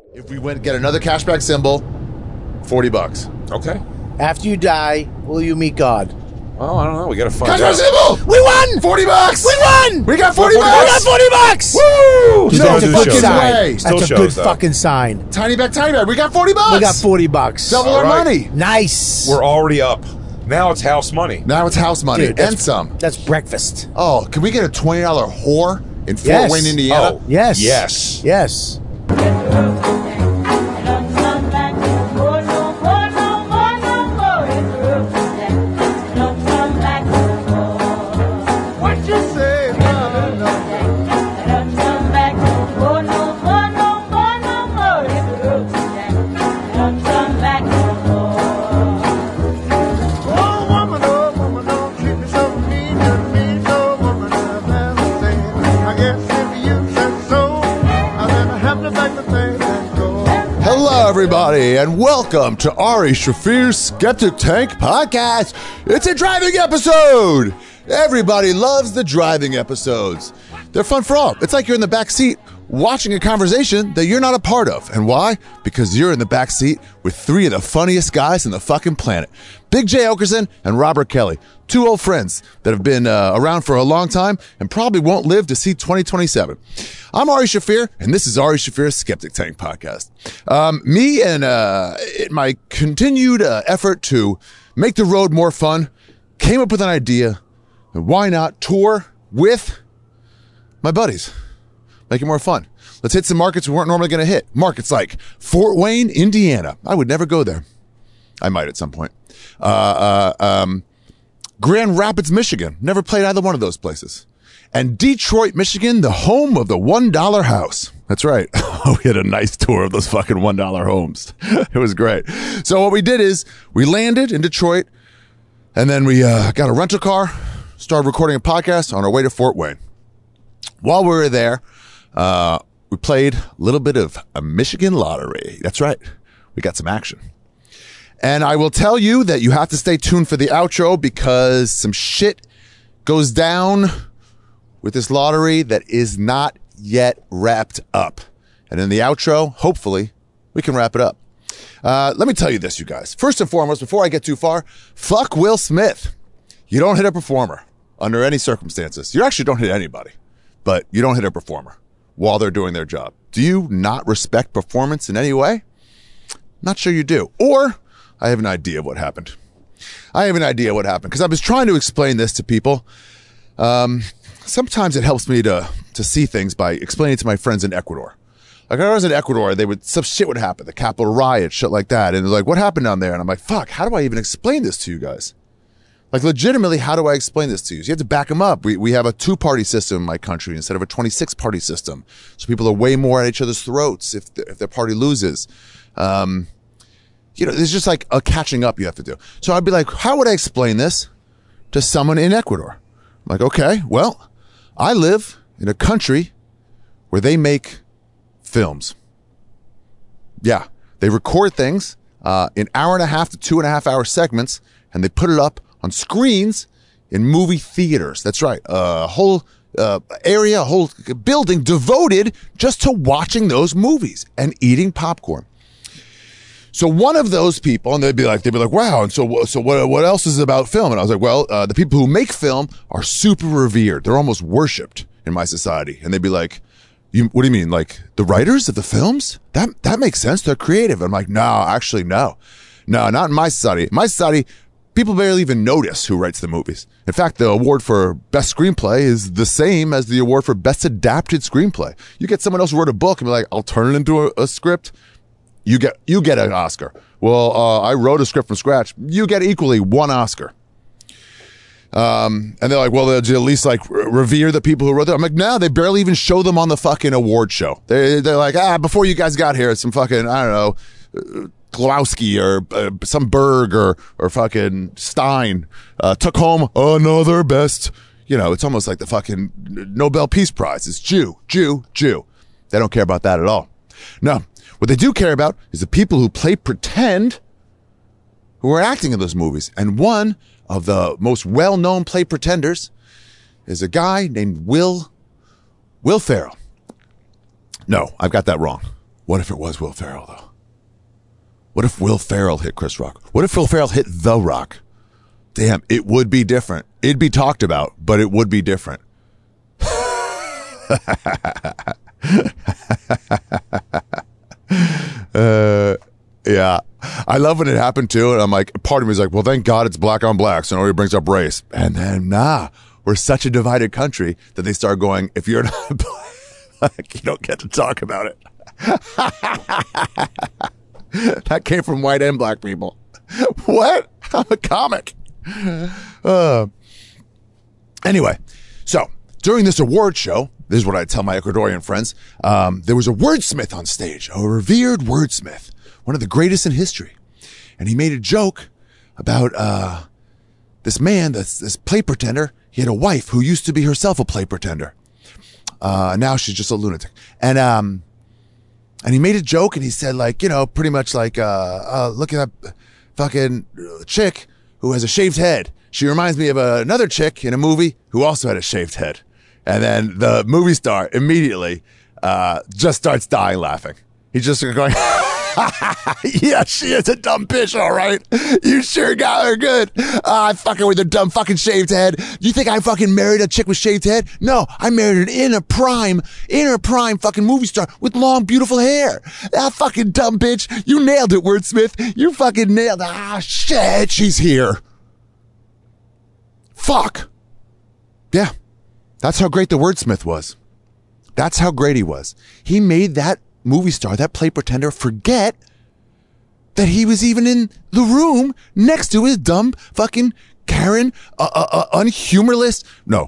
If we went and get another cashback symbol, $40. Okay. After you die, will you meet God? Oh, I don't know. We gotta find Cashback out. symbol! We won! $40! We won! We got $40! We got $40! Woo! Still That's a do good shows. sign. Way. Still That's a shows, good though. fucking sign. Tiny back. We got $40. We got $40. Double All our right. money. Nice. We're already up. Now it's house money. Now it's house money Dude, and some. That's breakfast. Oh, can we get a $20 whore in Fort Yes. Wayne, Indiana? Oh, Yes. Yes. Yes. Hello, everybody, and welcome to Ari Shafir's Skeptic Tank Podcast. It's a driving episode. Everybody loves the driving episodes. They're fun for all. It's like you're in the back seat watching a conversation that you're not a part of. And why? Because you're in the back seat with three of the funniest guys in the fucking planet. Big J. Okerson and Robert Kelly. Two old friends that have been around for a long time and probably won't live to see 2027. I'm Ari Shafir, and this is Ari Shafir's Skeptic Tank Podcast. Me and in my continued effort to make the road more fun, came up with an idea. And why not tour with my buddies? Make it more fun. Let's hit some markets we weren't normally going to hit. Markets like Fort Wayne, Indiana. I would never go there. I might at some point. Grand Rapids, Michigan. Never played either one of those places. And Detroit, Michigan, the home of the $1 house. That's right. We had a nice tour of those fucking $1 homes. It was great. So what we did is we landed in Detroit, and then we got a rental car, started recording a podcast on our way to Fort Wayne. While we were there, we played a little bit of a Michigan lottery. That's right. We got some action. And I will tell you that you have to stay tuned for the outro because some shit goes down with this lottery that is not yet wrapped up. And in the outro, hopefully, we can wrap it up. Let me tell you this, you guys. First and foremost, before I get too far, fuck Will Smith. You don't hit a performer under any circumstances. You actually don't hit anybody, but you don't hit a performer while they're doing their job. Do you not respect performance in any way? Not sure you do. Or I have an idea of what happened. Because I was trying to explain this to people. Sometimes it helps me to see things by explaining to my friends in Ecuador. Like, when I was in Ecuador, some shit would happen, the Capitol riot, shit like that. And they're like, what happened down there? And I'm like, fuck, how do I even explain this to you guys? Like, legitimately, how do I explain this to you? So you have to back them up. We have a 2-party system in my country instead of a 26-party system. So people are way more at each other's throats if their party loses. There's just like a catching up you have to do. So I'd be like, how would I explain this to someone in Ecuador? I'm like, okay, well, I live in a country where they make films. Yeah, they record things in 1.5 to 2.5 hour segments, and they put it up on screens in movie theaters. That's right. A whole area, a whole building devoted just to watching those movies and eating popcorn. So one of those people, and they'd be like, wow. And so what else is it about film? And I was like, well, the people who make film are super revered. They're almost worshipped in my society. And they'd be like, what do you mean? Like the writers of the films? That makes sense. They're creative. I'm like, no, actually, no, not in my society. In my society, people barely even notice who writes the movies. In fact, the award for best screenplay is the same as the award for best adapted screenplay. You get someone else who wrote a book and be like, I'll turn it into a script. You get an Oscar. Well, I wrote a script from scratch. You get equally one Oscar. And they're like, well, they'll at least like revere the people who wrote that. I'm like, no, they barely even show them on the fucking award show. They're like, before you guys got here, some fucking, I don't know, Klowski or some Berg or fucking Stein took home another best. It's almost like the fucking Nobel Peace Prize. It's Jew. They don't care about that at all. No. What they do care about is the people who play pretend who are acting in those movies. And one of the most well-known play pretenders is a guy named Will Ferrell. No, I've got that wrong. What if it was Will Ferrell, though? What if Will Ferrell hit Chris Rock? What if Will Ferrell hit The Rock? Damn, it would be different. It'd be talked about, but it would be different. Yeah. I love when it happened too. And I'm like, part of me is like, well, thank God it's black on black. So nobody brings up race. And then, we're such a divided country that they start going, if you're not black, you don't get to talk about it. That came from white and black people. What? I'm a comic. Anyway, so during this award show, this is what I tell my Ecuadorian friends, there was a wordsmith on stage, a revered wordsmith, one of the greatest in history. And he made a joke about this man, this play pretender. He had a wife who used to be herself a play pretender. Now she's just a lunatic. And he made a joke and he said, like, you know, pretty much like, look at that fucking chick who has a shaved head. She reminds me of another chick in a movie who also had a shaved head. And then the movie star immediately just starts dying laughing. He's just going, yeah, she is a dumb bitch, all right. You sure got her good. I fucking with a dumb fucking shaved head. You think I fucking married a chick with shaved head? No, I married an inner prime fucking movie star with long, beautiful hair. That fucking dumb bitch. You nailed it, wordsmith. You fucking nailed it. Ah, shit, she's here. Fuck. Yeah. That's how great the wordsmith was. That's how great he was. He made that movie star, that play pretender, forget that he was even in the room next to his dumb fucking Karen, humorless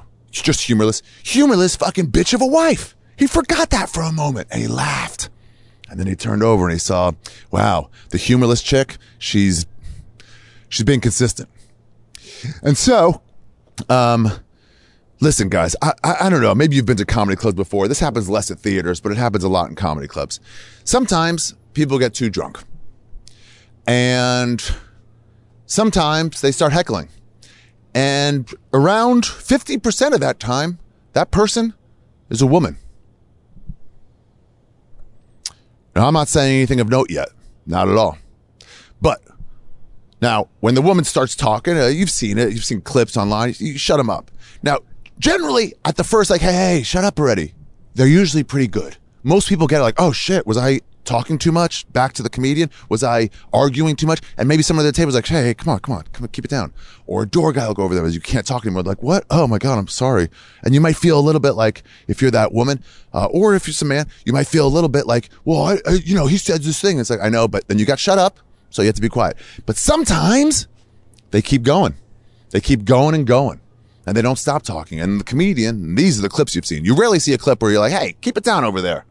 fucking bitch of a wife. He forgot that for a moment and he laughed. And then he turned over and he saw, wow, the humorless chick, she's being consistent. And so, listen, guys, I don't know. Maybe you've been to comedy clubs before. This happens less at theaters, but it happens a lot in comedy clubs. Sometimes people get too drunk. And sometimes they start heckling. And around 50% of that time, that person is a woman. Now, I'm not saying anything of note yet. Not at all. But now, when the woman starts talking, you've seen it. You've seen clips online. You shut them up. Now, generally, at the first, like, hey, shut up already. They're usually pretty good. Most people get it like, oh shit, was I talking too much? Back to the comedian? Was I arguing too much? And maybe someone at the table is like, hey, come on, keep it down. Or a door guy will go over there as you can't talk anymore. Like, what? Oh my God, I'm sorry. And you might feel a little bit like, if you're that woman, or if you're some man, you might feel a little bit like, well, he said this thing. It's like, I know, but then you got shut up. So you have to be quiet. But sometimes they keep going. They keep going and going. And they don't stop talking. And the comedian, and these are the clips you've seen. You rarely see a clip where you're like, hey, keep it down over there.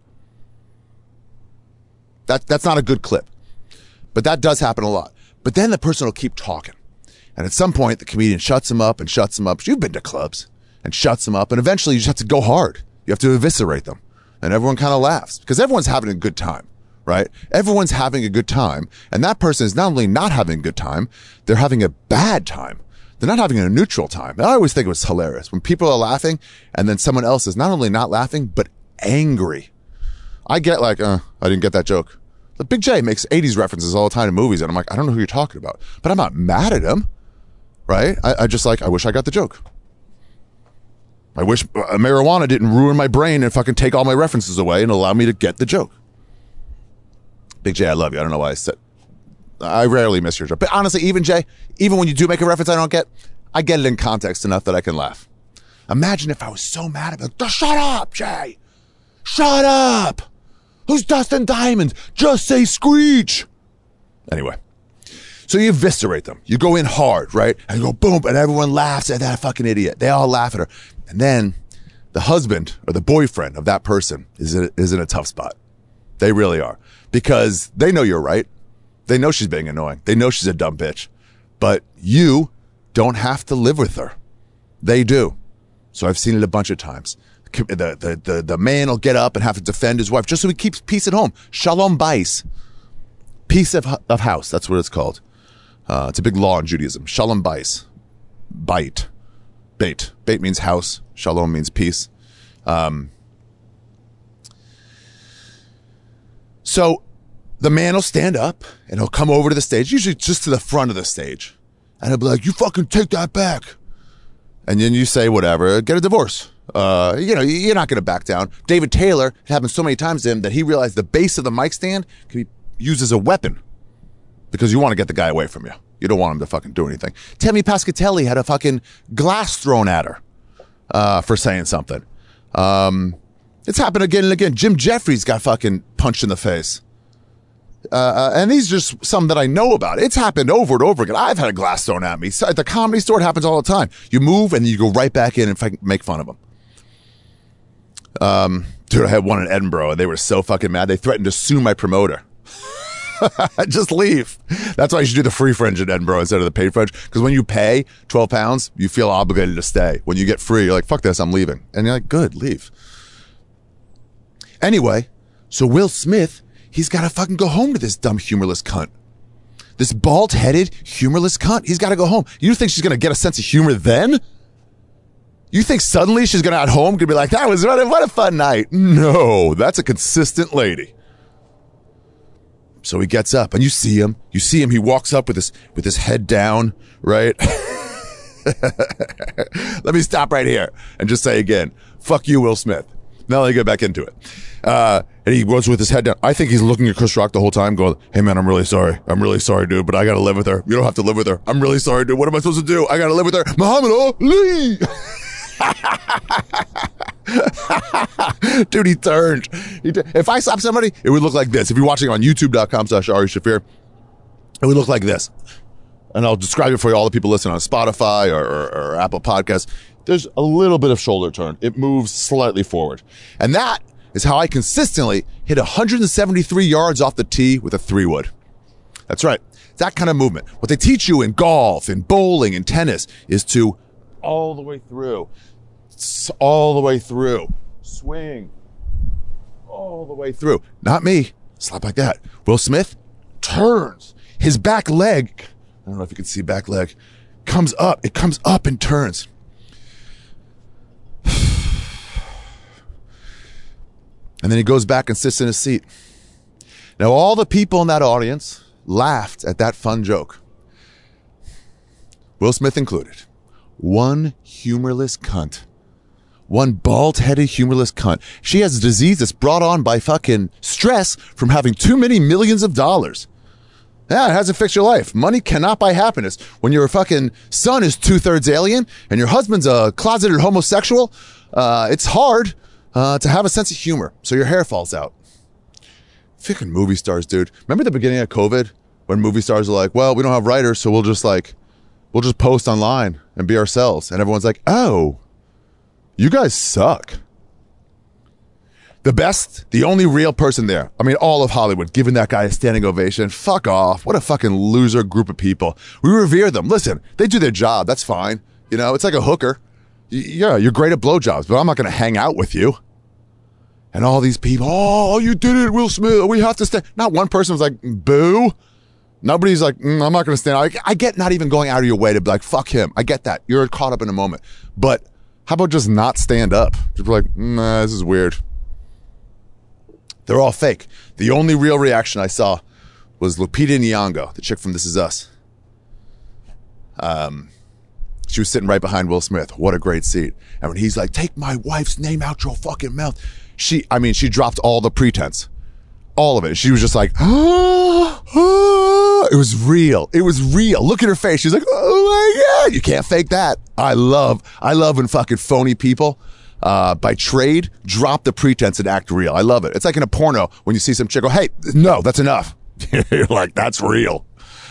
That's not a good clip. But that does happen a lot. But then the person will keep talking. And at some point, the comedian shuts him up and shuts him up. You've been to clubs. And shuts him up. And eventually, you just have to go hard. You have to eviscerate them. And everyone kind of laughs. Because everyone's having a good time. Right? Everyone's having a good time. And that person is not only not having a good time, they're having a bad time. They're not having a neutral time. And I always think it was hilarious when people are laughing and then someone else is not only not laughing, but angry. I get like, I didn't get that joke. The Big J makes 80s references all the time in movies. And I'm like, I don't know who you're talking about, but I'm not mad at him. Right? I just like, I wish I got the joke. I wish marijuana didn't ruin my brain and fucking take all my references away and allow me to get the joke. Big J, I love you. I don't know why I rarely miss your joke. But honestly, even Jay, even when you do make a reference I get it in context enough that I can laugh. Imagine if I was so mad about it. Shut up, Jay. Shut up. Who's Dustin Diamond? Just say Screech. Anyway, so you eviscerate them. You go in hard, right? And you go boom, and everyone laughs at that fucking idiot. They all laugh at her. And then the husband or the boyfriend of that person is in a tough spot. They really are. Because they know you're right. They know she's being annoying. They know she's a dumb bitch. But you don't have to live with her. They do. So I've seen it a bunch of times. The man will get up and have to defend his wife just so he keeps peace at home. Shalom bais. Peace of house. That's what it's called. It's a big law in Judaism. Shalom bais. Bait. Bait. Bait means house. So the man will stand up and he'll come over to the stage, usually just to the front of the stage. And he'll be like, you fucking take that back. And then you say whatever, get a divorce. You're not going to back down. David Taylor, it happened so many times to him that he realized the base of the mic stand can be used as a weapon because you want to get the guy away from you. You don't want him to fucking do anything. Tammy Pescatelli had a fucking glass thrown at her for saying something. It's happened again and again. Jim Jeffries got fucking punched in the face. And these are just some that I know about. It's happened over and over again. I've had a glass thrown at me. So at the Comedy Store, it happens all the time. You move and then you go right back in and make fun of them. Dude, I had one in Edinburgh and they were so fucking mad. They threatened to sue my promoter. Just leave. That's why you should do the free fringe in Edinburgh instead of the paid fringe. Because when you pay £12, you feel obligated to stay. When you get free, you're like, fuck this, I'm leaving. And you're like, good, leave. Anyway, so Will Smith, he's got to fucking go home to this dumb, humorless cunt. This bald-headed, humorless cunt. He's got to go home. You think she's going to get a sense of humor then? You think suddenly she's going to at home going to be like, what a fun night. No, that's a consistent lady. So he gets up and you see him, he walks up with his head down, right? Let me stop right here and just say again, fuck you, Will Smith. Now let me get back into it. And he goes with his head down. I think he's looking at Chris Rock the whole time going, hey man, I'm really sorry, dude, but I gotta live with her. You don't have to live with her. I'm really sorry, dude. What am I supposed to do? I gotta live with her. Muhammad Ali! Dude, he turned. If I slapped somebody, it would look like this. If you're watching on youtube.com/Ari Shaffir, it would look like this. And I'll describe it for you, all the people listening on Spotify or Apple Podcasts. There's a little bit of shoulder turn. It moves slightly forward. And that is how I consistently hit 173 yards off the tee with a 3-wood. That's right. That kind of movement. What they teach you in golf, in bowling, in tennis is to all the way through. All the way through. Swing. All the way through. Not me. Slap like that. Will Smith turns. His back leg, I don't know if you can see back leg, comes up. It comes up and turns. And then he goes back and sits in his seat. Now, all the people in that audience laughed at that fun joke. Will Smith included. One humorless cunt. One bald-headed humorless cunt. She has a disease that's brought on by fucking stress from having too many millions of dollars. Yeah, it hasn't fixed your life. Money cannot buy happiness. When your fucking son is 2/3 alien and your husband's a closeted homosexual, it's hard to have a sense of humor, so your hair falls out. Fucking movie stars, dude. Remember the beginning of COVID when movie stars are like, well, we don't have writers, so we'll just post online and be ourselves. And everyone's like, oh, you guys suck. The only real person there, I mean, all of Hollywood, giving that guy a standing ovation. Fuck off. What a fucking loser group of people. We revere them. Listen, they do their job. That's fine. You know, it's like a hooker. Yeah, you're great at blowjobs, but I'm not going to hang out with you. And all these people, oh, you did it, Will Smith. We have to stand. Not one person was like, boo. Nobody's like, I'm not going to stand. I get not even going out of your way to be like, fuck him. I get that. You're caught up in a moment. But how about just not stand up? Just be like, nah, this is weird. They're all fake. The only real reaction I saw was Lupita Nyong'o, the chick from This Is Us. She was sitting right behind Will Smith. What a great seat. And when he's like, take my wife's name out your fucking mouth. She dropped all the pretense. All of it. She was just like, it was real. It was real. Look at her face. She's like, oh my God. You can't fake that. I love when fucking phony people, by trade, drop the pretense and act real. I love it. It's like in a porno when you see some chick go, hey, no, that's enough. You're like, that's real.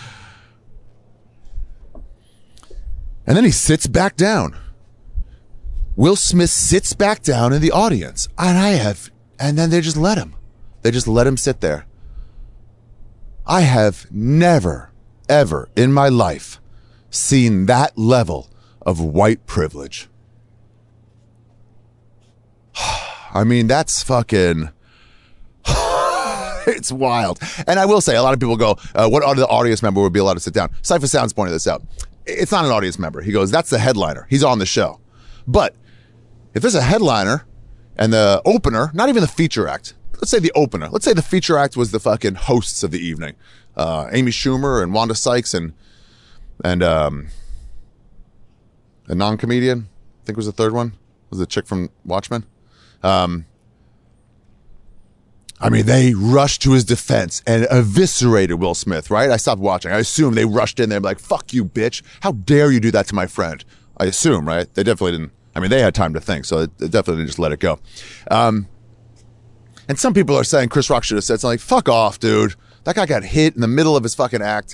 And then he sits back down. Will Smith sits back down in the audience. And then they just let him. They just let him sit there. I have never, ever in my life seen that level of white privilege. I mean, that's fucking... It's wild. And I will say, a lot of people go, what other audience member would be allowed to sit down? Cypher Sounds pointed this out. It's not an audience member. He goes, that's the headliner. He's on the show. But if there's a headliner and the opener, not even the feature act, let's say the opener. Let's say the feature act was the fucking hosts of the evening. Amy Schumer and Wanda Sykes and a non-comedian, I think was the third one. Was the chick from Watchmen. I mean, they rushed to his defense and eviscerated Will Smith, right? I stopped watching. I assume they rushed in there and be like, fuck you, bitch. How dare you do that to my friend? I assume, right? They definitely didn't. I mean, they had time to think, so they definitely didn't just let it go. And some people are saying Chris Rock should have said something like, fuck off, dude. That guy got hit in the middle of his fucking act.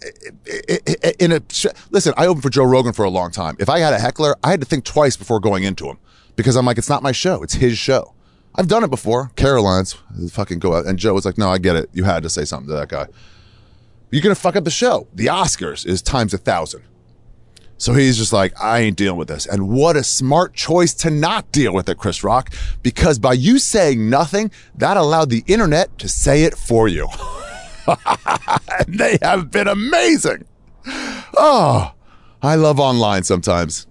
Listen, I opened for Joe Rogan for a long time. If I had a heckler, I had to think twice before going into him because I'm like, it's not my show. It's his show. I've done it before. Caroline's fucking go out. And Joe was like, no, I get it. You had to say something to that guy. You're going to fuck up the show. The Oscars is times 1,000. So he's just like, I ain't dealing with this. And what a smart choice to not deal with it, Chris Rock, because by you saying nothing, that allowed the internet to say it for you. And they have been amazing. Oh, I love online sometimes.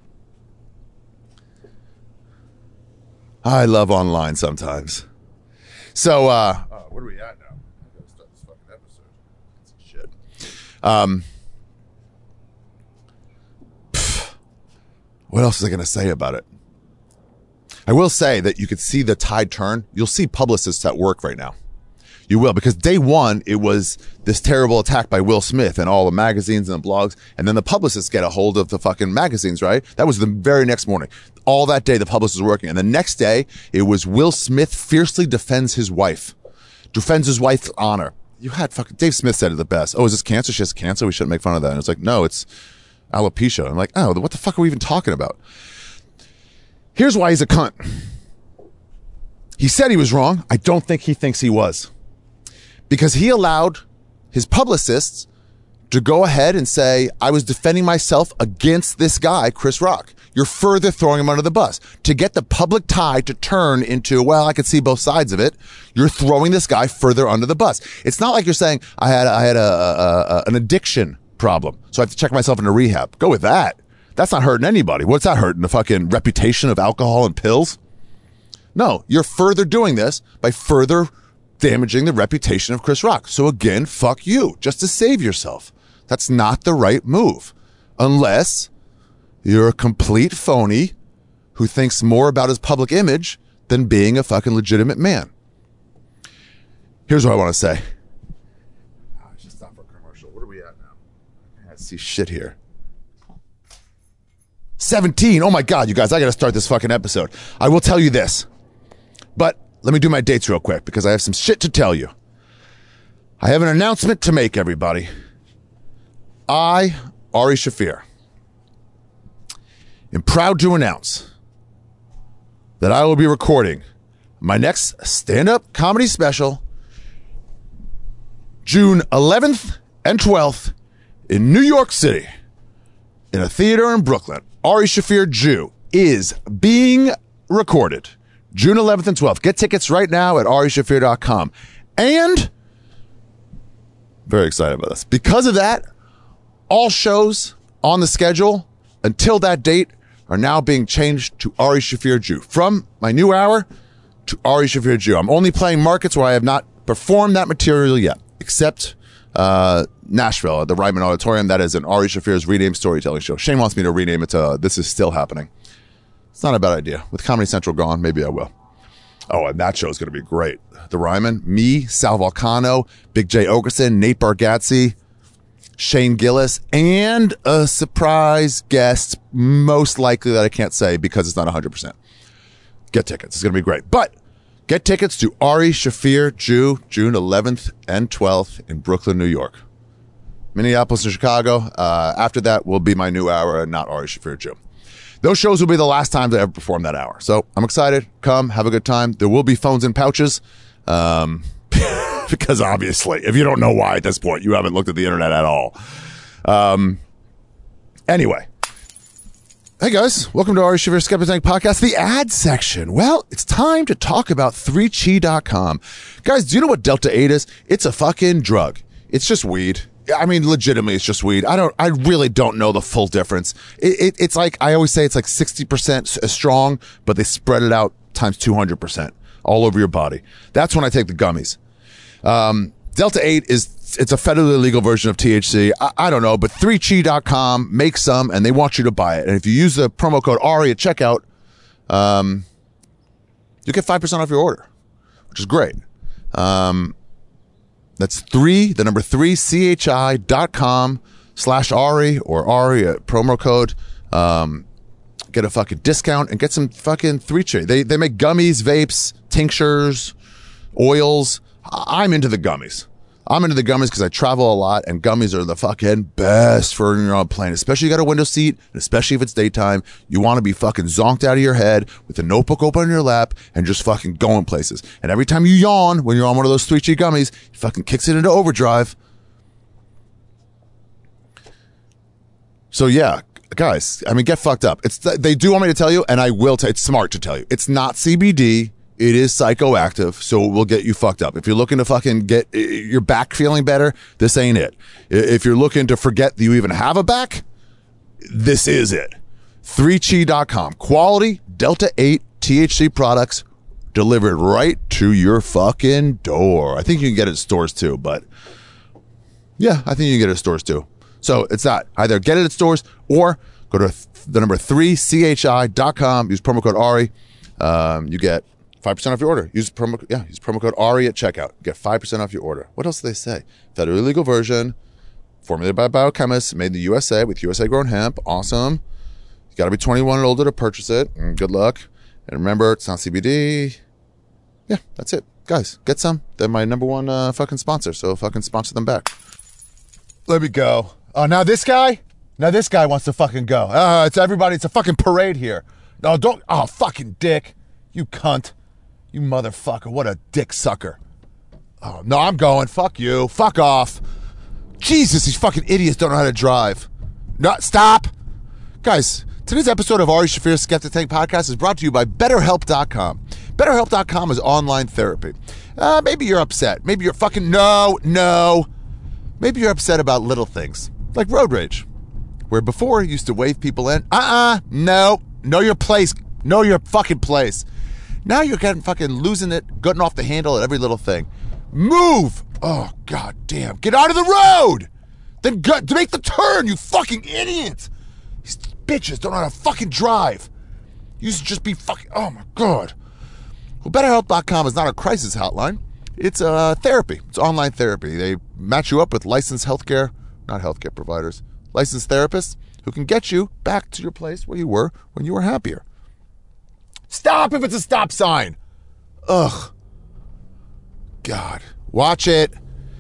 I love online sometimes. So, what are we at now? I gotta start this fucking episode. Shit. What else was I gonna say about it? I will say that you could see the tide turn. You'll see publicists at work right now. You will, because day one, it was this terrible attack by Will Smith and all the magazines and the blogs. And then the publicists get a hold of the fucking magazines, right? That was the very next morning. All that day, the publicist was working. And the next day, it was Will Smith fiercely defends his wife's honor. You had fucking, Dave Smith said it the best. Oh, is this cancer? She has cancer? We shouldn't make fun of that. And it's like, no, it's alopecia. I'm like, oh, what the fuck are we even talking about? Here's why he's a cunt. He said he was wrong. I don't think he thinks he was. Because he allowed his publicists to go ahead and say, I was defending myself against this guy, Chris Rock. You're further throwing him under the bus. To get the public tide to turn into, well, I could see both sides of it, you're throwing this guy further under the bus. It's not like you're saying, I had an addiction problem, so I have to check myself into rehab. Go with that. That's not hurting anybody. What's that hurting? The fucking reputation of alcohol and pills? No, you're further doing this by further damaging the reputation of Chris Rock. So again, fuck you, just to save yourself. That's not the right move. Unless you're a complete phony who thinks more about his public image than being a fucking legitimate man. Here's what I want to say. I should stop for a commercial. What are we at now? I can't see shit here. 17. Oh my God, you guys, I got to start this fucking episode. I will tell you this, but let me do my dates real quick because I have some shit to tell you. I have an announcement to make, everybody. I, Ari Shaffir, am proud to announce that I will be recording my next stand-up comedy special June 11th and 12th in New York City in a theater in Brooklyn. Ari Shaffir Jew is being recorded June 11th and 12th. Get tickets right now at arishafir.com. And very excited about this. Because of that, all shows on the schedule until that date are now being changed to Ari Shaffir Jew. From my new hour to Ari Shaffir Jew. I'm only playing markets where I have not performed that material yet, except Nashville at the Ryman Auditorium. That is an Ari Shaffir's renamed storytelling show. Shane wants me to rename it to This Is Still Happening. It's not a bad idea. With Comedy Central gone, maybe I will. Oh, and that show is going to be great. The Ryman, me, Sal Volcano, Big J. Ogerson, Nate Bargatze, Shane Gillis, and a surprise guest, most likely that I can't say because it's not 100%. Get tickets. It's going to be great. But get tickets to Ari Shaffir Jew, June 11th and 12th in Brooklyn, New York. Minneapolis and Chicago. After that will be my new hour and not Ari Shaffir Jew. Those shows will be the last time I ever perform that hour. So I'm excited. Come, have a good time. There will be phones in pouches. Because obviously, if you don't know why at this point, you haven't looked at the internet at all. Anyway. Hey guys, welcome to Ari Shaffir Skeptic Tank Podcast, the ad section. Well, it's time to talk about 3chi.com. Guys, do you know what Delta 8 is? It's a fucking drug. It's just weed. I mean, legitimately, it's just weed. I really don't know the full difference. It's like, I always say it's like 60% strong, but they spread it out times 200%. all over your body. That's when I take the gummies. Delta 8 it's a federally legal version of THC. I don't know, but 3chi.com makes some and they want you to buy it. And if you use the promo code Ari at checkout, you get 5% off your order, which is great. That's 3 chi.com/Ari or Ari at promo code. Get a fucking discount and get some fucking 3chi. They make gummies, vapes, tinctures, oils. I'm into the gummies. I'm into the gummies because I travel a lot, and gummies are the fucking best for when you're on a plane, especially you got a window seat, and especially if it's daytime. You want to be fucking zonked out of your head with a notebook open on your lap and just fucking going places. And every time you yawn when you're on one of those 3chi gummies, it fucking kicks it into overdrive. So yeah, guys, I mean, get fucked up. They do want me to tell you, and I will tell you, it's smart to tell you. It's not CBD. It is psychoactive, so it will get you fucked up. If you're looking to fucking get your back feeling better, this ain't it. If you're looking to forget that you even have a back, this is it. 3chi.com. Quality Delta 8 THC products delivered right to your fucking door. I think you can get it at stores too, but yeah, I think you can get it at stores too. So it's that. Either get it at stores or go to the number 3chi.com. Use promo code Ari. You get 5% off your order. Use promo code Ari at checkout. Get 5% off your order. What else do they say? Federally legal version, formulated by biochemists, made in the USA with USA grown hemp. Awesome. You got to be 21 and older to purchase it. Good luck. And remember, it's not CBD. Yeah, that's it. Guys, get some. They're my number one fucking sponsor, so fucking sponsor them back. Let me go. Oh, now this guy wants to fucking go. It's everybody. It's a fucking parade here. No, don't. Oh, fucking dick. You cunt. You motherfucker. What a dick sucker. Oh, no, I'm going. Fuck you. Fuck off. Jesus, these fucking idiots don't know how to drive. No, stop. Guys, today's episode of Ari Shaffir's Skeptic Tank Podcast is brought to you by BetterHelp.com. BetterHelp.com is online therapy. Maybe you're upset. Maybe you're fucking... No. Maybe you're upset about little things, like road rage, where before you used to wave people in. No. Know your place. Know your fucking place. Now you're getting fucking losing it, getting off the handle at every little thing. Move! Oh, god damn. Get out of the road! Then to make the turn, you fucking idiot! These bitches don't know how to fucking drive. You should just be fucking... Oh, my god. Well, BetterHelp.com is not a crisis hotline. It's therapy. It's online therapy. They match you up with licensed healthcare providers, licensed therapists who can get you back to your place where you were when you were happier. Stop if it's a stop sign. Ugh. God. Watch it.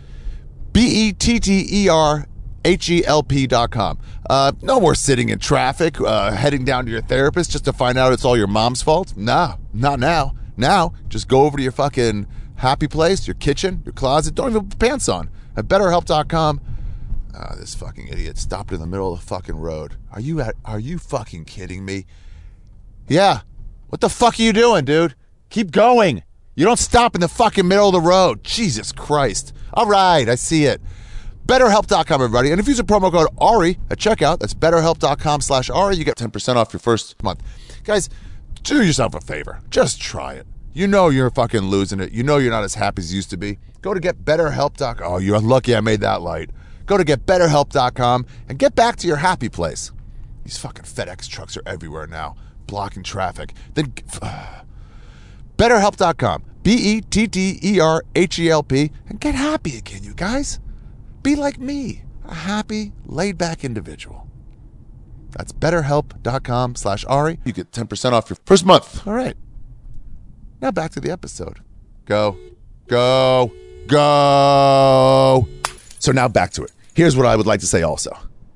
BetterHelp.com. No more sitting in traffic, heading down to your therapist just to find out it's all your mom's fault. No, not now. Now, just go over to your fucking happy place, your kitchen, your closet. Don't even put pants on. At BetterHelp.com. This fucking idiot stopped in the middle of the fucking road. Are you fucking kidding me? Yeah. What the fuck are you doing, dude? Keep going. You don't stop in the fucking middle of the road. Jesus Christ. All right, I see it. BetterHelp.com, everybody. And if you use a promo code Ari at checkout, that's BetterHelp.com/Ari, you get 10% off your first month. Guys, do yourself a favor. Just try it. You know you're fucking losing it. You know you're not as happy as you used to be. Go to GetBetterHelp.com. Oh, you're lucky I made that light. Go to GetBetterHelp.com and get back to your happy place. These fucking FedEx trucks are everywhere now, blocking traffic. Then BetterHelp.com. BetterHelp, and get happy again, you guys. Be like me, a happy, laid-back individual. That's BetterHelp.com/Ari. You get 10% off your first month. All right. Now back to the episode. Go. So now back to it. Here's what I would like to say also.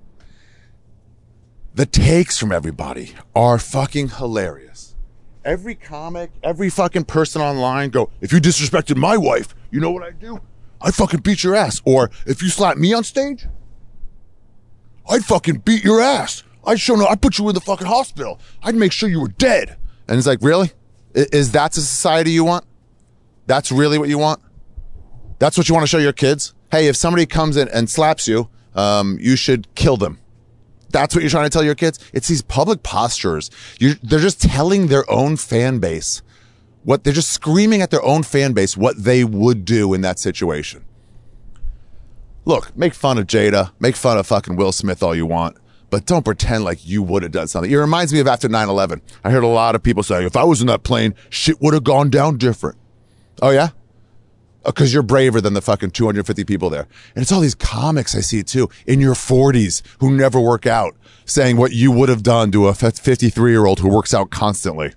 The takes from everybody are fucking hilarious. Every comic, every fucking person online go, if you disrespected my wife, you know what I'd do? I'd fucking beat your ass. Or if you slapped me on stage, I'd fucking beat your ass. I'd put you in the fucking hospital. I'd make sure you were dead. And it's like, really? Is that the society you want? That's really what you want? That's what you want to show your kids? Hey, if somebody comes in and slaps you, you should kill them. That's what you're trying to tell your kids? It's these public postures. They're just telling their own fan base they're just screaming at their own fan base what they would do in that situation. Look, make fun of Jada, make fun of fucking Will Smith all you want, but don't pretend like you would have done something. It reminds me of after 9/11. I heard a lot of people saying, if I was in that plane, shit would have gone down different. Oh, yeah? Because you're braver than the fucking 250 people there. And it's all these comics I see too, in your 40s, who never work out, saying what you would have done to a 53-year-old who works out constantly.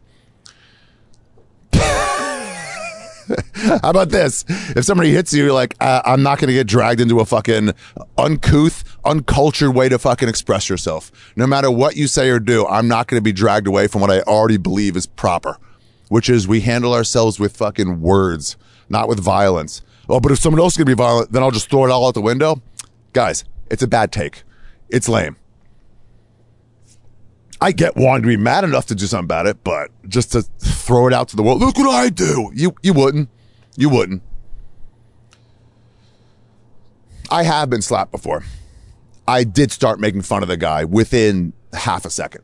How about this? If somebody hits you, you're like, I'm not going to get dragged into a fucking uncouth, uncultured way to fucking express yourself. No matter what you say or do, I'm not going to be dragged away from what I already believe is proper, which is we handle ourselves with fucking words, not with violence. Oh, but if someone else is going to be violent, then I'll just throw it all out the window. Guys, it's a bad take. It's lame. I get wanting to be mad enough to do something about it, but just to throw it out to the world, look what I do. You wouldn't. You wouldn't. I have been slapped before. I did start making fun of the guy within half a second.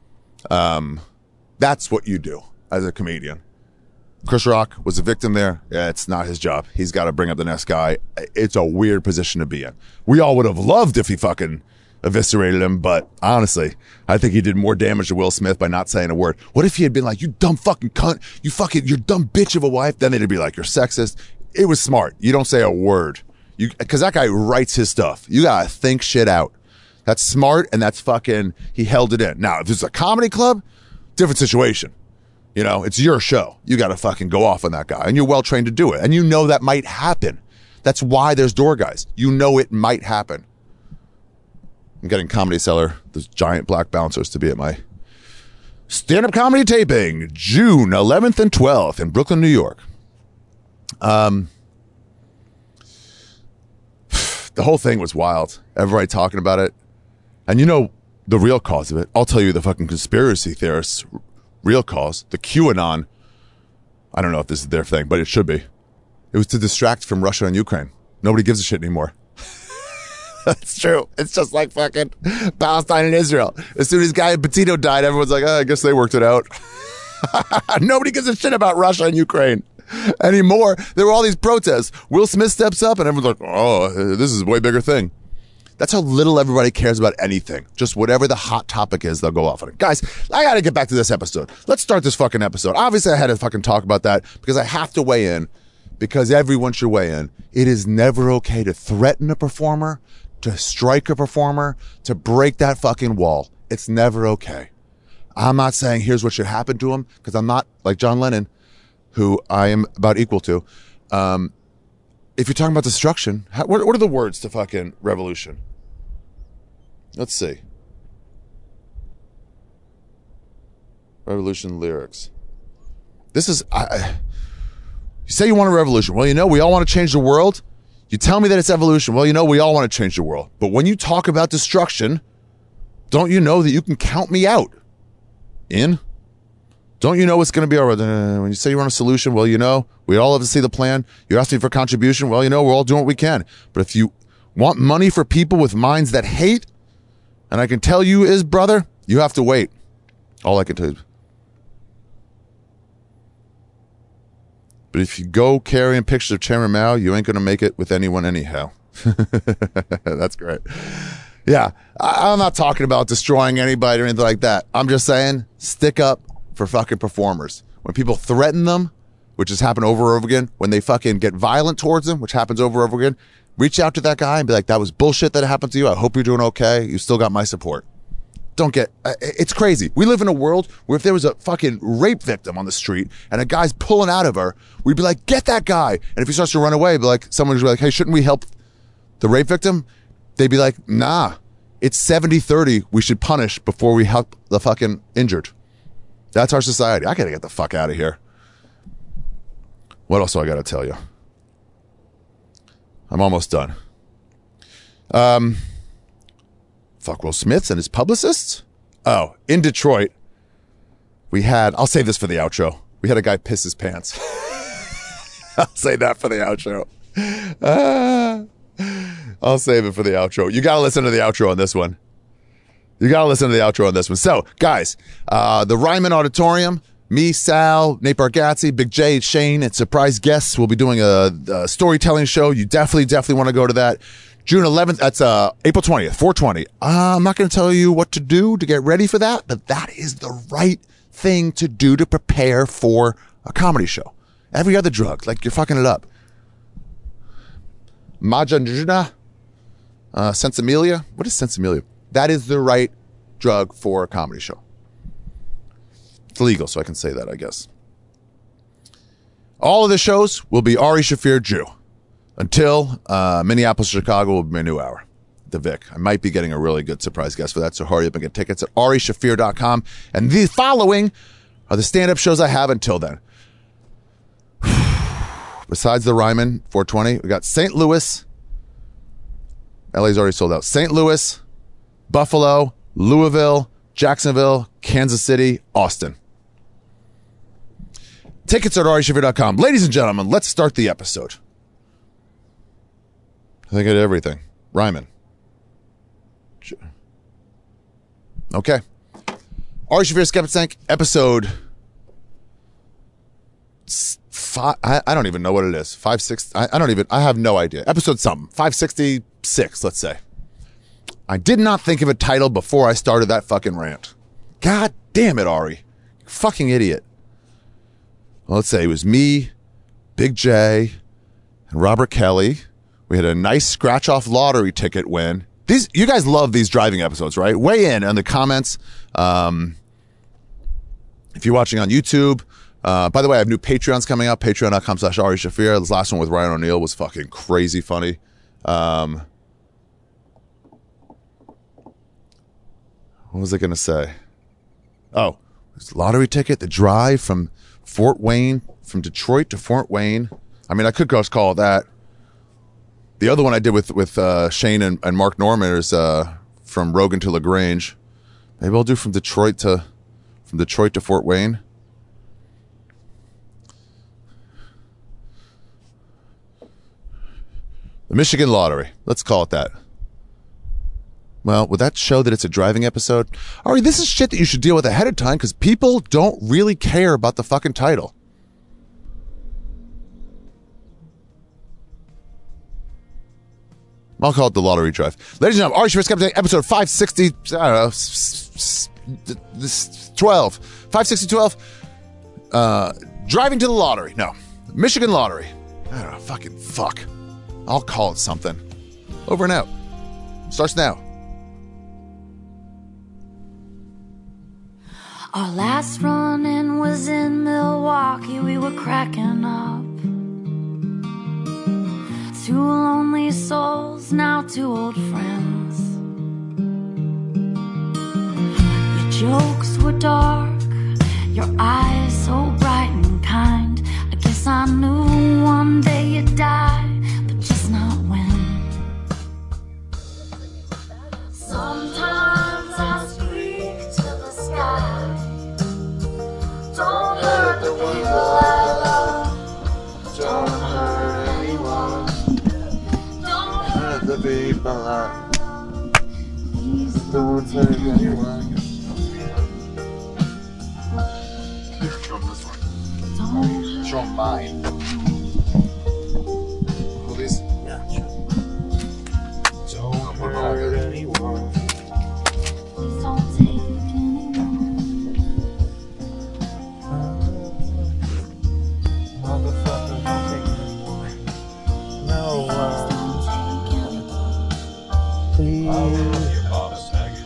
That's what you do as a comedian. Chris Rock was a victim there. Yeah, it's not his job. He's got to bring up the next guy. It's a weird position to be in. We all would have loved if he fucking eviscerated him, but honestly, I think he did more damage to Will Smith by not saying a word. What if he had been like, you dumb fucking cunt, you're dumb bitch of a wife? Then they'd be like, you're sexist. It was smart. You don't say a word. Because that guy writes his stuff. You gotta think shit out. That's smart, and that's fucking, he held it in. Now, if it's a comedy club, different situation. You know, it's your show. You gotta fucking go off on that guy, and you're well trained to do it. And you know that might happen. That's why there's door guys. You know it might happen. I'm getting Comedy Cellar, those giant black bouncers, to be at my stand-up comedy taping, June 11th and 12th in Brooklyn, New York. The whole thing was wild. Everybody talking about it. And you know the real cause of it. I'll tell you the fucking conspiracy theorists' real cause. The QAnon. I don't know if this is their thing, but it should be. It was to distract from Russia and Ukraine. Nobody gives a shit anymore. That's true. It's just like fucking Palestine and Israel. As soon as Guy Petito died, everyone's like, oh, I guess they worked it out. Nobody gives a shit about Russia and Ukraine anymore. There were all these protests. Will Smith steps up and everyone's like, oh, this is a way bigger thing. That's how little everybody cares about anything. Just whatever the hot topic is, they'll go off on it. Guys, I got to get back to this episode. Let's start this fucking episode. Obviously, I had to fucking talk about that because I have to weigh in, because everyone should weigh in. It is never okay to threaten a performer, to strike a performer, to break that fucking wall. It's never okay. I'm not saying here's what should happen to him, because I'm not like John Lennon, who I am about equal to. If you're talking about destruction, what are the words to fucking revolution? Let's see. Revolution lyrics. This is, you say you want a revolution. Well, you know, we all want to change the world. You tell me that it's evolution. Well, you know, we all want to change the world. But when you talk about destruction, don't you know that you can count me out? In? Don't you know what's going to be all right? When you say you want a solution, well, you know, we all have to see the plan. You're asking for contribution. Well, you know, we're all doing what we can. But if you want money for people with minds that hate, and I can tell you is, brother, you have to wait. All I can tell you. But if you go carrying pictures of Chairman Mao, you ain't going to make it with anyone anyhow. That's great. Yeah, I'm not talking about destroying anybody or anything like that. I'm just saying, stick up for fucking performers. When people threaten them, which has happened over and over again, when they fucking get violent towards them, which happens over and over again, reach out to that guy and be like, that was bullshit that happened to you. I hope you're doing okay. You still got my support. Don't get, it's crazy. We live in a world where if there was a fucking rape victim on the street and a guy's pulling out of her, we'd be like, get that guy. And if he starts to run away, be like, someone would be like, hey, shouldn't we help the rape victim? They'd be like, nah, it's 70-30. We should punish before we help the fucking injured. That's our society. I gotta get the fuck out of here. What else do I gotta tell you? I'm almost done. Fuck Will Smith and his publicists? Oh, in Detroit, we had, I'll save this for the outro. We had a guy piss his pants. I'll say that for the outro. I'll save it for the outro. You got to listen to the outro on this one. So, guys, the Ryman Auditorium, Me, Sal, Nate Bargatze, Big J, Shane, and surprise guests. We'll be doing a storytelling show. You definitely want to go to that. June 11th, that's April 20th, 420. I'm not going to tell you what to do to get ready for that, but that is the right thing to do to prepare for a comedy show. Every other drug, like you're fucking it up. Majandrina, Sensimilia. What is Sensimilia? That is the right drug for a comedy show. It's legal, so I can say that, I guess. All of the shows will be Ari Shaffir Jew. Until Minneapolis, Chicago will be my new hour. The Vic. I might be getting a really good surprise guest for that, so hurry up and get tickets at arishafir.com. And the following are the stand-up shows I have until then. Besides the Ryman 420, we got St. Louis. LA's already sold out. St. Louis, Buffalo, Louisville, Jacksonville, Kansas City, Austin. Tickets at arishafir.com. Ladies and gentlemen, let's start the episode. I think I did everything. Ryman. Okay. Ari Shaffir Skeptic Tank, episode 5. I don't even know what it is. 560. I have no idea. Episode something. 566, let's say. I did not think of a title before I started that fucking rant. God damn it, Ari. You fucking idiot. Well, let's say it was me, Big J, and Robert Kelly. We had a nice scratch-off lottery ticket win. You guys love these driving episodes, right? Weigh in the comments. If you're watching on YouTube. By the way, I have new Patreons coming up. Patreon.com/Ari Shaffir. This last one with Ryan O'Neal was fucking crazy funny. What was I going to say? Oh, it's lottery ticket, the drive from Fort Wayne, from Detroit to Fort Wayne. I mean, I could just call it that. The other one I did with Shane and Mark Norman is from Rogan to LaGrange. Maybe I'll do from Detroit to Fort Wayne. The Michigan Lottery. Let's call it that. Well, would that show that it's a driving episode? Ari, this is shit that you should deal with ahead of time because people don't really care about the fucking title. I'll call it the lottery drive. Ladies and gentlemen, Ari Shaffir Skeptic Tank, episode 560, I don't know, 12. 560, 12. Driving to the lottery. No. Michigan Lottery. I don't know, fuck. I'll call it something. Over and out. Starts now. Our last run-in was in Milwaukee. We were cracking up. Two lonely souls, now two old friends. Your jokes were dark, your eyes so bright and kind. I guess I knew one day you'd die, but just not when. Sometimes I speak to the sky. Don't hurt the people I love. Don't hurt anyone. Don't hurt the people I love. Don't hurt anyone. Show them this one. Don't hurt. Show them mine. Hold these. Yeah, sure. Don't hurt anyone. Please don't take anyone. Motherfucker, don't take it anymore. No, Please don't take anyone. please. Bob Saget.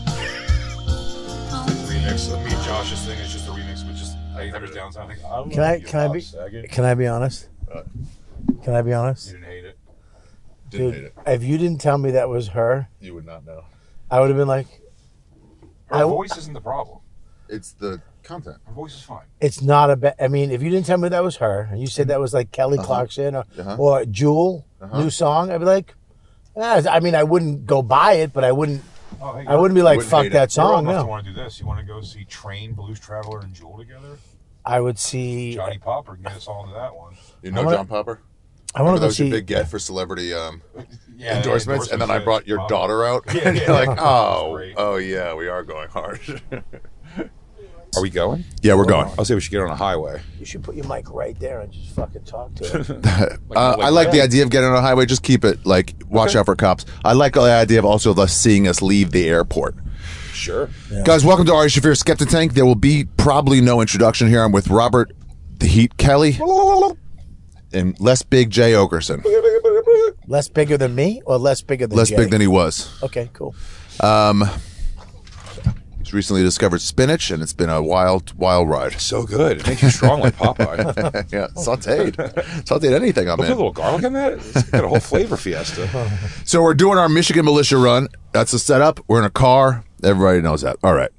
Remix of me and Josh's thing is just a remix with just Hunter's Downtown. I think Can I be honest? Can I be honest? You didn't hate it. Didn't Dude, hate it. if you didn't tell me that was her, You would not know. I would have been like, Her voice isn't the problem. It's the content. Her voice is fine. it's not a bad. I mean, if you didn't tell me that was her, and you said that was like Kelly Clarkson or Jewel, new song, I'd be like, I mean, I wouldn't go buy it, but I wouldn't. Oh, hey, I wouldn't be like, wouldn't fuck hate that it. You're old song. enough to No, want to do this. You want to go see Train, Blues Traveler, and Jewel together? I would see. Johnny Popper can get us all into that one. You know wanna- John Popper? I want to That go was your see. big get for celebrity Yeah, endorsements, and then I brought your daughter out. Yeah, and yeah. you're like, That's great. oh yeah, we are going hard. minutes. Are we going? Yeah, we're going. I'll say we should get on a highway. You should put your mic right there and just fucking talk to it. I like the idea of getting on a highway. Just keep it like watch out for cops. I like the idea of also us seeing us leave the airport. Sure. Guys, welcome to Ari Shafir Skeptic Tank. There will be probably no introduction here. I'm with Robert the Heat Kelly and less big Jay Okerson. Less bigger than me or less bigger than Less Jay? big than he was. Okay, cool. He's recently discovered spinach, and it's been a wild ride. So good. It makes you strong like Popeye. Yeah, sauteed anything I'm Put a in. little garlic in that. It's got a whole flavor fiesta. So we're doing our Michigan Militia run. That's the setup. We're in a car. Everybody knows that. All right.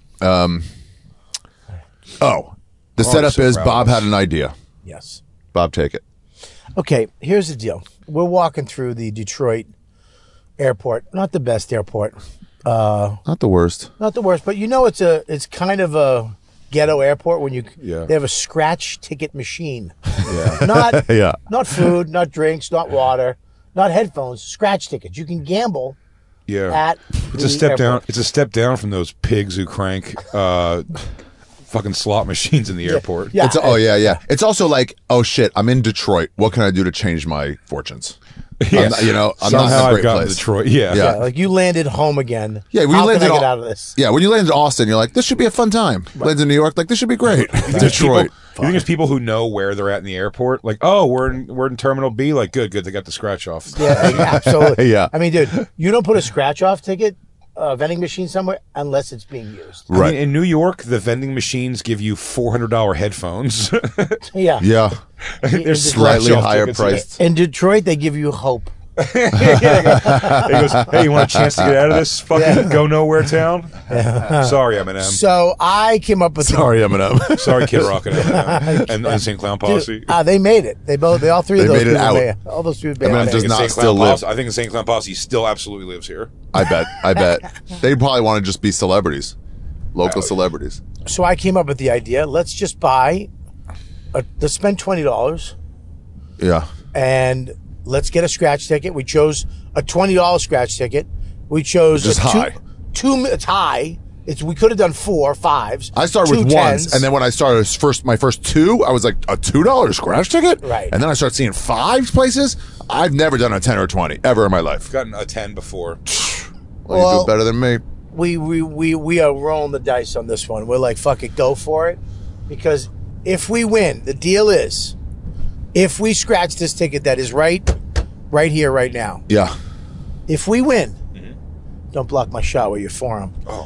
The setup so is proud Bob of us. had an idea. Yes. Bob, take it. Okay, here's the deal. We're walking through the Detroit airport. Not the best airport. Not the worst. Not the worst, but you know it's kind of a ghetto airport when they have a scratch ticket machine. Yeah. Not Yeah. not food, not drinks, not water, not headphones, scratch tickets. You can gamble Yeah. at It's a step down. It's a step down from those pigs who crank fucking slot machines in the airport. Yeah. Yeah. It's also like, oh shit, I'm in Detroit. What can I do to change my fortunes? Yes. I'm not Somehow in a I've great gotten place. Detroit. Yeah. Yeah. Yeah, like you landed home again. Yeah, when How you landed can I in get Au- out of this? Yeah, when you land in Austin, you're like, this should be a fun time. Lands in New York, like this should be great. Detroit. You think there's people who know where they're at in the airport? Like, oh, we're in Terminal B. Like, good. They got the scratch off. Yeah, absolutely. Yeah. I mean, dude, you don't put a scratch off ticket vending machine somewhere unless it's being used. I mean, in New York, the vending machines give you $400 headphones. Yeah. Yeah. They're Slightly scratch-off higher tickets. priced. In Detroit, they give you hope. He goes, hey, you want a chance to get out of this fucking go nowhere town? Sorry, Eminem. So I came up with Sorry, Eminem. Sorry, Kid Rock and Eminem. And Insane Clown Posse. they made it. They all three of They those made it people out. made it. All those people made Eminem it. does not Insane still Clown live. Posse. I think Insane Clown Posse still absolutely lives here. I bet. They probably want to just be celebrities. Local celebrities. So I came up with the idea. Let's just let's spend $20 Yeah. and let's get a scratch ticket. We chose a $20 scratch ticket. We chose Just high. It's high. We could have done 4 5s. I started with 2 ones, 10s. and then when I started my first two, I was like, a $2 scratch ticket? Right. And then I started seeing 5 places. I've never done a 10 or 20 ever in my life. Gotten a 10 before. Well, you do Well- it better than me. we are rolling the dice on this one. We're like, fuck it, go for it. Because if we win, the deal is, if we scratch this ticket that is right here, right now, Yeah. if we win, don't block my shot with your forearm. Oh.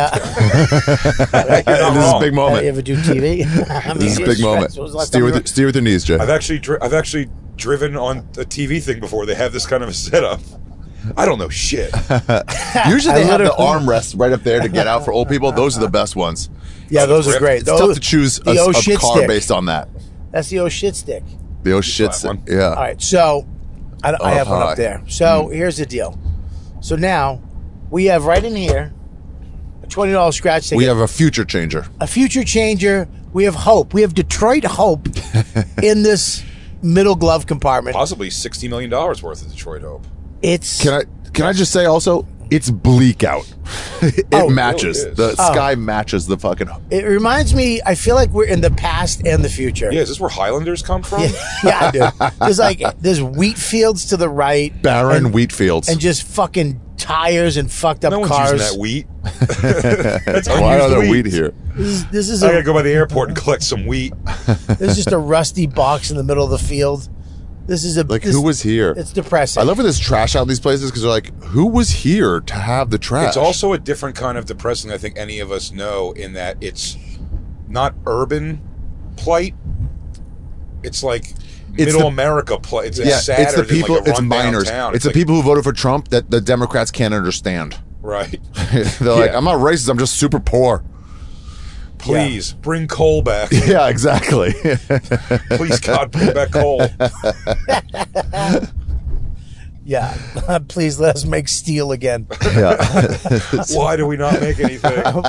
This is a big moment. You ever do TV? This is a big moment. Steer with your knees, Jay. I've actually driven on a TV thing before. They have this kind of a setup. I don't know shit. Usually they have the literally- armrests right up there to get out for old people. Those are the best ones. Yeah, those are great. It's tough to choose the a oh shit car stick. based on that. That's the oh shit stick. The oh shit. that one. Yeah. All right, so I have one high. up there. So here's the deal. So now we have right in here a $20 scratch ticket. We have a future changer. a future changer. We have hope. We have Detroit hope in this middle glove compartment. Possibly $60 million worth of Detroit Hope. It's Can I just say also, it's bleak out. It Oh, matches. it is. The sky matches the fucking. it reminds me. I feel like we're in the past and the future. Yeah, is this where Highlanders come from? Yeah, dude. There's wheat fields to the right, Barren and, wheat fields. and just fucking tires and fucked up No one's cars. using that wheat. That's Why are unused there wheat here? This is I gotta go by the airport and collect some wheat. This is just a rusty box in the middle of the field. This is Who was here? It's depressing. I love when there's trash out in these places because they're like, who was here to have the trash? It's also a different kind of depressing. I think any of us know in that it's not urban plight. It's like middle the- America plight. It's yeah, sadder it's the than, people. like a It's rundown minors. town. It's the like- people who voted for Trump that the Democrats can't understand. Right. They're like, Yeah. I'm not racist. I'm just super poor. Please bring coal back. Yeah, exactly. Please, God, bring back coal. Yeah. Please let us make steel again. yeah. Why do we not make anything? I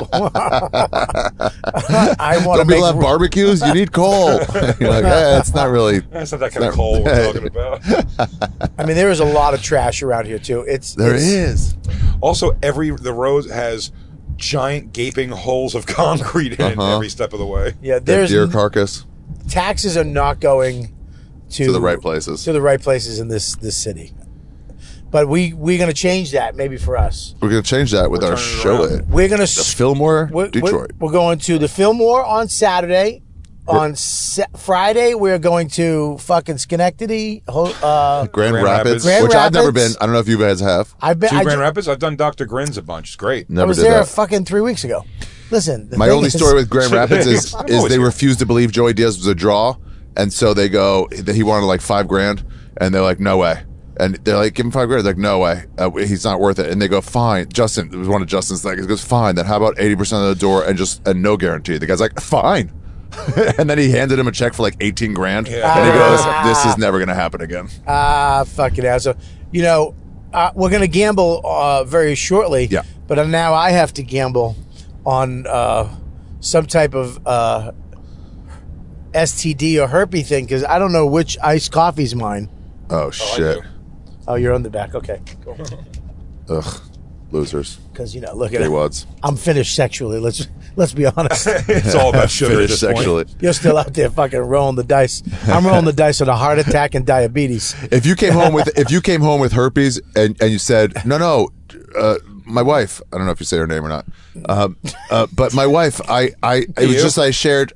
want to Don't make. people have barbecues? You need coal. You're like, it's not really. That's not that kind of coal we're talking about. I mean, there is a lot of trash around here too. There is. Also, the road has giant gaping holes of concrete in it every step of the way. Yeah, That there's deer carcass taxes are not going to the right places. to the right places in this city. But we're going to change that maybe for us. We're going to change that with We're our turning it show. around. We're going to The Fillmore, Detroit. We're going to the Fillmore on Saturday. On Friday, we're going to fucking Schenectady. Grand Grand Rapids, Rapids. Grand which I've never been. Rapids. I don't know if you guys have. I've been. To I, Grand Rapids, I've done Dr. Grin's a bunch. It's great. I Never was did there that. fucking 3 weeks ago. Listen, the My thing only is- story with Grand Rapids is I'm they always here. refused to believe Joey Diaz was a draw, and so they go that he wanted like $5,000, and they're like, no way. And they're like, give him $5,000. They're like, no way, he's not worth it. And they go, fine. Justin, it was one of Justin's things. He goes, fine. Then how about 80% of the door and no guarantee? The guy's like, fine. And then he handed him a check for like $18,000, Yeah. and he goes, this is never going to happen again. Fucking asshole. You know, we're going to gamble very shortly. Yeah. But now I have to gamble on some type of STD or herpes thing because I don't know which iced coffee's mine. Oh shit! do. Oh, you're on the back. Okay, cool. Ugh, losers. Because look at Gay it. wads. I'm finished sexually. Let's be honest. It's all about sugar at Finished this point. sexually. You're still out there fucking rolling the dice. I'm rolling the dice on a heart attack and diabetes. If you came home with herpes and you said no, my wife, I don't know if you say her name or not, but my wife, it was You? just I shared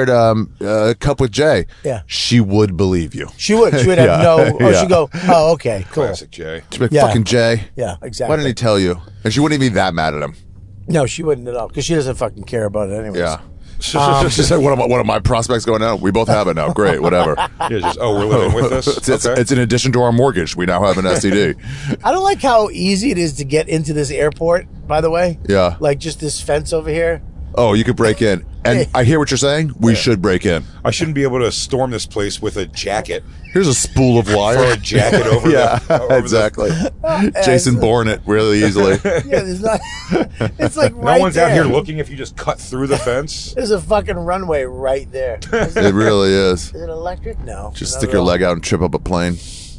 a cup with Jay. Yeah. She would believe you. She would have Yeah. no. Oh, Yeah. she'd go. Oh, okay, cool. Classic Jay. She'd be like, Yeah. fucking Jay. Yeah, exactly. Why didn't he tell you? And she wouldn't even be that mad at him. No, she wouldn't at all because she doesn't fucking care about it anyways. Yeah. She said, one of my prospects going out. We both have it now. Great, whatever. Yeah, just, we're living with this? It's in addition to our mortgage. We now have an STD. I don't like how easy it is to get into this airport. By the way, Yeah. like just this fence over here. Oh, you could break in. And I hear what you're saying. We should break in. I shouldn't be able to storm this place with a jacket. Here's a spool of Throw a wire. jacket over Yeah, the... over exactly. Jason Bourne it really easily. Yeah, there's not. It's like No right one's there. out here looking if you just cut through the fence. There's a fucking runway right there. Is It really is. it electric? No. Just not stick at your all. leg out and trip up a plane.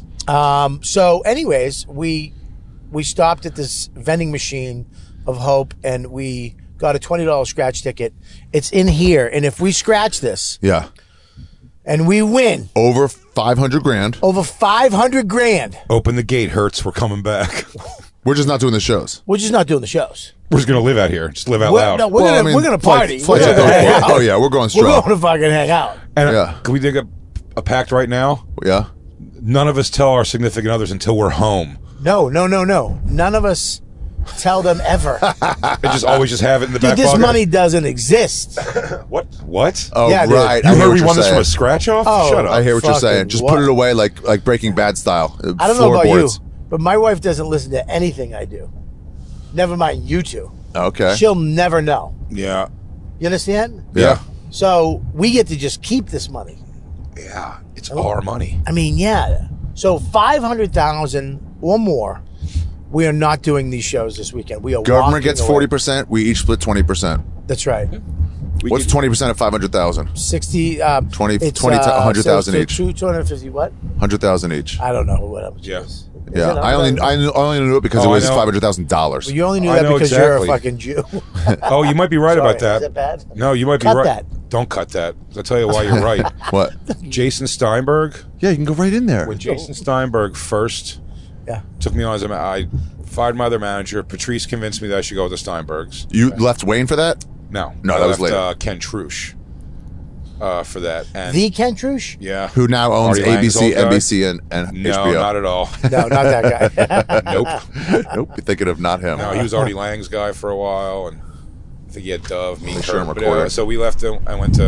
So, anyways, we stopped at this vending machine of hope, and we got a $20 scratch ticket. It's in here, and if we scratch this Yeah. and we win Over 500 grand. over 500 grand, Open the gate, Hurts. We're coming back. We're just not doing the shows. we're just not doing the shows. We're just going to live out here. Just live out We're, loud. no, we're Well, gonna I mean, we're gonna party. flights We're are gonna going hang for it. out. Oh, yeah, we're going We're strong. going to fucking hang out. And Yeah. can we take a pact right now? Yeah. None of us tell our significant others until we're home. No. None of us tell them ever. And just always just have it in the Dude, back this pocket. money doesn't exist. What? Oh, Yeah, dude. right. You I hear heard what we you're won this from saying. a scratch off? Oh, Shut up. I hear what you're Fucking saying. Just what? put it away like Breaking Bad style. I don't know about you, Floorboards. but my wife doesn't listen to anything I do. Never mind you two. Okay. She'll never know. Yeah. You understand? Yeah. So we get to just keep this money. Yeah. It's our money. I mean, yeah. So 500,000 or more. We are not doing these shows this weekend. We are Government walking gets away. 40%. We each split 20%. That's right. What's 20% of 500,000? 60. 20 it's, 20 to 100,000 so each. 250 what? 100,000 each. I don't know what else. Yeah. It is. Is Yeah. it I only knew it because Oh, it I was know. $500,000. You only knew I that know because exactly. you're a fucking Jew. Oh, you might be right Sorry, about that. Is that bad? No, you might be Cut right. that. Don't cut that. I'll tell you why you're right. What? Jason Steinberg, Yeah, you can go right in there. when Jason Steinberg first Yeah. took me on as I fired my other manager. Patrice convinced me that I should go with the Steinbergs. You left Wayne for that? No, No, I that was left, later. Ken Trush for that. And The Ken Trush? yeah, Who now owns Artie Lang's ABC, old guy? NBC, and No, HBO? not at all. No, not that guy. Nope. Nope. You're thinking of not him. No, he was Artie Lang's guy for a while, and I think he had Dove, me, Make sure I'm Kurt. But, recording. so we left him. I went to.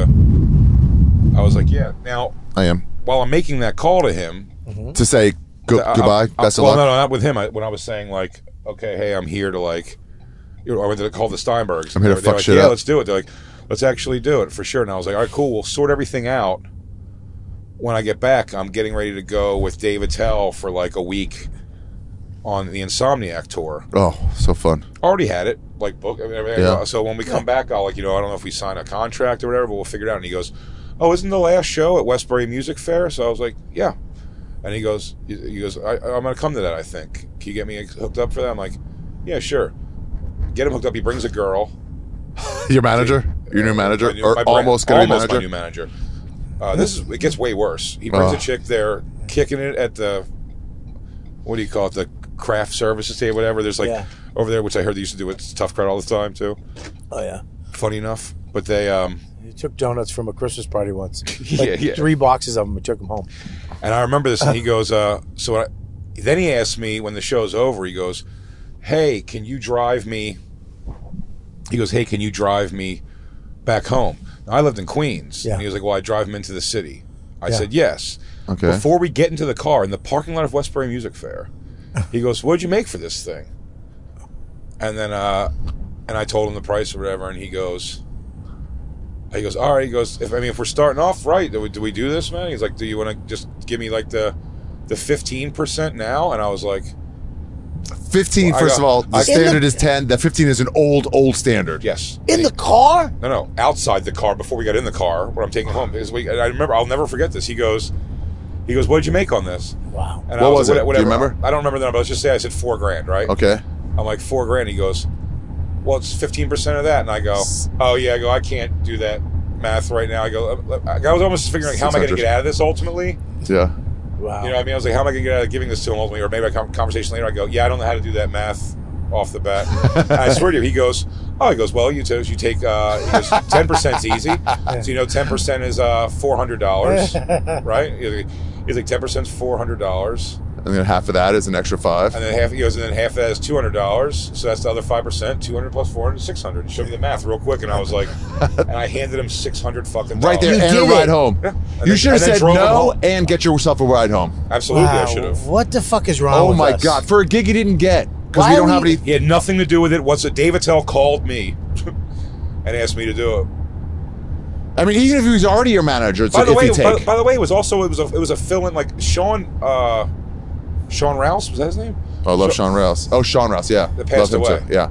I was like, yeah. Now, I am. while I'm making that call to him, To say goodbye, best of well, luck. no, not with him. When I was saying like, okay, hey, I'm here to like, I went to call the Steinbergs. I'm here to They're fuck like, shit yeah, up. let's do it. They're like, let's actually do it for sure. And I was like, all right, cool. We'll sort everything out. When I get back, I'm getting ready to go with David Tell for like a week on the Insomniac tour. Oh, so fun. Already had it, like book. I mean, everything. Yeah. So when we come back, I'll like, I don't know if we sign a contract or whatever, but we'll figure it out. And he goes, oh, isn't the last show at Westbury Music Fair? So I was like, yeah. And he goes, I'm going to come to that, I think. Can you get me hooked up for that? I'm like, yeah, sure. get him hooked up. He brings a girl. Your manager? Your new manager? Or My almost going to be almost manager? my new manager. It gets way worse. He brings a chick there, kicking it at the, what do you call it, the craft services table, whatever. There's like over there, which I heard they used to do with Tough Crowd all the time too. Oh yeah. Funny enough, but they He took donuts from a Christmas party once. Yeah. 3 boxes of them. And took them home. And I remember this, and he goes, then he asked me when the show's over, he goes, hey, can you drive me? He goes, hey, can you drive me back home? Now, I lived in Queens. Yeah. And he was like, well, I drive him into the city. I Yeah. said, yes. Okay. Before we get into the car, in the parking lot of Westbury Music Fair, he goes, what'd you make for this thing? And then, and I told him the price or whatever, and he goes, all right. He goes, if we're starting off right, do we do this, man? He's like, do you want to just give me like the 15% now? And I was like, 15, Well, first of all, the In standard the- is 10. That 15 is an old standard. yes. In the car? No, outside the car before we got in the car when I'm taking him home. Because I remember, I'll never forget this. He goes, what did you make on this? Wow. And What I was it? Do you Whatever. remember? I don't remember the number. Let's just say I said $4,000, right? Okay. I'm like, $4,000. He goes, well, it's 15% of that. And I go, oh yeah. I go, I can't do that math right now. I was almost figuring, how am I going to 600. get out of this ultimately? Yeah. Wow. You know what I mean? I was like, how am I going to get out of giving this to him ultimately? Or maybe a conversation later, I go, yeah, I don't know how to do that math off the bat. And I swear to you, he goes, well, you take, he goes, 10% is easy. So, 10% is $400, right? He's like, 10% is $400. And then half of that is an extra 5. And then half of that is $200. So that's the other 5%. 200 plus 400 is 600. He showed me the math real quick, and I was like, and I handed him 600 fucking Right there, You and a did ride it. home. Yeah. And You then- should have and then said drove him no home. and get yourself a ride home. Absolutely, Wow. I should have. What the fuck is wrong Oh with my us? God. For a gig you didn't get. Because Why we don't are have we- any. He had nothing to do with it. Dave Attell called me and asked me to do it. I mean, even if he was already your manager, it's By if the way, you take. by the way, it was a fill-in, like Sean Rouse, was that his name? Oh, I love Sean Rouse. Oh, Sean Rouse, yeah. That passed Love him away. too, yeah.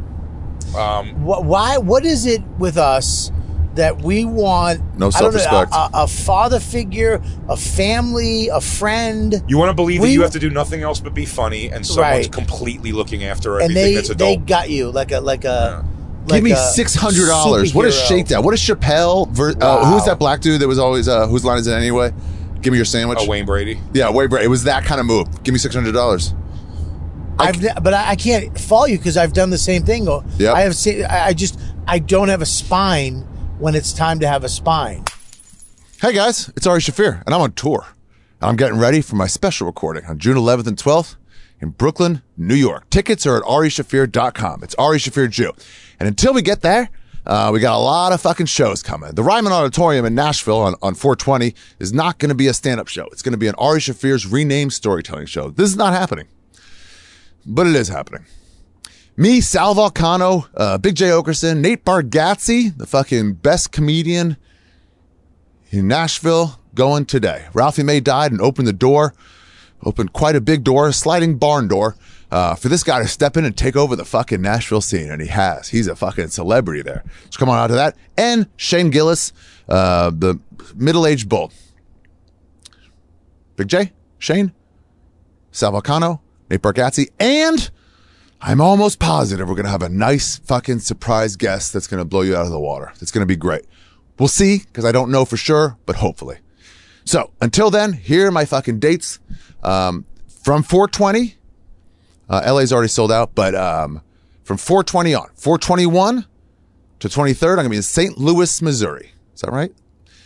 What is it with us that we want? No I don't know, self-respect. a father figure, a family, a friend, You want to believe that We- you have to do nothing else but be funny, and someone's Right. completely looking after and everything that's they adult. got you like a Give me a $600. What is superhero. Shakedown? What is Chappelle? Wow. Who's that black dude that was always, whose line is it anyway? Give me your sandwich. Wayne Brady. Yeah, Wayne Brady. It was that kind of move. Give me $600. But I can't follow you because I've done the same thing. Yep. I don't have a spine when it's time to have a spine. Hey guys, it's Ari Shafir, and I'm on tour. And I'm getting ready for my special recording on June 11th and 12th in Brooklyn, New York. Tickets are at arishafir.com. It's Ari Shafir Jew. And until we get there, we got a lot of fucking shows coming. The Ryman Auditorium in Nashville on 420 is not going to be a stand-up show. It's going to be an Ari Shafir's renamed storytelling show. This is not happening. But it is happening. Me, Sal Volcano, Big J. Okerson, Nate Bargatze, the fucking best comedian in Nashville, going today. Ralphie May died and opened the door, opened quite a big door, a sliding barn door, for this guy to step in and take over the fucking Nashville scene. And he has. He's a fucking celebrity there. So come on out to that. And Shane Gillis, the middle-aged bull. Big J, Shane, Sal Volcano, Nate Bargatze, and I'm almost positive we're going to have a nice fucking surprise guest that's going to blow you out of the water. That's going to be great. We'll see, because I don't know for sure, but hopefully. So until then, here are my fucking dates. From 420, LA's already sold out, but from 420 on, 421 to 23rd, I'm going to be in St. Louis, Missouri. Is that right?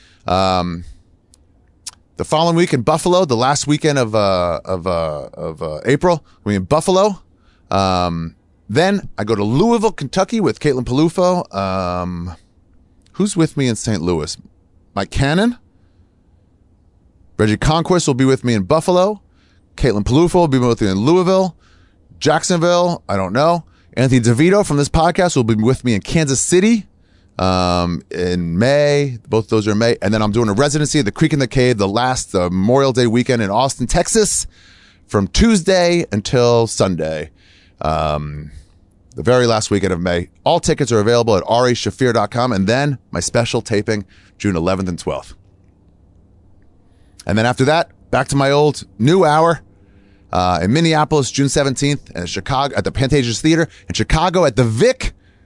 The following week in Buffalo, the last weekend of April, we're in Buffalo. Then I go to Louisville, Kentucky with Caitlin Palufo. Who's with me in St. Louis? Mike Cannon. Reggie Conquest will be with me in Buffalo. Caitlin Palufo will be with me in Louisville. Jacksonville, I don't know. Anthony DeVito from this podcast will be with me in Kansas City in May. Both those are in May. And then I'm doing a residency at the Creek in the Cave the last Memorial Day weekend in Austin, Texas from Tuesday until Sunday. The very last weekend of May. All tickets are available at arishafir.com. And then my special taping June 11th and 12th. And then after that, back to my old new hour in Minneapolis, June 17th, and Chicago at the Pantages Theater, in Chicago at the Vic,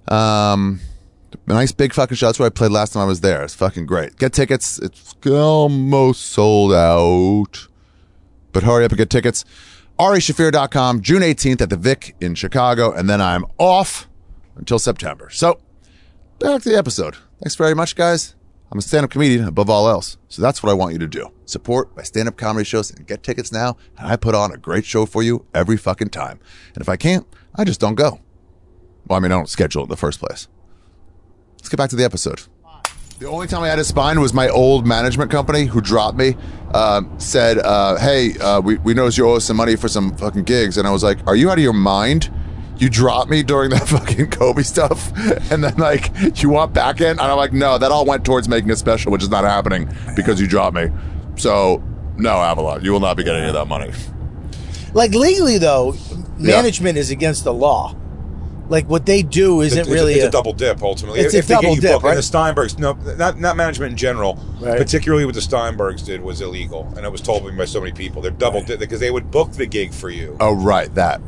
A nice big fucking show. That's where I played last time I was there. It's fucking great. Get tickets. It's almost sold out. But hurry up and get tickets. AriShafir.com, June 18th at the Vic in Chicago. And then I'm off until September. So, back to the episode. Thanks very much, guys. I'm a stand-up comedian above all else. So that's what I want you to do. Support my stand-up comedy shows and get tickets now. And I put on a great show for you every fucking time. And if I can't, I just don't go. Well, I mean, I don't schedule it in the first place. Let's get back to the episode. The only time I had a spine was my old management company who dropped me, said, hey, we noticed you owe us some money for some fucking gigs. And I was like, are you out of your mind? You dropped me during that fucking Kobe stuff. And then like, you want back in? And I'm like, no, that all went towards making a special, which is not happening because you dropped me. So no, Avalon, you will not be getting any of that money. Like legally though, management is against the law. Like what they do isn't really it's a double dip. Ultimately, It's if a they get double you dip, booked, right? and the Steinbergs, no, not management in general, Right. particularly what the Steinbergs did was illegal, and it was told me by so many people. They're double dip because they would book the gig for you, Oh, right, that.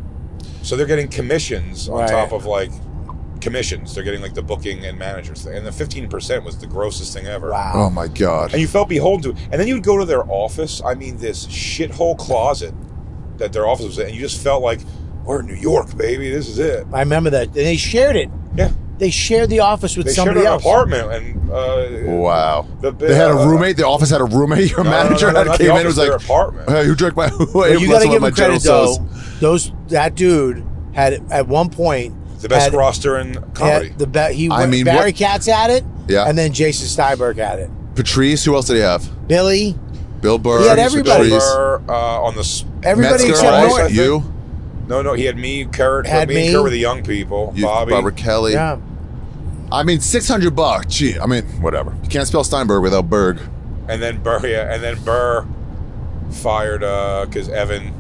so they're getting commissions on Right. top of like commissions. They're getting like the booking and managers thing, and the 15% was the grossest thing ever. Wow. Oh my God. And you felt beholden to it. And then you would go to their office. I mean, this shithole closet that their office was in, and you just felt like, we're in New York, baby. This is it. I remember that. And they shared it. Yeah. They shared the office with They shared somebody an else. apartment, and Wow. The- They had a roommate. The office had a roommate. Your manager not came the in and was office, like, their apartment. hey, who drank my... But you got to give my him credit General though. Tso's?" That dude had at one point The best had- roster in comedy. had the I mean, Barry what- Katz had it. Yeah. And then Jason Steinberg had it. Patrice, who else did he have? Billy, Bill Burr. He had everybody. Patrice. On the everybody Metzger, except right? Norton. You, no, he had me, Kurt. Had me and me. Kurt were the young people. you Bobby. Barbara Kelly. Yeah. I mean, $600. Gee, I mean, whatever. You can't spell Steinberg without Berg. And then Burr, yeah, and then Burr fired because Evan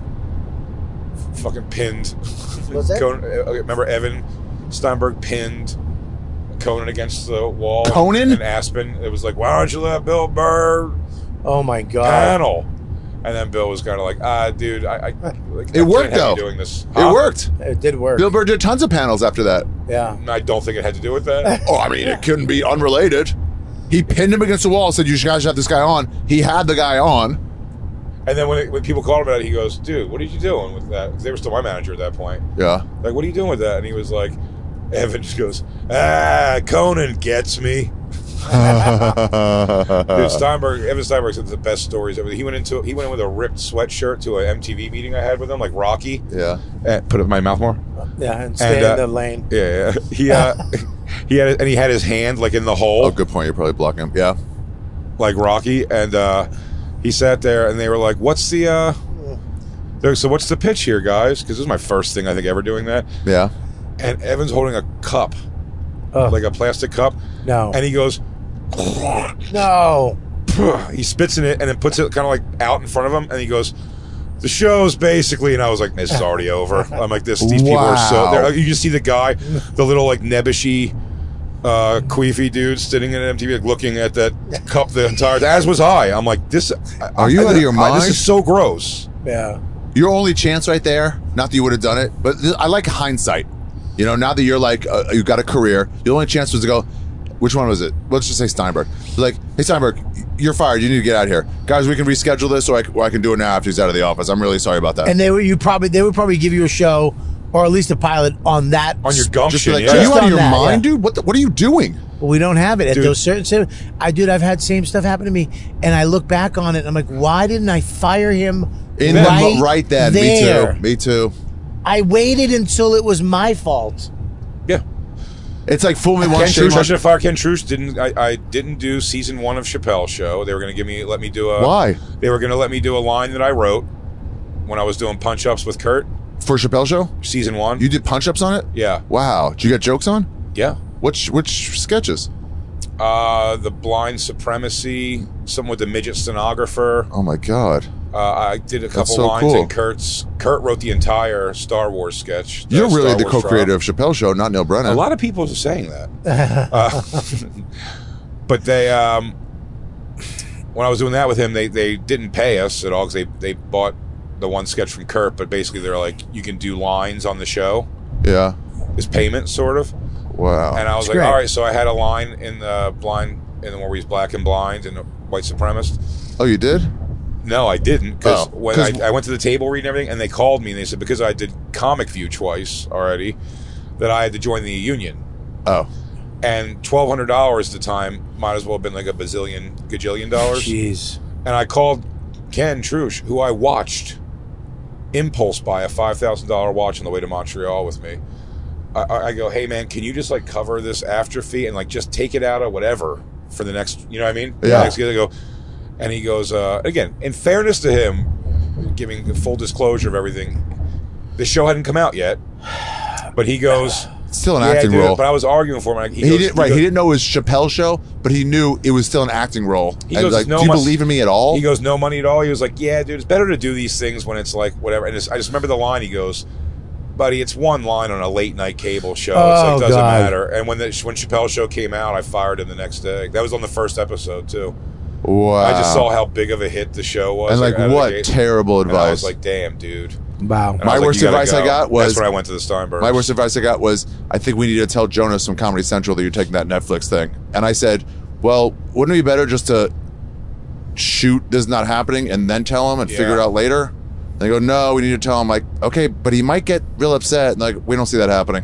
fucking pinned. What's that? Remember Evan Steinberg pinned Conan against the wall? Conan? in Aspen. It was like, why don't you let Bill Burr Oh my God. panel? And then Bill was kind of like, dude, I like, It I worked, can't have you though. doing this. It worked. It did work. Bill Burr did tons of panels after that. Yeah. I don't think it had to do with that. Oh, I mean, it couldn't be unrelated. He pinned him against the wall, said, you guys should have this guy on. He had the guy on. And then when people called him about it, he goes, dude, what are you doing with that? 'Cause they were still my manager at that point. Yeah. Like, what are you doing with that? And he was like, Evan just goes, Conan gets me. Dude, Evan Steinberg said the best stories ever. He went in with a ripped sweatshirt to an MTV meeting I had with him, like Rocky. Yeah. Put it in my mouth more. Yeah. And stay in the lane. Yeah, he had his hand like in the hole, Oh, good point. You're probably blocking him. Yeah. like Rocky, and he sat there, and they were like, "What's the?" They're like, so what's the pitch here, guys? Because this is my first thing I think ever doing that. Yeah. And Evan's holding a cup, like a plastic cup, No. and he goes. No. He spits in it and then puts it kind of like out in front of him, and he goes, "The show's basically." And I was like, "This is already over." I'm like, "These people are so." Wow. You just see the guy, the little like nebbishy, queefy dude sitting in an MTV, like, looking at that cup the entire. As was I. I'm like, "This." Are you out of your mind? This is so gross. Yeah. Your only chance right there, not that you would have done it, but I like hindsight. You know, now that you're like, you got a career, your only chance was to go, which one was it? Let's just say Steinberg. Like, hey, Steinberg, you're fired. You need to get out of here. Guys, we can reschedule this, or I can do it now after he's out of the office. I'm really sorry about that. And they would probably give you a show or at least a pilot on that. On your just be gumption, like, yeah. are you Just out of on your that, mind, yeah. dude? What are you doing? We don't have it at Dude. those certain. I've had same stuff happen to me, and I look back on it, and I'm like, why didn't I fire him Right then. there? Me too. I waited until it was my fault. Yeah. It's like fool me Ken once, shame Trush, I on. should have fired Ken Trush. I didn't do season 1 of Chappelle's Show. They were going to let me do a. Why? They were going to let me do a line that I wrote when I was doing punch ups with Kurt. For Chappelle Show? Season 1. You did punch-ups on it? Yeah. Wow. Did you get jokes on? Yeah. Which sketches? The blind supremacy, something with the midget stenographer. Oh, my God. I did a couple so lines, cool. and Kurt wrote the entire Star Wars sketch. You're really Star the Wars co-creator drop. of Chappelle Show, not Neil Brennan. A lot of people are saying that. But they, when I was doing that with him, they didn't pay us at all because they bought the one sketch from Kurt, but basically they're like, you can do lines on the show. Yeah. Is payment, sort of. Wow. And I was like, great. all right. So I had a line in the blind, in the where he's black and blind and a white supremacist. Oh, you did? No, I didn't, because Oh, when 'cause- I went to the table reading everything, and they called me and they said because I did Comic View twice already, that I had to join the union. Oh. And $1,200 at the time might as well have been like a gajillion dollars. Jeez. And I called Ken Trush, who I watched impulse buy a $5,000 watch on the way to Montreal with me. I go, hey man, can you just like cover this after fee and like just take it out of whatever for the next, you know what I mean? Yeah. Next year, I go, and he goes, again, in fairness to him, giving full disclosure of everything, the show hadn't come out yet, but he goes, Still an yeah, acting dude, role. but I was arguing for him. Like, He didn't know it was Chappelle's show, but he knew it was still an acting role. He And goes, like, "No do you mon- believe in me at all? He goes, no money at all. He was like, yeah, dude, it's better to do these things when it's like whatever. And I just remember the line. He goes, buddy, it's one line on a late night cable show. It's like, Oh, it doesn't God. matter. And when Chappelle's show came out, I fired him the next day. That was on the first episode too. Wow. I just saw how big of a hit the show was. And like, out of the what gate. terrible And I was advice. like, damn, dude. Wow. And I My was like, worst "You gotta advice I go." got was- That's when I went to the Steinbergs. My worst advice I got was, I think we need to tell Jonas from Comedy Central that you're taking that Netflix thing. And I said, well, wouldn't it be better just to shoot this is not happening and then tell him and figure it Yeah. out later? And they go, no, we need to tell him. Like, okay, but he might get real upset. And like, we don't see that happening.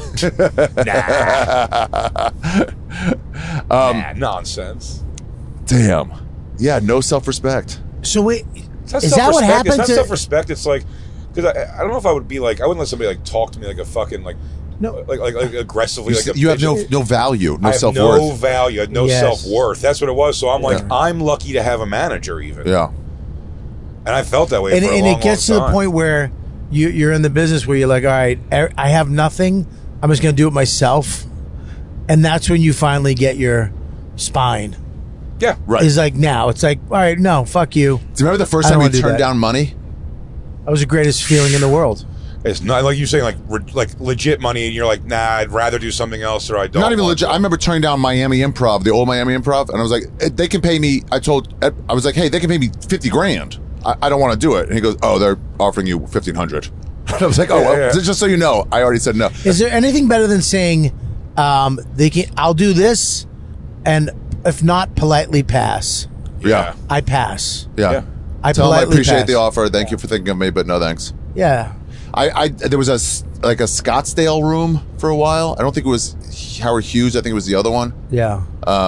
Nah, nonsense. Damn. Yeah, no self-respect. So wait, It's not is that what self-respect. happened It's not to? self-respect. It's like, because I don't know if I would be like, I wouldn't let somebody like talk to me like a fucking like, No. like aggressively like a You have bitch. no value, no I have self-worth. no value, I have no Yes. self-worth. That's what it was. So I'm like, Yeah. I'm lucky to have a manager even. Yeah. And I felt that way and for a and long, it gets to long the time. point where you're in the business where you're like, all right, I have nothing. I'm just going to do it myself, and that's when you finally get your spine. Yeah. Right. Is like now. It's like, all right, no, fuck you. Do you remember the first I time don't you wanna do turned that. down money? That was the greatest feeling in the world. It's not like you saying like legit money and you're like, nah, I'd rather do something else or I don't. Not even want legit. to. I remember turning down Miami Improv, the old Miami Improv, and I was like, they can pay me. I was like, hey, they can pay me $50,000. I don't want to do it. And he goes, oh, they're offering you $1,500. I was like, oh, well, Yeah. just so you know, I already said no. Is there anything better than saying, I'll do this, and if not, politely pass. Yeah, I pass. yeah. Yeah. I Tell them I politely appreciate pass. the offer. Thank you for thinking of me, but no thanks. Yeah. There was a Scottsdale room for a while. I don't think it was Howard Hughes. I think it was the other one. Yeah.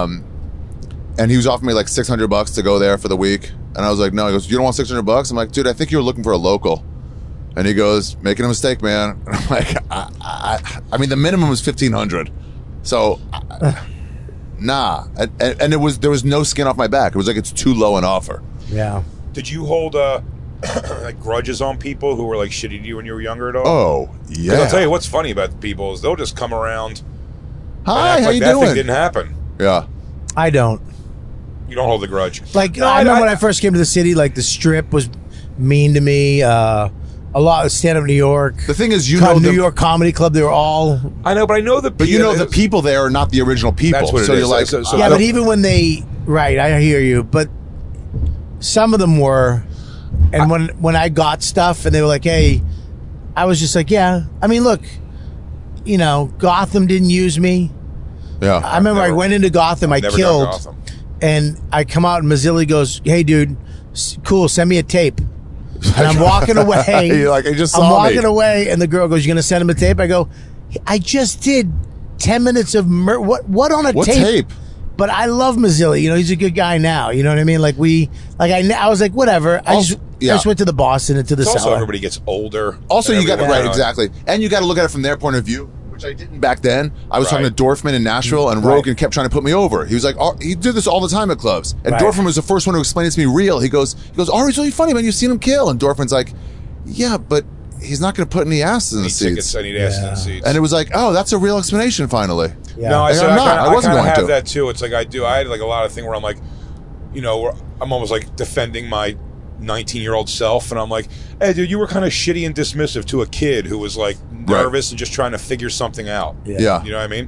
And he was offering me like $600 to go there for the week. And I was like, no. He goes, you don't want $600? I'm like, dude, I think you were looking for a local. And he goes, making a mistake, man. And I'm like, I mean, the minimum was $1,500. So, nah. And there was no skin off my back. It was like, it's too low an offer. Yeah. Did you hold like grudges on people who were like shitty to you when you were younger at all? Oh, 'Cause yeah. I'll tell you what's funny about people is they'll just come around and Hi, act how like you that thing doing? didn't happen. Yeah. I don't. You don't hold a grudge. Like, No, I remember when I first came to the city, like, the strip was mean to me. A lot of stand-up New York. The thing is, you know, New York Comedy Club, they were all... I know, but I know the. but you know, the people there are not the original people. That's what it so is. you're like, So- Yeah, but even when they... Right, I hear you. But some of them were... And when I got stuff and they were like, hey... I was just like, yeah. I mean, look, you know, Gotham didn't use me. yeah. I remember I never- went into Gotham, I never done killed, Gotham. and I come out and Mazzilli goes, hey, dude, cool, send me a tape. And I'm walking away. You're like, I just I'm saw walking me. away, and the girl goes, "You're gonna send him a tape?" I go, "I just did 10 minutes of what on a What tape?" tape? But I love Mazzilli. You know, he's a good guy now. You know what I mean? Like I was like, whatever. I Also- yeah. just went to the Boston and to the It's also cellar. everybody gets older. Also, and you got everyone, right, you know, exactly, and you got to look at it from their point of view, which I didn't back then. I was talking Right. to Dorfman in Nashville, and Right. Rogan kept trying to put me over. He was like, oh, he did this all the time at clubs, and Right. Dorfman was the first one to explain it to me real. He goes, Ari's really funny, man. You've seen him kill, and Dorfman's like, yeah, but he's not going to put any asses in I the need tickets. seats. I need asses in Yeah. the seats. And it was like, oh, that's a real explanation. Finally, Yeah. No, I Like, said I'm I not. kinda, I wasn't kinda going have to. that too. It's like I do. I had like a lot of thing where I'm like, you know, where I'm almost like defending my 19-year-old self, and I'm like, hey, dude, you were kind of shitty and dismissive to a kid who was like nervous and just trying to figure something out. yeah. You know what I mean?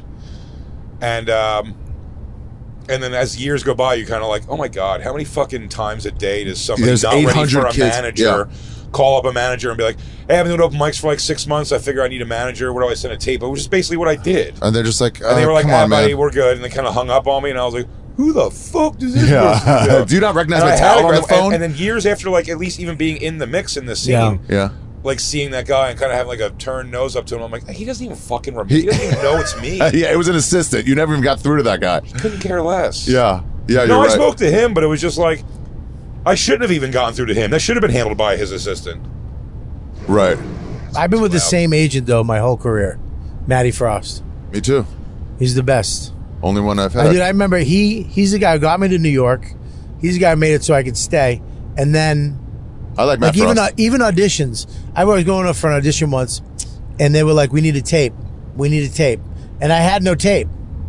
And then as years go by, you kind of like, oh my god, how many fucking times a day does somebody There's not ready 800 for a kids. manager call up a manager and be like, hey, I've been doing open mics for like 6 months. I figure I need a manager. Where do I send a tape? Which is basically what I did. And they're just like, And they were like, come on, buddy, man. we're good. And they kind of hung up on me. And I was like, who the fuck does this Yeah. person do? Do you not recognize And my I had towel on to the grab- phone? And then years after, like, at least even being in the mix in the scene, Yeah. Yeah. like seeing that guy and kind of having like a turned nose up to him, I'm like, he doesn't even fucking remember. He doesn't even know it's me. Yeah, it was an assistant. You never even got through to that guy. Couldn't care less. Yeah. Yeah, No, you're I right. spoke to him, but it was just like, I shouldn't have even gotten through to him. That should have been handled by his assistant. Right. I've been with the Loud. same agent though my whole career, Matty Frost. Me too. He's the best. Only one I've I had. I remember he's the guy who got me to New York. He's the guy who made it so I could stay. And then I like Matt like Frost. even auditions. I was going up for an audition once, and they were like, "We need a tape. We need a tape," and I had no tape.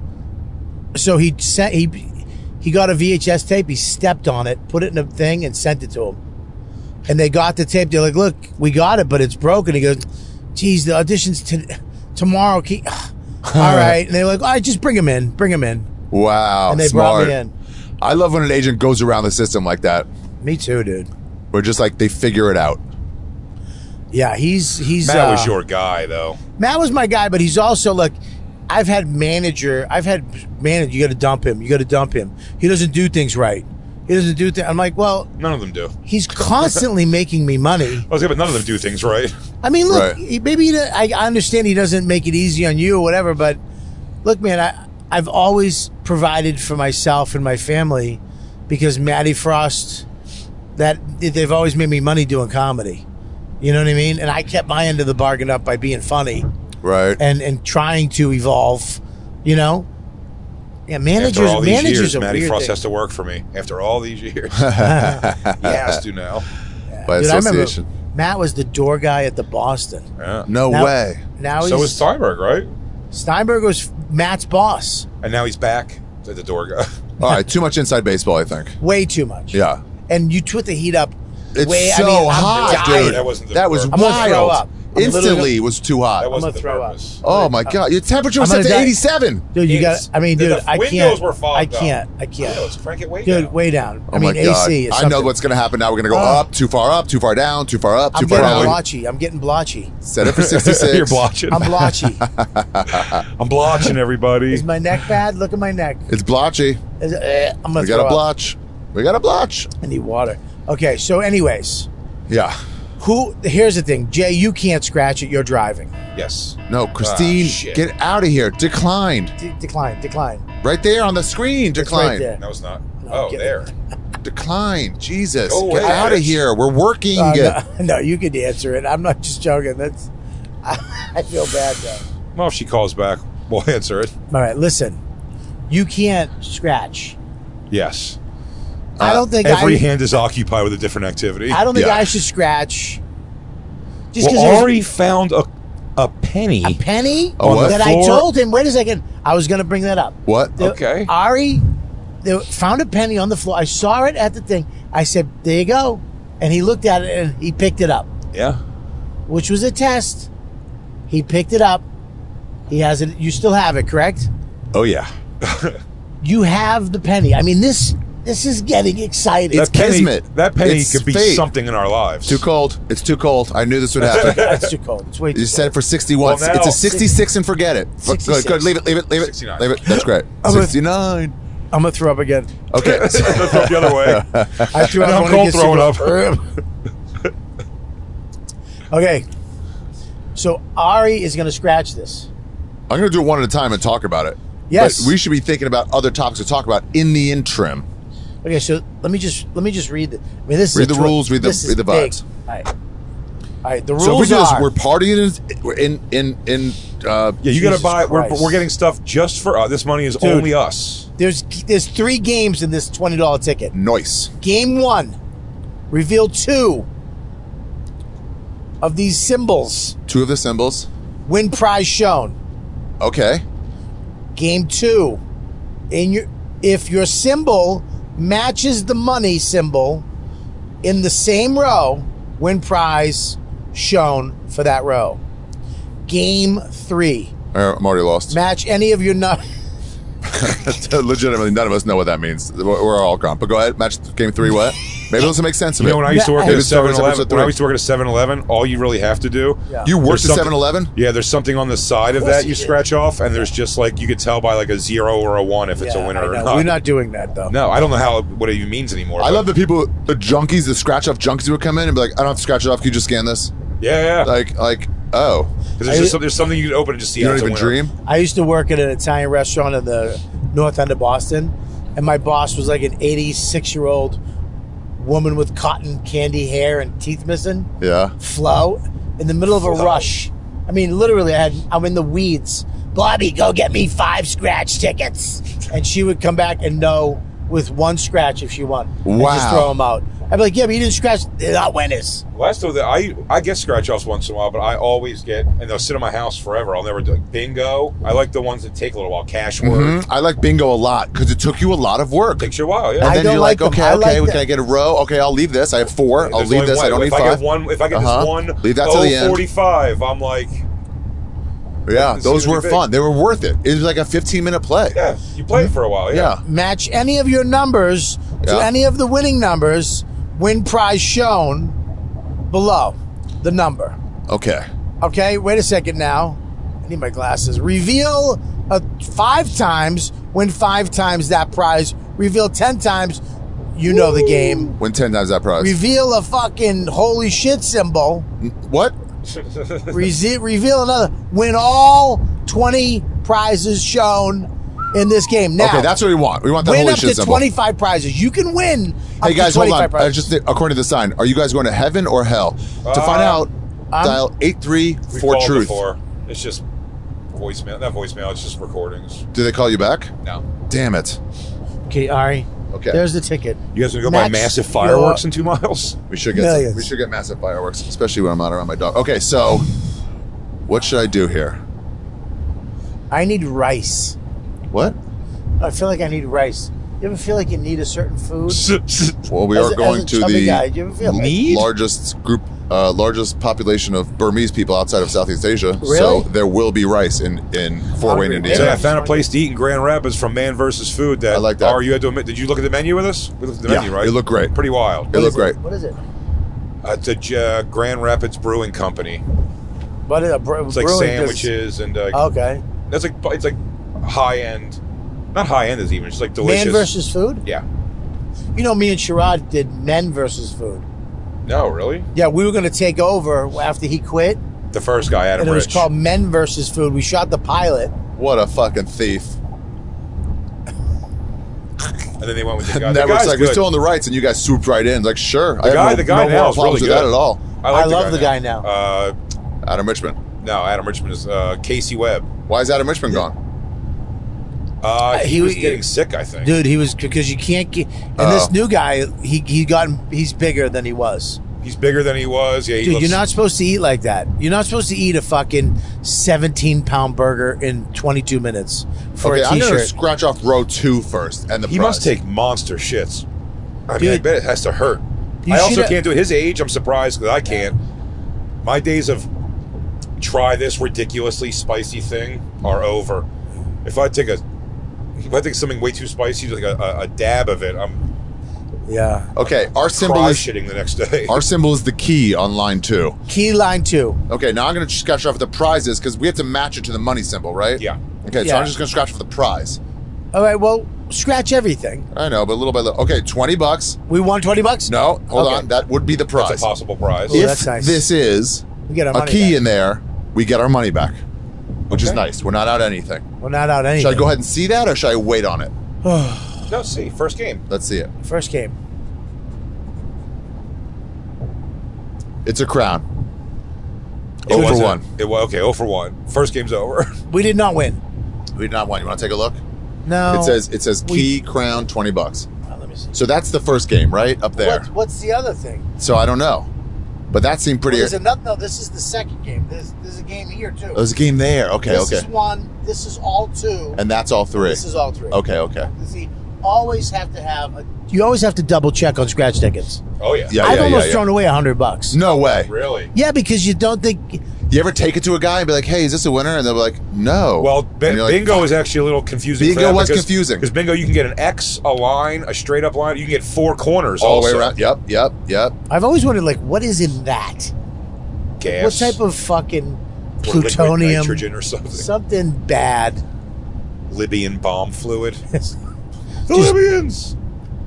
So he got a VHS tape. He stepped on it, put it in a thing, and sent it to him. And they got the tape. They're like, "Look, we got it, but it's broken." He goes, "Geez, the audition's tomorrow." All right, and they're like, "All right, just bring him in. Bring him in." Wow. And they smart. brought me in. I love when an agent goes around the system like that. Me too, dude. Where just like they figure it out. Yeah, he's Matt was your guy, though. Matt was my guy, but he's also like, I've had manager. You got to dump him. You got to dump him. He doesn't do things right. He doesn't do things. I'm like, well, None of them do. he's constantly making me money. I was like, but none of them do things right. I mean, look, Right. maybe I understand he doesn't make it easy on you or whatever, but look, man, I've always provided for myself and my family because Matty Frost, they've always made me money doing comedy. You know what I mean? And I kept my end of the bargain up by being funny Right. and trying to evolve. You know, yeah. After all these Managers years, are Matty weird Frost thing. has to work for me. After all these years. He has to now. By Dude, I remember association. Matt was the door guy at the Boston. Yeah. No Now- way. Now So he's was Steinberg, right? Steinberg was Matt's boss. And now he's back at the door guy. All right. Too much inside baseball, I think. Way too much. Yeah. And you put the heat up. It's way, so I'm hot, dying. dude. That wasn't the That was purpose. I'm gonna throw wild. up. I'm Instantly, literally- it was too That hot. wasn't the throw up. purpose. Oh my god! Your temperature was I'm set to gonna die. 87. Dude, you got. It's- I mean, the dude, I windows can't. were fogged I can't. up. I can't. Yeah, let's crank it way Dude, down. way down. Oh I mean, my god! AC. Is I know something. what's going to happen now. We're going to go up, too far down, too far up, I'm too far getting down. blotchy. I'm getting blotchy. Set it for 66. You're blotching. I'm blotchy. I'm blotching everybody. Is my neck bad? Look at my neck. It's blotchy. I'm gonna We throw got a up. blotch. We got a blotch. I need water. Okay, so anyways, Yeah. here's the thing, Jay, you can't scratch it. You're driving. Yes. No, Christine, shit. get out of here. Declined. Decline. Right there on the screen. It's Decline. right there. No, it's not. No, Oh, get there. Decline. Jesus. Go Get away, out of bitch. here. We're working. No, you could answer it. I'm not just joking. That's. I feel bad though. Well, if she calls back, we'll answer it. All right, listen. You can't scratch. Yes. I don't think Every hand is occupied with a different activity. I don't think Yeah. I should scratch. Just because Well, Ari found a penny. a penny Oh, what? that I told him. Wait a second. I was going to bring that up. What? The- Okay. Ari found a penny on the floor. I saw it at the thing. I said, "There you go," and he looked at it and he picked it up, Yeah. which was a test. He picked it up. He has it. You still have it, correct? Oh, yeah. You have the penny. I mean, this is getting exciting. It's kismet. That penny It's could be fate. something in our lives. Too cold. It's too cold. I knew this would happen. That's too cold. It's way too You said cold. it for 61. Well, now- It's a 66 and forget it. Go, 66. go, leave it. 69. Leave it. That's great. I'm gonna- 69. I'm gonna throw up again. Okay. Let's go the other way. I threw And up I'm when cold it gets throwing super- Okay. So Ari is gonna scratch this. I'm going to do it one at a time and talk about it. Yes. But we should be thinking about other topics to talk about in the interim. Okay, so let me just read the. I mean, this is Read a the rules, read the- this is read the big. vibes. All right. The rules So if we do this, are we're partying in Yeah, you got Jesus to buy. Christ. We're getting stuff just for us. This money is Dude. only us. there's 3 games in this $20 ticket. Noise. Game 1, reveal 2 of these symbols. 2 of the symbols. Win prize shown. Okay. Game 2, if your symbol matches the money symbol in the same row, win prize shown for that row. Game 3, I'm already lost. match any of your Legitimately, none of us know what that means. We're all gone. But go ahead. Match game 3. What? Maybe it doesn't make sense to me. You know, when I used to work at Maybe a it's always 7-Eleven, episode when I three. used to work at a 7-Eleven, all you really have to do. Yeah. You worked There's at something- 7-Eleven? Yeah, there's something on the side of course that you you did. scratch off, and there's just like you could tell by like a 0 or a 1 if it's a Yeah, winner I or know. not. We're not doing that though. No, I don't know what it even means anymore. I but- love the people, the junkies, the scratch off junkies would come in and be like, I don't have to scratch it off. Can you just scan this? Yeah, yeah. Like, oh, Because there's something you can open and just see. you how don't it's even a winner. dream? I used to work at an Italian restaurant in the north end of Boston, and my boss was like an 86-year-old woman with cotton candy hair and teeth missing. Yeah. Flo, in the middle of a rush. I mean, literally, I'm in the weeds. Bobby, go get me 5 scratch tickets. And she would come back and know with 1 scratch if she won. And Wow. just throw them out. I'd be like, yeah, but you didn't scratch. They're not winners. Last though, I get scratch offs once in a while, but I always get, and they'll sit in my house forever. I'll never do bingo. I like the ones that take a little while. Cash word I like bingo a lot because it took you a lot of work. takes you a while. And Yeah. I then don't you're like like, them. okay, I like can them. I get a row? Okay, I'll leave this. I have 4. I'll There's leave only this. one. I don't need if I 5. get one, if I get Uh-huh. this one, Leave that till the end. 45. I'm like, Yeah, It's those gonna were be big. fun. They were worth it. It was like a 15-minute play. yeah, you play it for a while. Yeah. Match any of your numbers to Yeah. any of the winning numbers. Win prize shown below the number. Okay. Okay, wait a second now. I need my glasses. Reveal 5 times, win 5 times that prize. Reveal 10 times, you know the game. Win 10 times that prize. Reveal a fucking holy shit symbol. What? Reveal another. Win all 20 prizes shown in this game. Now, Okay, that's what we want. We want that win holy up shit to symbol. 25 prizes. You can win up Hey guys, to hold 25 on. prizes. Just according to the sign, are you guys going to heaven or hell? To find out, dial We've 834 called truth. before. It's just voicemail. Not voicemail. It's just recordings. Do they call you back? No. Damn it. Okay, Ari. Okay. There's the ticket. You guys gonna go buy Match massive your- fireworks in 2 miles? We should get Millions. we should get massive fireworks, especially when I'm not around my dog. Okay, so what should I do here? I need rice. What? I feel like I need rice. You ever feel like you need a certain food? Well, we As are a- going as a to chubby the guy, do you ever feel like- Need? largest population of Burmese people outside of Southeast Asia. Really? So there will be rice in Fort Wayne, Hungry, Indiana. So I found a place to eat in Grand Rapids from Man vs. Food. That I like that. You had to admit, did you look at the menu with us? We looked at the Yeah, menu, right? it looked great. Pretty wild. It looked great. What is it? It's a Grand Rapids Brewing Company. What is it? It's like sandwiches and Okay. that's like it's like high end. Not high end is even. It's like delicious. Man versus food? Yeah. You know, me and Sherrod did men versus food. No, really. Yeah, we were going to take over after he quit, The first guy, Adam and it was Rich. called Men versus Food. We shot the pilot. What a fucking thief. And then they went with the guy. The Network's guy's like, we're good. still on the rights, and you guys swooped right in. Like, sure. I have The guy no now moral is problems really with that good. at all. I love the guy now. Adam Richmond. No, Adam Richmond is Casey Webb. Why is Adam Richmond gone? He was getting sick, I think. Dude, he was, because you can't get, and Oh. this new guy, he's bigger than he was. He's bigger than he was. Yeah, he Dude, looks, you're not supposed to eat like that. You're not supposed to eat a fucking 17-pound burger in 22 minutes for Okay, a I'm going to t-shirt. scratch off row 2 first, and the He prize. must take monster shits. I mean, Dude. I bet it has to hurt. You I also should- can't do it. His age, I'm surprised because I can't. My days of try this ridiculously spicy thing are over. If I take something way too spicy, like a dab of it, I'm Yeah. Okay, our symbol cry is shitting the next day. our symbol is the key on line 2. Key line 2. Okay, now I'm going to scratch off the prizes because we have to match it to the money symbol, right? Yeah. Okay, so Yeah. I'm just going to scratch off the prize. All right, well, scratch everything. I know, but little by little. Okay, $20. We won $20? No, hold Okay. on. That would be the prize. That's a possible prize. Ooh, If that's nice. this is We get our a money key back. in there, we get our money back, which is Okay. nice. We're not out anything. We're not out anything. Should I go ahead and see that, or should I wait on it? No, see, first game. Let's see it. First game. It's a crown. It Over wasn't- 1. It was okay. 0 for 1. First game's over. We did not win. We did not want. You want to take a look? No. It says key crown $20. Let me see. So that's the first game, right up there. What's the other thing? So I don't know, but that seemed pretty. There's another. No, this is the second game. There's a game here too. There's a game there. Okay, this okay, is 1. This is all 2. and that's all 3. This is all 3. Okay, okay. See, always have to have. You always have to double check on scratch tickets. Oh yeah. Yeah, I've yeah, almost yeah. thrown away $100. No way. Really? Yeah, because you don't think. You ever take it to a guy and be like, "Hey, is this a winner?" And they'll be like, "No." Well, And you're like, bingo "Fuck." is actually a little confusing. Bingo was confusing. Because bingo, you can get an X, a line, a straight up line. You can get 4 corners all the also. way around. Yep. I've always wondered, like, what is in that? Gas. What type of fucking or liquid plutonium? nitrogen or something. Something bad. Libyan bomb fluid. The Libyans.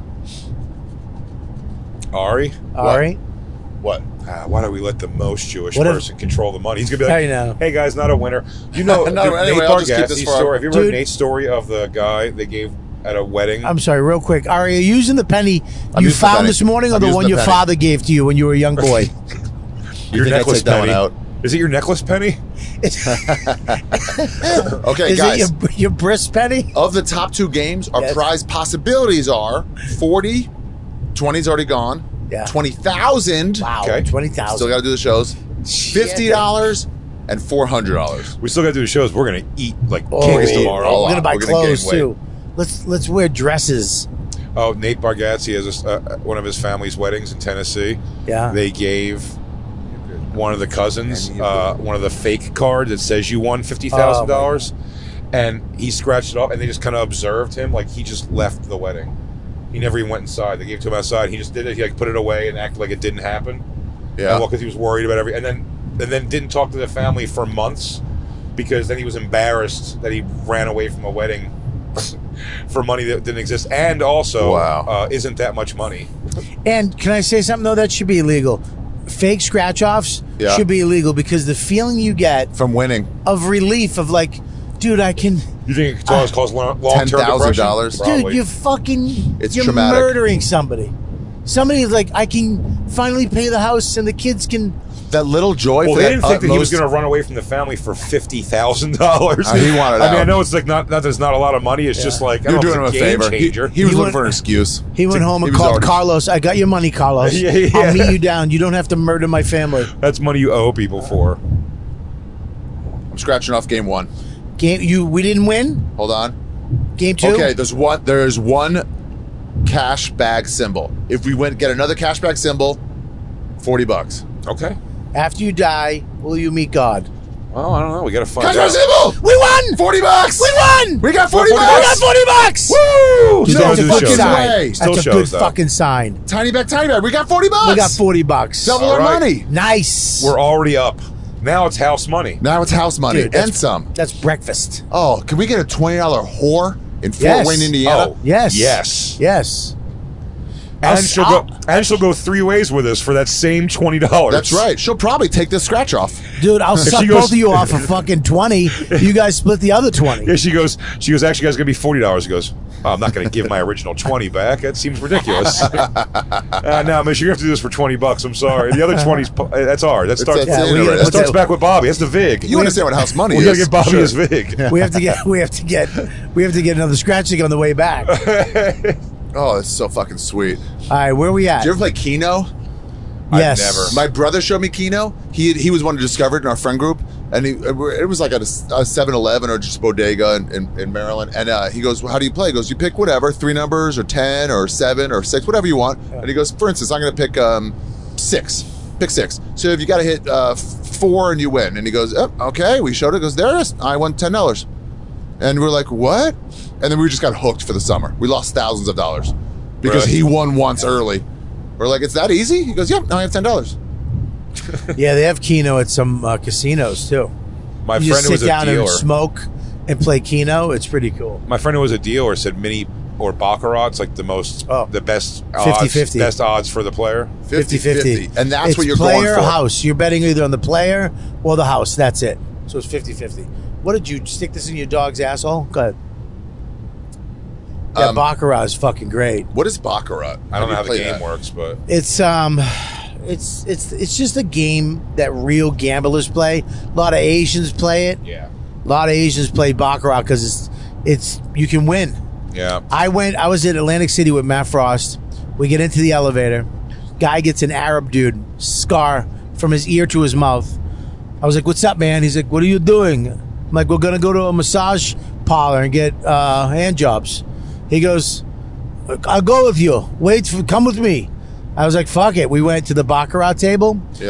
Ari, Ari? What? why do we let the most Jewish What if- person control the money? He's gonna be like, I know. "Hey guys, not a winner." You know, No, the anyway, Nate I'll just keep this Bargatze for- story. Have you ever heard Dude. Nate's story of the guy they gave at a wedding? I'm sorry, real quick. Ari, are you using the penny I'm you using the found penny. this morning or I'm the using one the your penny. father gave to you when you were a young boy? Your think I'd necklace take that one penny. out? Is it your necklace penny? Okay, Is guys. it your bris penny? Of the top 2 games, our Yes. prize possibilities are 40, 20's already gone, Yeah. 20,000. Wow, Okay. 20,000. Still got to do the shows. $50 and $400. We still got to do the shows. We're gonna eat like Oh, kings yeah. tomorrow. Oh, We're gonna buy We're gonna clothes gain weight. too. Let's wear dresses. Oh, Nate Bargatze has one of his family's weddings in Tennessee. Yeah. They gave one of the cousins one of the fake cards that says you won $50,000, and he scratched it off, and they just kind of observed him like he just left the wedding. He never even went inside. They gave it to him outside. He just did it. He like put it away and acted like it didn't happen. Yeah. Well, because he was worried about everything, and then didn't talk to the family for months because then he was embarrassed that he ran away from a wedding for money that didn't exist, and also Wow. isn't that much money. And can I say something though? That should be illegal. Fake scratch offs Yeah. should be illegal because the feeling you get From winning. of relief of like, dude, I can. You think it's always caused long-term depression? $10,000? Dude, Probably. you're fucking. It's you're traumatic. murdering somebody. Somebody's like, I can finally pay the house and the kids can. That little joy Well, for they that didn't think that he was utmost- going to run away from the family for $50,000. He wanted I mean, I out. know it's like not that it's not a lot of money. It's just like I You're don't doing know him if a it's favor. game changer. He was He looking went- for an excuse. He went home he and was called already- Carlos. I got your money, Carlos. Yeah. I'll meet you down. You don't have to murder my family. That's money you owe people for. I'm scratching off game 1. We didn't win. Hold on. Game 2. Okay, there's one cash bag symbol. If we get another cash bag symbol, $40. Okay. After you die, will you meet God? Well, I don't know. We got to find Cash bag out. symbol! We won. $40! We won. We got $40 We We got bucks! $40. Woo! Dude, Still that's a do good shows. sign. Way. Still That's a shows, good though. fucking sign. Tiny bag. We got $40. We got $40. Double All our right. money. Nice. We're already up. Now it's house money. Now it's house money Dude, that's- and some. That's breakfast. Oh, can we get a $20 whore in Fort Yes. Wayne, Indiana? Oh, Yes. Yes. Yes. And I'll- she'll go 3 ways with us for that same $20. That's right. She'll probably take the scratch off. Dude, I'll suck she goes- both of you off for fucking 20. You guys split the other 20. Yeah, she goes, actually, guys, it's going to be $40. He goes, oh, I'm not going to give my original 20 back. That seems ridiculous. No, Miss, you have to do this for $20. I'm sorry. The other 20's, that's ours. That starts, That's Yeah, it we- already. that starts back with Bobby. That's the VIG. You understand what house money We is? got to get Bobby Sure. his VIG. We have to get another scratching on the way back. All Oh, that's so fucking sweet. right, where are we at? Did you ever play Keno? Yes. never. My brother showed me Keno. He was one who discovered in our friend group, and it was like at a 7-Eleven or just bodega in Maryland. And he goes, well, "How do you play?" He goes, "You pick whatever, 3 numbers or 10 or 7 or 6, whatever you want." And he goes, "For instance, I'm going to pick 6. Pick 6. So if you got to hit 4 and you win." And he goes, oh, "Okay." We showed it. He goes, "There it is. I won $10." And we're like, "What?" And then we just got hooked for the summer. We lost thousands of dollars because Really? he won once early. We're like, "It's that easy?" He goes, "Yep. Now I have $10." Yeah, they have Keno at some casinos too. My You friend just who was sit a down dealer. and smoke and play Keno. It's pretty cool. My friend who was a dealer said mini or baccarat. It's like the best 50-50. best odds for the player. 50-50. And that's it's what you're player going for. or house. You're betting either on the player or the house. That's it. So it's 50-50. What did you stick this in your dog's asshole? Go ahead. Yeah, Baccarat is fucking great. What is Baccarat? I don't know how you the play game that? works, but It's just a game that real gamblers play. A lot of Asians play it. yeah, A lot of Asians play Baccarat because it's you can win. yeah. I was in Atlantic City with Matt Frost. We get into the elevator. Guy gets an Arab dude scar from his ear to his mouth. I was like, "What's up, man?" He's like, "What are you doing?" I'm like, "We're gonna go to a massage parlor and get hand jobs." He goes, "I'll go with you. Come with me." I was like, "Fuck it." We went to the Baccarat table. Yeah.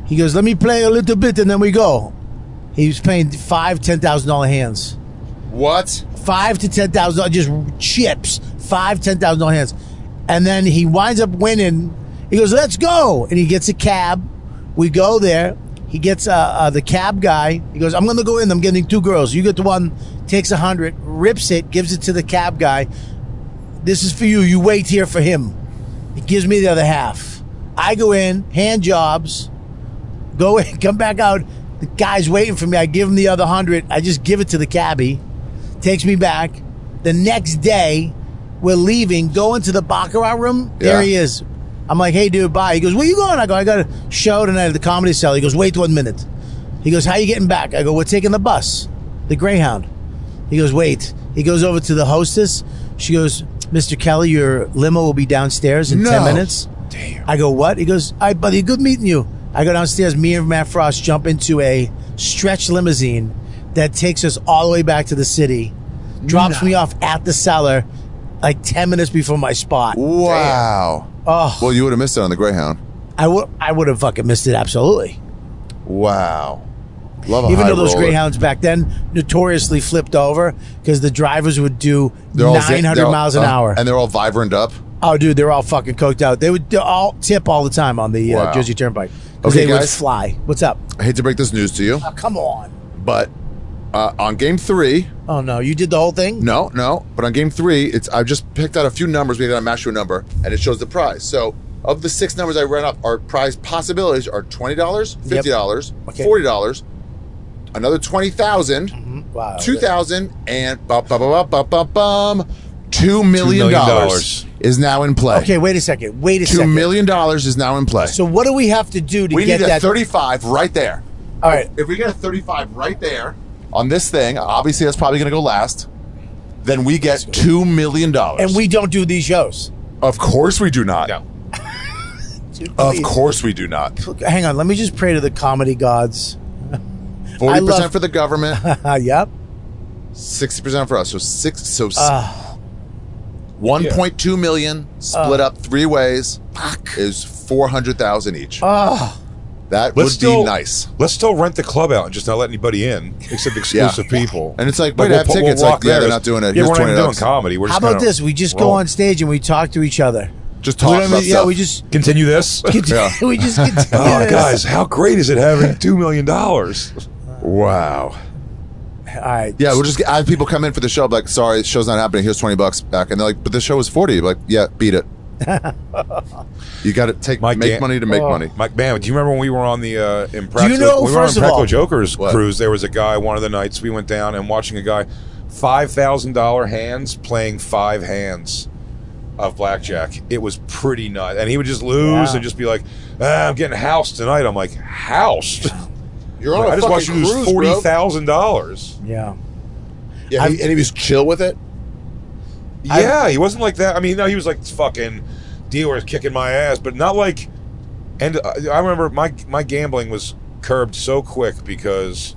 He goes, let me play a little bit and then we go. He was playing $5,000-$10,000 hands. What? $5,000 to $10,000, just chips. $5,000-$10,000 hands. And then he winds up winning. He goes, let's go. And he gets a cab. We go there. He gets the cab guy. He goes, I'm going to go in. I'm getting 2 girls. You get the one, takes 100, rips it, gives it to the cab guy. This is for you. You wait here for him. He gives me the other half. I go in, hand jobs, go in, come back out. The guy's waiting for me. I give him the other 100. I just give it to the cabbie. Takes me back. The next day, we're leaving, going to the Baccarat room. There he is. I'm like, hey, dude, bye. He goes, where you going? I go, I got a show tonight at the Comedy Cellar. He goes, wait 1 minute. He goes, how you getting back? I go, we're taking the bus, the Greyhound. He goes, wait. He goes over to the hostess. She goes, Mr. Kelly, your limo will be downstairs in 10 minutes. Damn. I go, what? He goes, all right, buddy, good meeting you. I go downstairs. Me and Matt Frost jump into a stretch limousine that takes us all the way back to the city, drops me off at the Cellar like 10 minutes before my spot. Wow. Damn. Oh. Well, you would have missed it on the Greyhound. I would have fucking missed it, absolutely. Wow. Love a Even high though those roller. Greyhounds back then notoriously flipped over because the drivers would do 900 miles an hour. And they're all vibrant up. Oh, dude, they're all fucking coked out. They would all tip all the time on the Wow. Jersey Turnpike. Because Okay, they would guys. fly. What's up? I hate to break this news to you, Oh, come on. but on game 3, Oh, no. You did the whole thing? no, but on game 3, I've just picked out a few numbers. Maybe I match to a number, and it shows the prize. So of the 6 numbers I ran up, our prize possibilities are $20, $50, Okay. $40, another 20,000, Wow. 2,000, and $2 million is now in play. Okay, wait a second. Wait a $2 second. million is now in play. So what do we have to do to we get need a that? 35 right there. All right. If we get a 35 right there on this thing, obviously that's probably going to go last, then we get $2 million. And we don't do these shows. Of course we do not. No. Dude, Of please. course we do not. Hang on. Let me just pray to the comedy gods. 40% love- for the government, Yep. 60% for us. So 1.2 million split up 3 ways is 400,000 each. That would be nice. Let's still rent the club out and just not let anybody in except exclusive people. And it's like, But wait, I have tickets. walk Like, yeah, there. they're not doing it. Yeah, Here's we're not even doing $20. comedy. We're How just about kinda this? We just roll. go on stage and we talk to each other. Just You know talk what I about mean? Yeah, stuff. we just Continue this. Yeah. we just continue Oh, this. guys, how great is it having $2 million? Wow. All right. Yeah, we'll just I have people come in for the show, like, sorry, the show's not happening. Here's $20 back, and they're like, but this show was 40. Like, yeah, beat it. You got to make money to make money. Mike, man, do you remember when we were on the Impractical? Do you know, we were first on of all- Impractical Jokers What? cruise. There was a guy. One of the nights we went down and watching a guy, $5,000 hands playing 5 hands of blackjack. It was pretty nuts, and he would just lose and just be like, I'm getting housed tonight. I'm like, housed? You're on I a just watched you fucking lose cruise, bro. $40,000. Yeah. Yeah, and he was chill with it. Yeah, he wasn't like that. I mean, no, he was like fucking dealers kicking my ass, but not like. And I remember my gambling was curbed so quick because,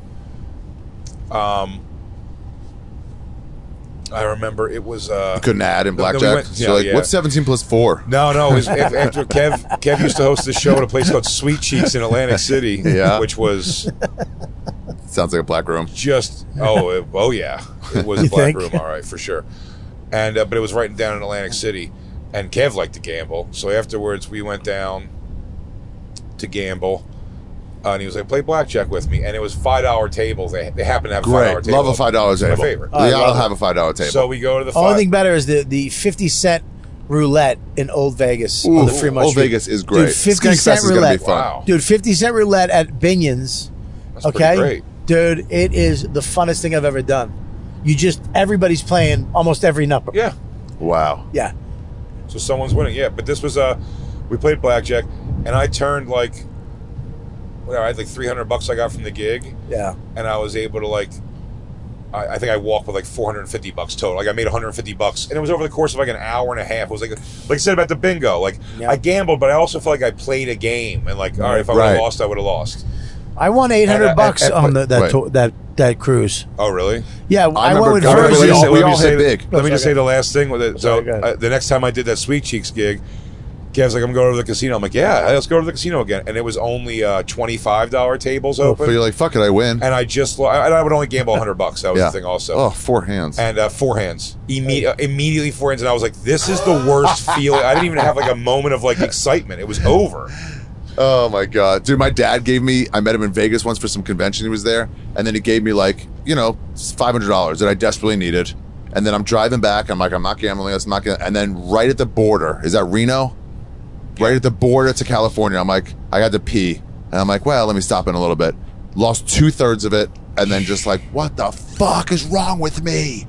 I remember it was. Couldn't add in No, we blackjack. went- So yeah, like, yeah. what's 17 plus 4? No, it was after Kev used to host this show at a place called Sweet Cheeks in Atlantic City, Yeah. which was Sounds like a black room. just oh yeah, it was a You black think? room, all right, for sure. And but it was right down in Atlantic City, and Kev liked to gamble, so afterwards we went down to gamble, and he was like, "Play blackjack with me," and it was $5 tables. They happen to have $5 Great. tables. Love a $5 It's my table. favorite. Yeah, I'll love have a $5 table. So we go to the Only five. thing better is the 50-cent roulette in Old Vegas on the Ooh, Fremont Old Street. Vegas is great. Dude, 50 Skank cent Fest is gonna roulette. be fun. Wow. Dude, 50-cent roulette at Binion's. That's Okay? pretty great. Dude, it is the funnest thing I've ever done. Everybody's playing almost every number. Yeah. Wow. Yeah. So someone's winning. Yeah, but this was we played blackjack, and I turned like, whatever, I had like $300 I got from the gig, Yeah. and I was able to like, I think I walked with like $450 total. Like I made $150, and it was over the course of like an hour and a half. It was like I said about the bingo. Like Yeah. I gambled, but I also felt like I played a game, and like, all right, if I would have Right. lost, I would have lost. I won $800 And, on wait. that cruise. Oh, really? Yeah, I went remember with going- Virgil. we all Let me hit say- big. Let me Oh, just sorry, say the last thing with it. Sorry, So go ahead. the next time I did that Sweet Cheeks gig, Kev's like, I'm going to the casino. I'm like, yeah, let's go to the casino again. And it was only $25 tables open. But you're like, fuck it, I win. And I would only gamble $100. That was the thing also. Oh, 4 hands. And 4 hands. Immediately 4 hands. And I was like, this is the worst feeling. I didn't even have like a moment of like excitement. It was over. Oh my God. Dude, my dad gave me, I met him in Vegas once for some convention. He was there. And then he gave me like, $500 that I desperately needed. And then I'm driving back. I'm like, I'm not gambling. I'm not gonna. And then right at the border, is that Reno? Right at the border to California. I'm like, I got to pee. And I'm like, well, let me stop in a little bit. Lost 2/3 of it. And then just like, what the fuck is wrong with me?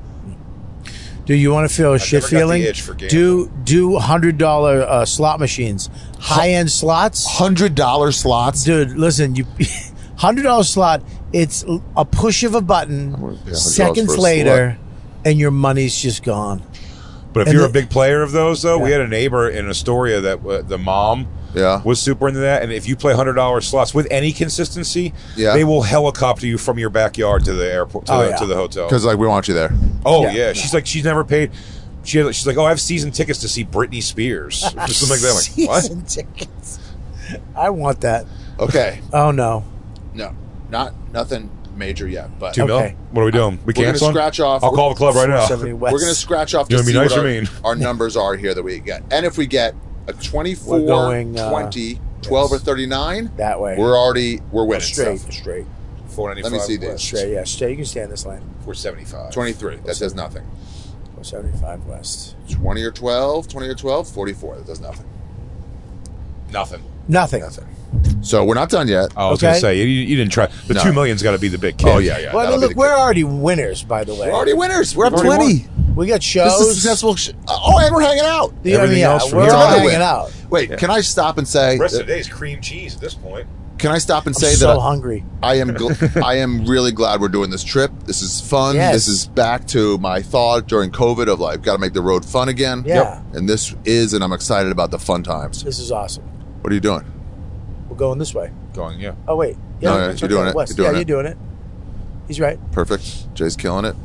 Do you want to feel a shit never got the feeling? itch for gambling. Do $100 slot machines, high end slots. $100 slots. Dude, listen, you $100 slot. It's a push of a button. $100 Seconds for a later, and your money's just gone. But if And you're a big player of those, though, we Yeah. had a neighbor in Astoria that the mom Yeah. was super into that. And if you play $100 slots with any consistency, Yeah. they will helicopter you from your backyard to the airport to the hotel. Because like we want you there. Oh Yeah. yeah. She's like, she's never paid. She's like, oh, I have season tickets to see Britney Spears or something like that. I'm like, what? Season tickets. I want that. Okay. Oh no. No, nothing major yet, but 2 mil? Okay. What are we doing? We We're gonna canceling? scratch off. I'll call the club right now. 470 West. we're going to scratch off You to wanna be see nice what or mean? our numbers are here that we get. And if we get a 24, We're going, 20, 12, yes. or 39, That way. we're winning straight, stuff. straight, 495 Let me see this. West. straight. Yeah, straight. You can stay in this lane. 475. 23, that says nothing. 475 West. 20 or 12, 44, that does nothing. Nothing. Nothing. So we're not done yet. I was Okay. going to say, you didn't try. The No. 2 million's got to be the big kid. Oh, yeah. Well, I that'll mean, be look, the we're kid. already winners, by the way. We're already winners. We're up We've already 20. We got shows. This is a successful. And we're hanging out. Yeah, Everything else from we're here all on out. hanging out. Wait, can I stop and say? The rest of the day is cream cheese at this point. Can I stop and I'm say so that hungry. I am I am really glad we're doing this trip. This is fun. Yes. This is back to my thought during COVID of like, got to make the road fun again. Yeah. Yep. And this is, and I'm excited about the fun times. This is awesome. What are you doing? We're going this way. Going, yeah. Oh wait. No, it's you're doing it. West. You're doing yeah, it. you're doing it. He's right. Perfect. Jay's killing it.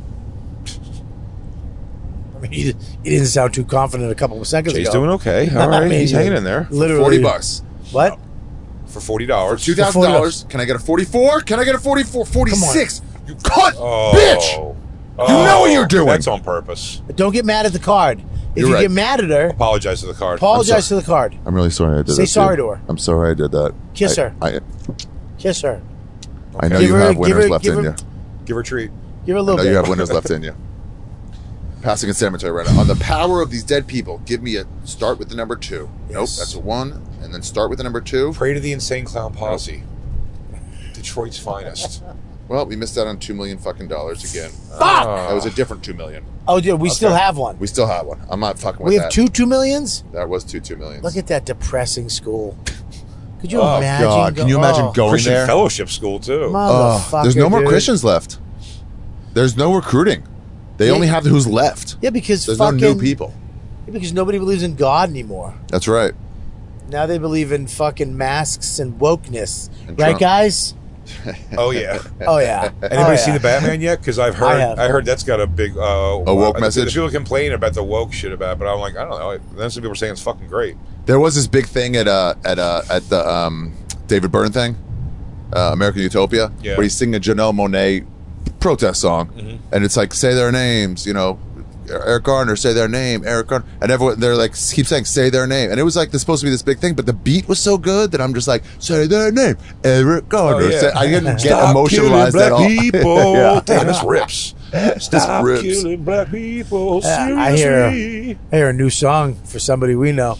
I mean, he didn't sound too confident a couple of seconds Jay's ago. doing okay. All right. I mean, He's hanging in there. Literally. $40. What? For $40. $2,000. Can I get a 44? Can I get a 44? 46. You cunt, Oh. bitch. You know what you're doing. That's on purpose. Don't get mad at the card. If You're you right. get mad at her, Apologize to the card. apologize to the card. I'm really sorry I did Say that. sorry dude. to her. I'm sorry I did that. Kiss her. Kiss her. I know Give you her- have give winners her- left give in her- you. Give her a treat. Give her a I little know bit. you have winners left in you. Passing a cemetery right now. On the power of these dead people, give me a start with the number 2. Nope, Yes. that's a 1. And then start with the number 2. Pray to the Insane Clown Posse. Detroit's finest. Well, we missed out on $2 million fucking dollars again. Fuck! That was a different 2 million. Oh, dude, we still have one. We still have one. I'm not fucking with We that. have two 2 millions? That was two millions. Look at that depressing school. Could you Oh, imagine? God, can you imagine going Christian there? Fellowship School, too. Motherfucker, There's no more dude. Christians left. There's no recruiting. They Yeah. only have who's left. Yeah, because There's fucking, no new people. Yeah, because nobody believes in God anymore. That's right. Now they believe in fucking masks and wokeness. And Right, Trump. guys? Oh, yeah. Oh, yeah. Anybody Oh, seen yeah. the Batman yet? Because I have. heard that's got a big woke message? People complain about the woke shit about it, but I'm like, I don't know. Then some people are saying it's fucking great. There was this big thing at the David Byrne thing, American Utopia, Yeah. where he's singing a Janelle Monáe protest song, and it's like, say their names, Eric Garner, say their name, Eric Garner, and everyone they're like keep saying say their name, and it was like this supposed to be this big thing, but the beat was so good that I'm just like say their name, Eric Garner. Oh, yeah. Say, I didn't get Stop emotionalized killing at all. black people. Yeah. Damn, this rips. Stop rips. killing black people. Yeah, I hear a new song for somebody we know.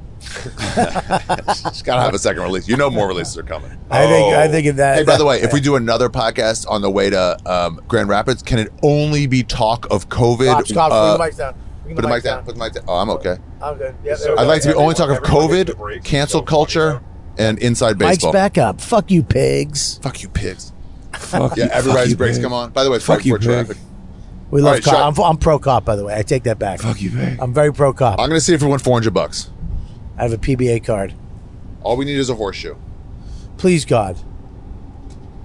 It's gotta have a second release. More releases are coming. I think that. Hey, by the way, if we do another podcast on the way to Grand Rapids, can it only be talk of COVID? Stop. Bring the mics down. Put the mic down. Put the mic down. Oh, I'm okay. I'm good. Yeah, So- I'd like to be only talk of Everyone gets the COVID, break. cancel So culture, and inside Mike's baseball. back up. Fuck you, pigs. Fuck you, pigs. Fuck Yeah, you, everybody's fuck breaks you, come on. By the way, Fuck you, for traffic. We All love right, cop. shut- I'm pro cop, by the way. I take that back. Fuck you, man. I'm very pro cop. I'm gonna see if we win $400. I have a PBA card. All we need is a horseshoe. Please, God.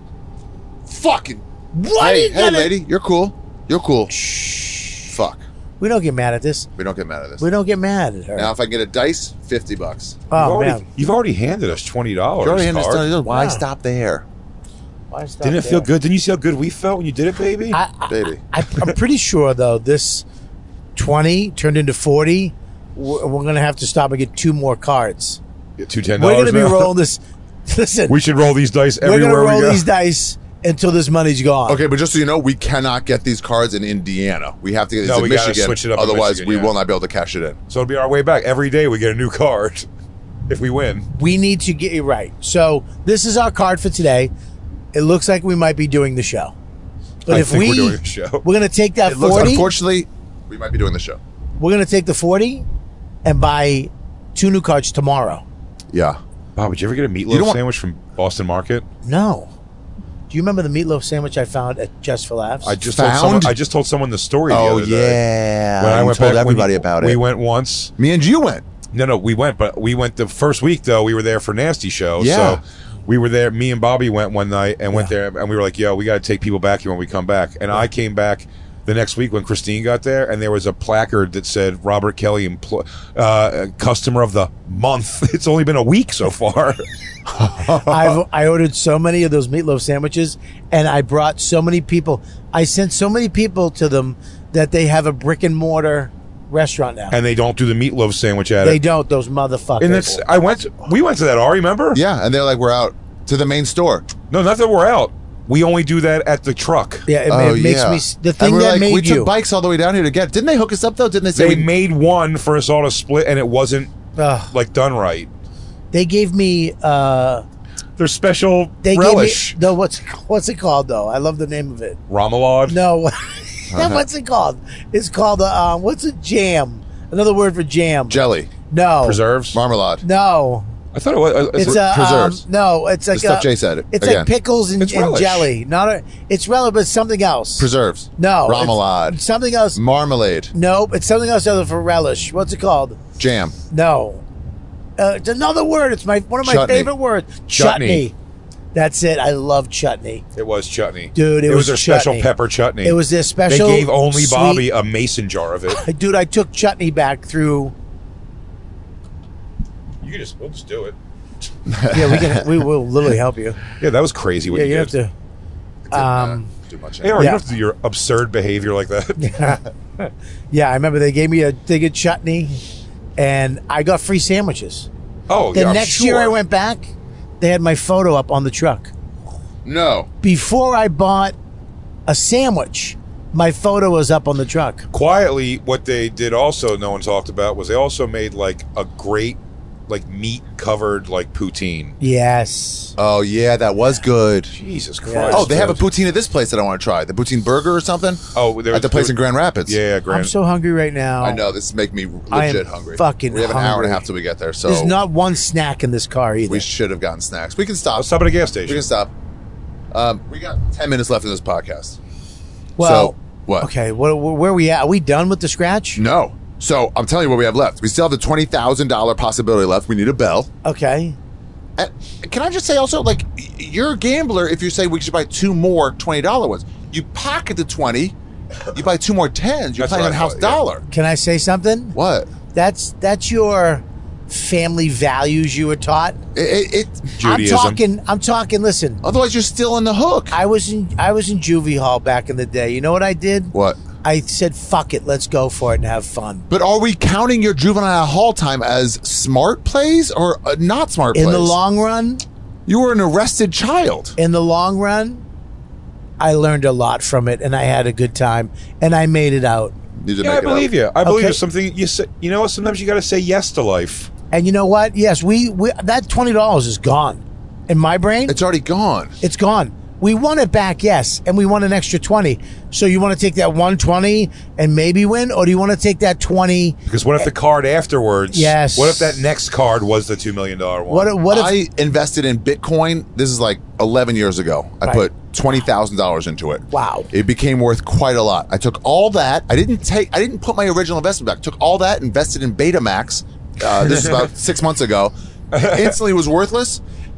Fucking. What? Hey, lady, you're cool. You're cool. Shh. Fuck. We don't get mad at this. We don't get mad at this. We don't get mad at her. Now, if I get a dice, $50. Oh man, You've already handed us $20. Jordan Henderson, why Yeah. stop there, why stop Didn't it there? feel good? Didn't you see how good we felt when you did it, baby? baby? I'm pretty sure though this 20 turned into 40. We're going to have to stop and get 2 more cards. Get two $10 We're going to be now. rolling this. Listen, We should roll these dice we're going to everywhere we roll go. these dice until this money's gone. Okay, but just so you know, we cannot get these cards in Indiana. We have to get these in we gotta Michigan. switch it up in Otherwise, Michigan, we yeah. will not be able to cash it in. So it'll be our way back. Every day we get a new card if we win. We need to get it right. So this is our card for today. It looks like we might be doing the show. But I if think we, we're doing the show. we're going to take that It looks, 40. unfortunately, we might be doing the show. We're going to take the 40 and buy 2 new cards tomorrow. Yeah. Bob, did you ever get a You meatloaf don't want- sandwich from Boston Market? No. Do you remember the meatloaf sandwich I found at Just for Laughs? I just Found? told someone the story. Oh, the other day. yeah. When I You went told back, everybody about it. We went once. Me and you went. No, we went, but we went the first week though. We were there for Nasty Show, Yeah. so we were there. Me and Bobby went one night and went there, and we were like, "Yo, we got to take people back here when we come back." And I came back the next week when Christine got there, and there was a placard that said Robert Kelly, customer of the month. It's only been a week so far. I ordered so many of those meatloaf sandwiches, and I brought so many people. I sent so many people to them that they have a brick and mortar restaurant now. And they don't do the meatloaf sandwich at They it. don't. Those motherfuckers. And that's we went to that. Ari, remember? Yeah, and they're like, we're out to the main store. No, not that we're out. We only do that at the truck. yeah, it makes me. The thing and we're that like, made we you. took bikes all the way down here to get. Didn't they hook us up though? Didn't they say They we- made one for us all to split, and it wasn't Ugh. like done right. They gave me. Their special They relish. gave me. No, what's it called though? I love the name of it. Ramalade. No, what's it called? It's called what's a jam? Another word for jam. jelly, No Preserves. marmalade? No, I thought it was. it's a preserves. no. It's like The stuff Jay said. It's Again. like pickles and, It's and relish. jelly. Not a. It's relevant. But something else. Preserves. No, it's Marmalade. something else. Marmalade. Nope, it's something else other for relish. What's it called? Jam. No, it's another word. It's one of my Chutney. favorite words. Chutney. That's it. I love chutney. It was chutney, Dude, it was was their special chutney. pepper chutney. It was their special. They gave only sweet- Bobby a mason jar of it. Dude, I took chutney back through. We'll just do it. Yeah, we will literally help you. Yeah, that was crazy. What Yeah, you you have did. to. Too much. Hey, Aaron, Yeah. you don't have to do your absurd behavior like that. Yeah, I remember they gave me a thing of chutney, and I got free sandwiches. Oh, The yeah, I'm next year I sure. went back, they had my photo up on the truck. No. Before I bought a sandwich, my photo was up on the truck. Quietly, what they did also, no one talked about, was they also made like a great, like meat covered like poutine. Yes. Oh yeah, that was good. Jesus Yeah. Christ! Oh, they have a dude. poutine at this place that I want to try. The poutine burger or something. Oh, there At the was- place in Grand Rapids. Yeah, Grand. I'm so hungry right now. I know this is making me I am legit hungry. fucking We have an hour and hungry. a half till we get there, so There's not one snack in this car either. we should have gotten snacks. We can stop. I'll stop at a gas We station. can stop. We got 10 minutes left in this podcast. well, so what? okay, where are we at? Are we done with the scratch? No. So I'm telling you what we have left. We still have the $20,000 possibility left. We need a bell. Okay. Can I just say also, like, you're a gambler if you say we should buy 2 more $20 ones. You pocket the 20, you buy 2 more 10s. You're That's playing what on I house thought, yeah. dollar. Can I say something? What? That's your family values you were taught. Judaism. I'm talking, listen. Otherwise, you're still in the hook. I was in juvie hall back in the day. You know what I did? What? I said, fuck it, let's go for it and have fun. But are we counting your juvenile hall time as smart plays or not smart In plays? the long run, You were an arrested child. I learned a lot from it and I had a good time and I made it out. You did Yeah, I make it believe up. you. I believe Okay. there's something you say. You know what? Sometimes you got to say yes to life. And you know what? Yes, we that $20 is gone. In my brain, It's already gone. it's gone. We won it back, yes, and we won an extra 20. So you want to take that 120 and maybe win, or do you want to take that 20? Because what if the card afterwards? Yes. What if that next card was the $2 million one? What if I invested in Bitcoin. This is like 11 years ago. I Right. put $20,000 into it. Wow. It became worth quite a lot. I took all that. I didn't put my original investment back. Took all that, invested in Betamax. This is about 6 months ago. It instantly was worthless.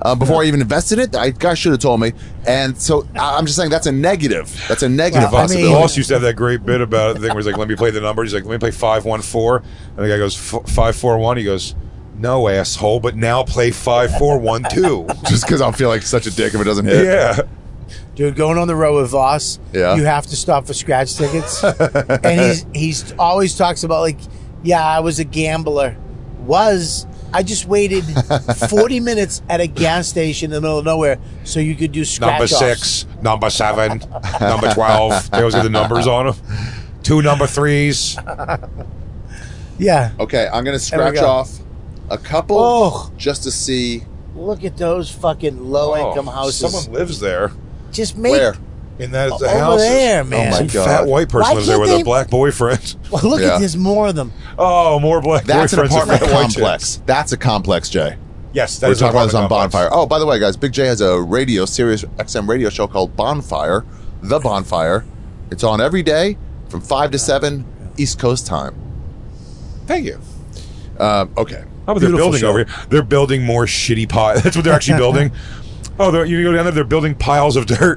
before I even invested in it. I guys should have told me. And so I'm just saying that's a negative. That's a negative Well, I mean- possibility. Boss used to have that great bit about it. The thing where he's like, "Let me play the numbers." He's like, "Let me play 5-1-4," and the guy goes 5-4-1. He goes, "No, asshole, but now play 5-4-1-2." Just because I'll feel like such a dick if it doesn't hit. Yeah. Dude, going on the road with Voss, Yeah. you have to stop for scratch tickets. And he's always talks about like, yeah, I was a gambler. I just waited 40 minutes at a gas station in the middle of nowhere so you could do scratch Number 6, number 7, number 12. Those are the numbers on them. 2 number 3s. Yeah. Okay, I'm going to There we scratch go. off a couple Oh. just to see Look at those fucking low-income houses. Someone lives there. Just make where. In that the over house. there, man. Oh my Some God. fat white person Why lives there can't with they- a black boyfriend. Well, look Yeah. at there's more of them. Oh, more black That's an boyfriends. and apartment fat white complex. chicks. That's a complex, Jay. Yes, that We're is talking about this on apartment complex. Bonfire. Oh, by the way, guys, Big J has a Sirius XM radio show called Bonfire, The Bonfire. It's on every day from 5 to 7 East Coast time. Thank you. Okay. How about they're Beautiful building show. over here? They're building more shitty piles. That's what they're actually building. Oh, you go down there, they're building piles of dirt.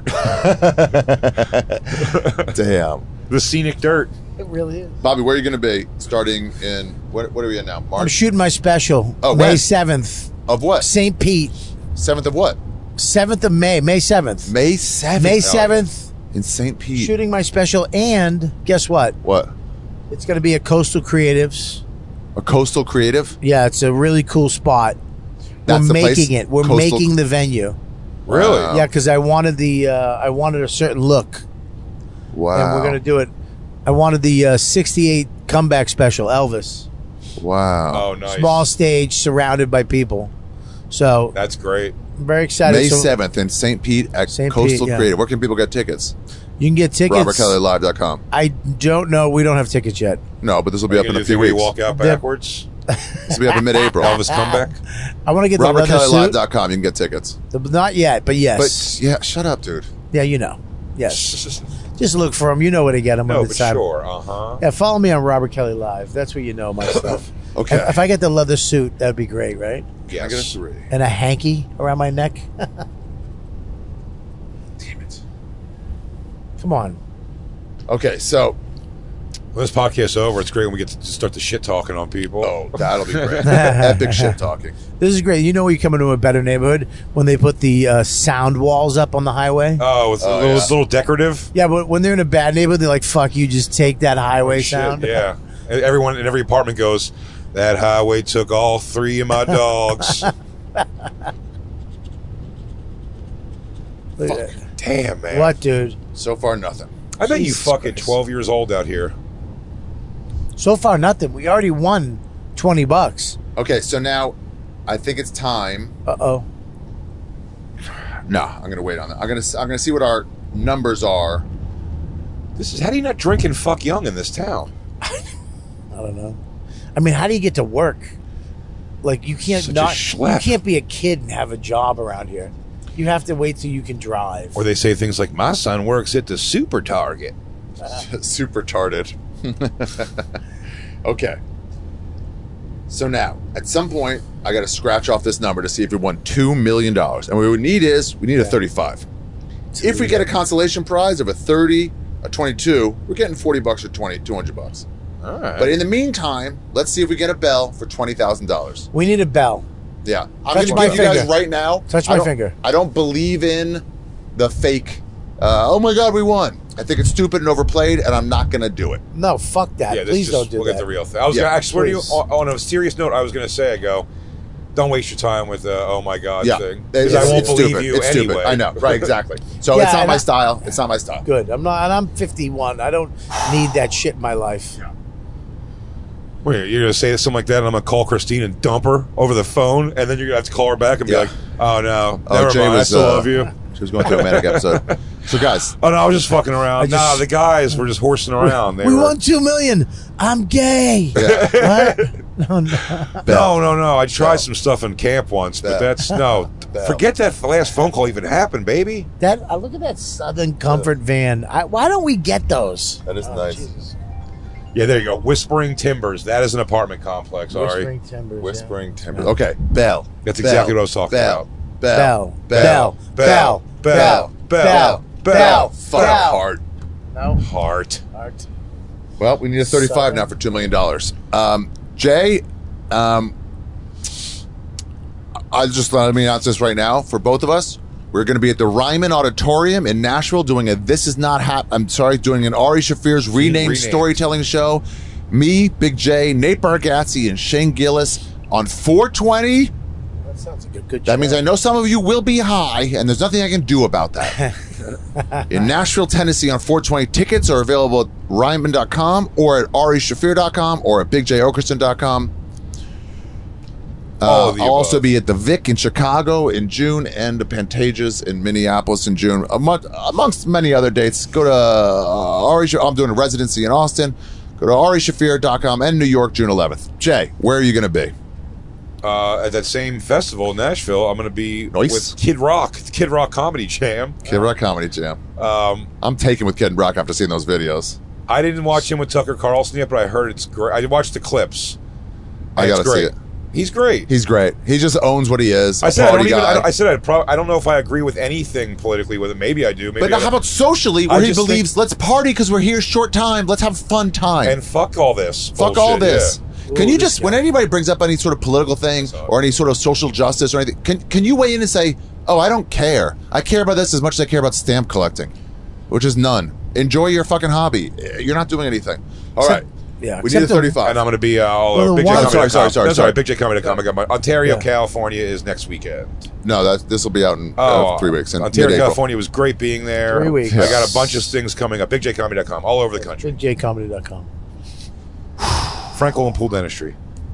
Damn. The scenic dirt. It really is. Bobby, where are you going to be starting in, what are we in now? I'm March? shooting my special Oh, May when? 7th. Of what? St. Pete. 7th of what? 7th of May. May 7th. May 7th. May 7th. In St. Pete. Shooting my special. And guess what? What? It's going to be at Coastal Creatives. A coastal creative? Yeah, it's a really cool spot. That's We're the place? making it. We're Coastal- making the venue. Really? Wow. Yeah, because I wanted a certain look, Wow. and we're gonna do it. I wanted the '68 comeback special, Elvis, Wow. Oh, nice. small stage surrounded by people. So That's great. I'm very excited. May So 7th in St. Pete at St. Coastal Pete, yeah. Creative. Where can people get tickets? you can get tickets. RobertKellyLive.com. I don't know. We don't have tickets yet. No, but this will be Are up you in gonna a do few where you weeks. walk out They're- backwards? This will be up in mid-April. Elvis comeback? I want to get the leather suit. RobertKellyLive.com. You can get tickets. Not yet, but yes. But yeah, shut up, dude. yeah, you know. Yes. Just look for them. You know where to get them. No, on the but side. sure. Uh-huh. Yeah, follow me on Robert Kelly Live. That's where you know my stuff. Okay. If I get the leather suit, that'd be great, right? Can I get a Yes. 3? And a hanky around my neck. Damn it. Come on. Okay, so When this podcast's over, it's great when we get to start the shit talking on people. that'll be great. Epic shit talking. This is great. You know, you come into a better neighborhood when they put the sound walls up on the highway. Oh, it's Oh, a little, yeah. little decorative. Yeah, but when they're in a bad neighborhood, they're like, "Fuck you, just take that highway Shit, sound." yeah. And everyone in every apartment goes, "That highway took all 3 of my dogs." Look at that. Damn, man. What, dude? So far, nothing. I bet you Jesus fucking Christ. 12 years old out here. So far, nothing. We already won $20. Okay, so now I think it's time. Uh-oh. No, I'm going to wait on that. I'm going to see what our numbers are. This is how do you not drink and fuck young in this town? I don't know. I mean, how do you get to work? Like, you can't Such a not. You schlep. can't be a kid and have a job around here. You have to wait till you can drive. Or they say things like, "My son works at the Super Target." Super tarded. Okay. So now, at some point, I got to scratch off this number to see if we won $2 million. And what we would need is, we need a 35. If we get a consolation prize of a 30, a 22, we're getting $40 or 200 bucks. All right. But in the meantime, let's see if we get a bell for $20,000. We need a bell. Yeah. I'm Touch going to my give you guys finger. right now. Touch I my don't- finger. I don't believe in the fake, oh my God, we won. I think it's stupid and overplayed, and I'm not going to do it. No, fuck that. yeah, this Please just don't do look that. at the real thing. I was Yeah, gonna, I swear to you, please. on a serious note, I was going to say, I go, don't waste your time with the "oh my god" Yeah. thing, because I It's- won't it's believe stupid. you It's anyway. stupid. I know, right? Exactly. So Yeah, it's not and my I- style. It's not my style. Good. I'm not, and I'm 51. I don't need that shit in my life. Wait, you're going to say something like that, and I'm going to call Christine and dump her over the phone, and then you're going to have to call her back and be Yeah. like, "Oh no, Oh, never Jay mind, I was, still love you." She was going through a manic episode. So, guys, Oh no, I was just fucking around. I just- Nah, the guys were just horsing around. They We were, won $2 million. I'm gay. yeah, What? No, no. No. I tried Bell. some stuff in camp once, but Bell. that's no. Bell. Forget that last phone call even happened, baby. That look at that Southern Comfort van. Why don't we get those? that is nice. Jesus. Yeah, there you go. Whispering Timbers. That is an apartment complex. Ari. Whispering Timbers. Whispering Timbers. Okay, Bell. That's Bell. exactly what I was talking Bell. about. Bell. Bell. Bell. Bell. Bell. Bell. Fuck Bell. heart. No. Heart. Heart. Well, we need a 35 now for $2 million. Jay, let me announce this right now for both of us. We're going to be at the Ryman Auditorium in Nashville doing doing an Ari Shaffir's renamed storytelling show. Me, Big J, Nate Bargatze, and Shane Gillis on 420. That sounds like a good That show. means I know some of you will be high, and there's nothing I can do about that. In Nashville, Tennessee on 420. Tickets are available at Ryman.com or at AriShafir.com or at BigJOkerson.com. All of the I'll also above. be at the Vic in Chicago in June and the Pantages in Minneapolis in June, amongst many other dates. Go to I'm doing a residency in Austin. Go to AriShafir.com and New York, June 11th. Jay, where are you going to be? At that same festival in Nashville, I'm going to be Nice. with Kid Rock, Kid Rock Comedy Jam. Kid Rock Comedy Jam. I'm taken with Kid Rock after seeing those videos. I didn't watch him with Tucker Carlson yet, but I heard it's great. I watched the clips. I and got it's to see great. it. He's great. He's great. He just owns what he is. I said I don't even. guy. I said I don't know if I agree with anything politically with it. Maybe I do. Maybe But I how don't. about socially, where I he just believes, let's party because we're here short time. Let's have fun time. And fuck all this. Fuck all bullshit, this. yeah. Can Ooh, you this just, guy. when anybody brings up any sort of political thing or any sort of social justice or anything, can you weigh in and say, oh, I don't care. I care about this as much as I care about stamp collecting, which is none. Enjoy your fucking hobby. You're not doing anything. All right. Yeah, We need a except the- 35. And I'm going to be all Well, over. Big why- J Comedy. Sorry. Big J Comedy.com. I got my Ontario, Yeah. California is next weekend. No, this will be out in 3 weeks. In Ontario, mid-April. California was great being there. 3 weeks. I got a bunch of things coming up. BigJComedy.com, all over the country. BigJComedy.com. Frankel and Pool Dentistry.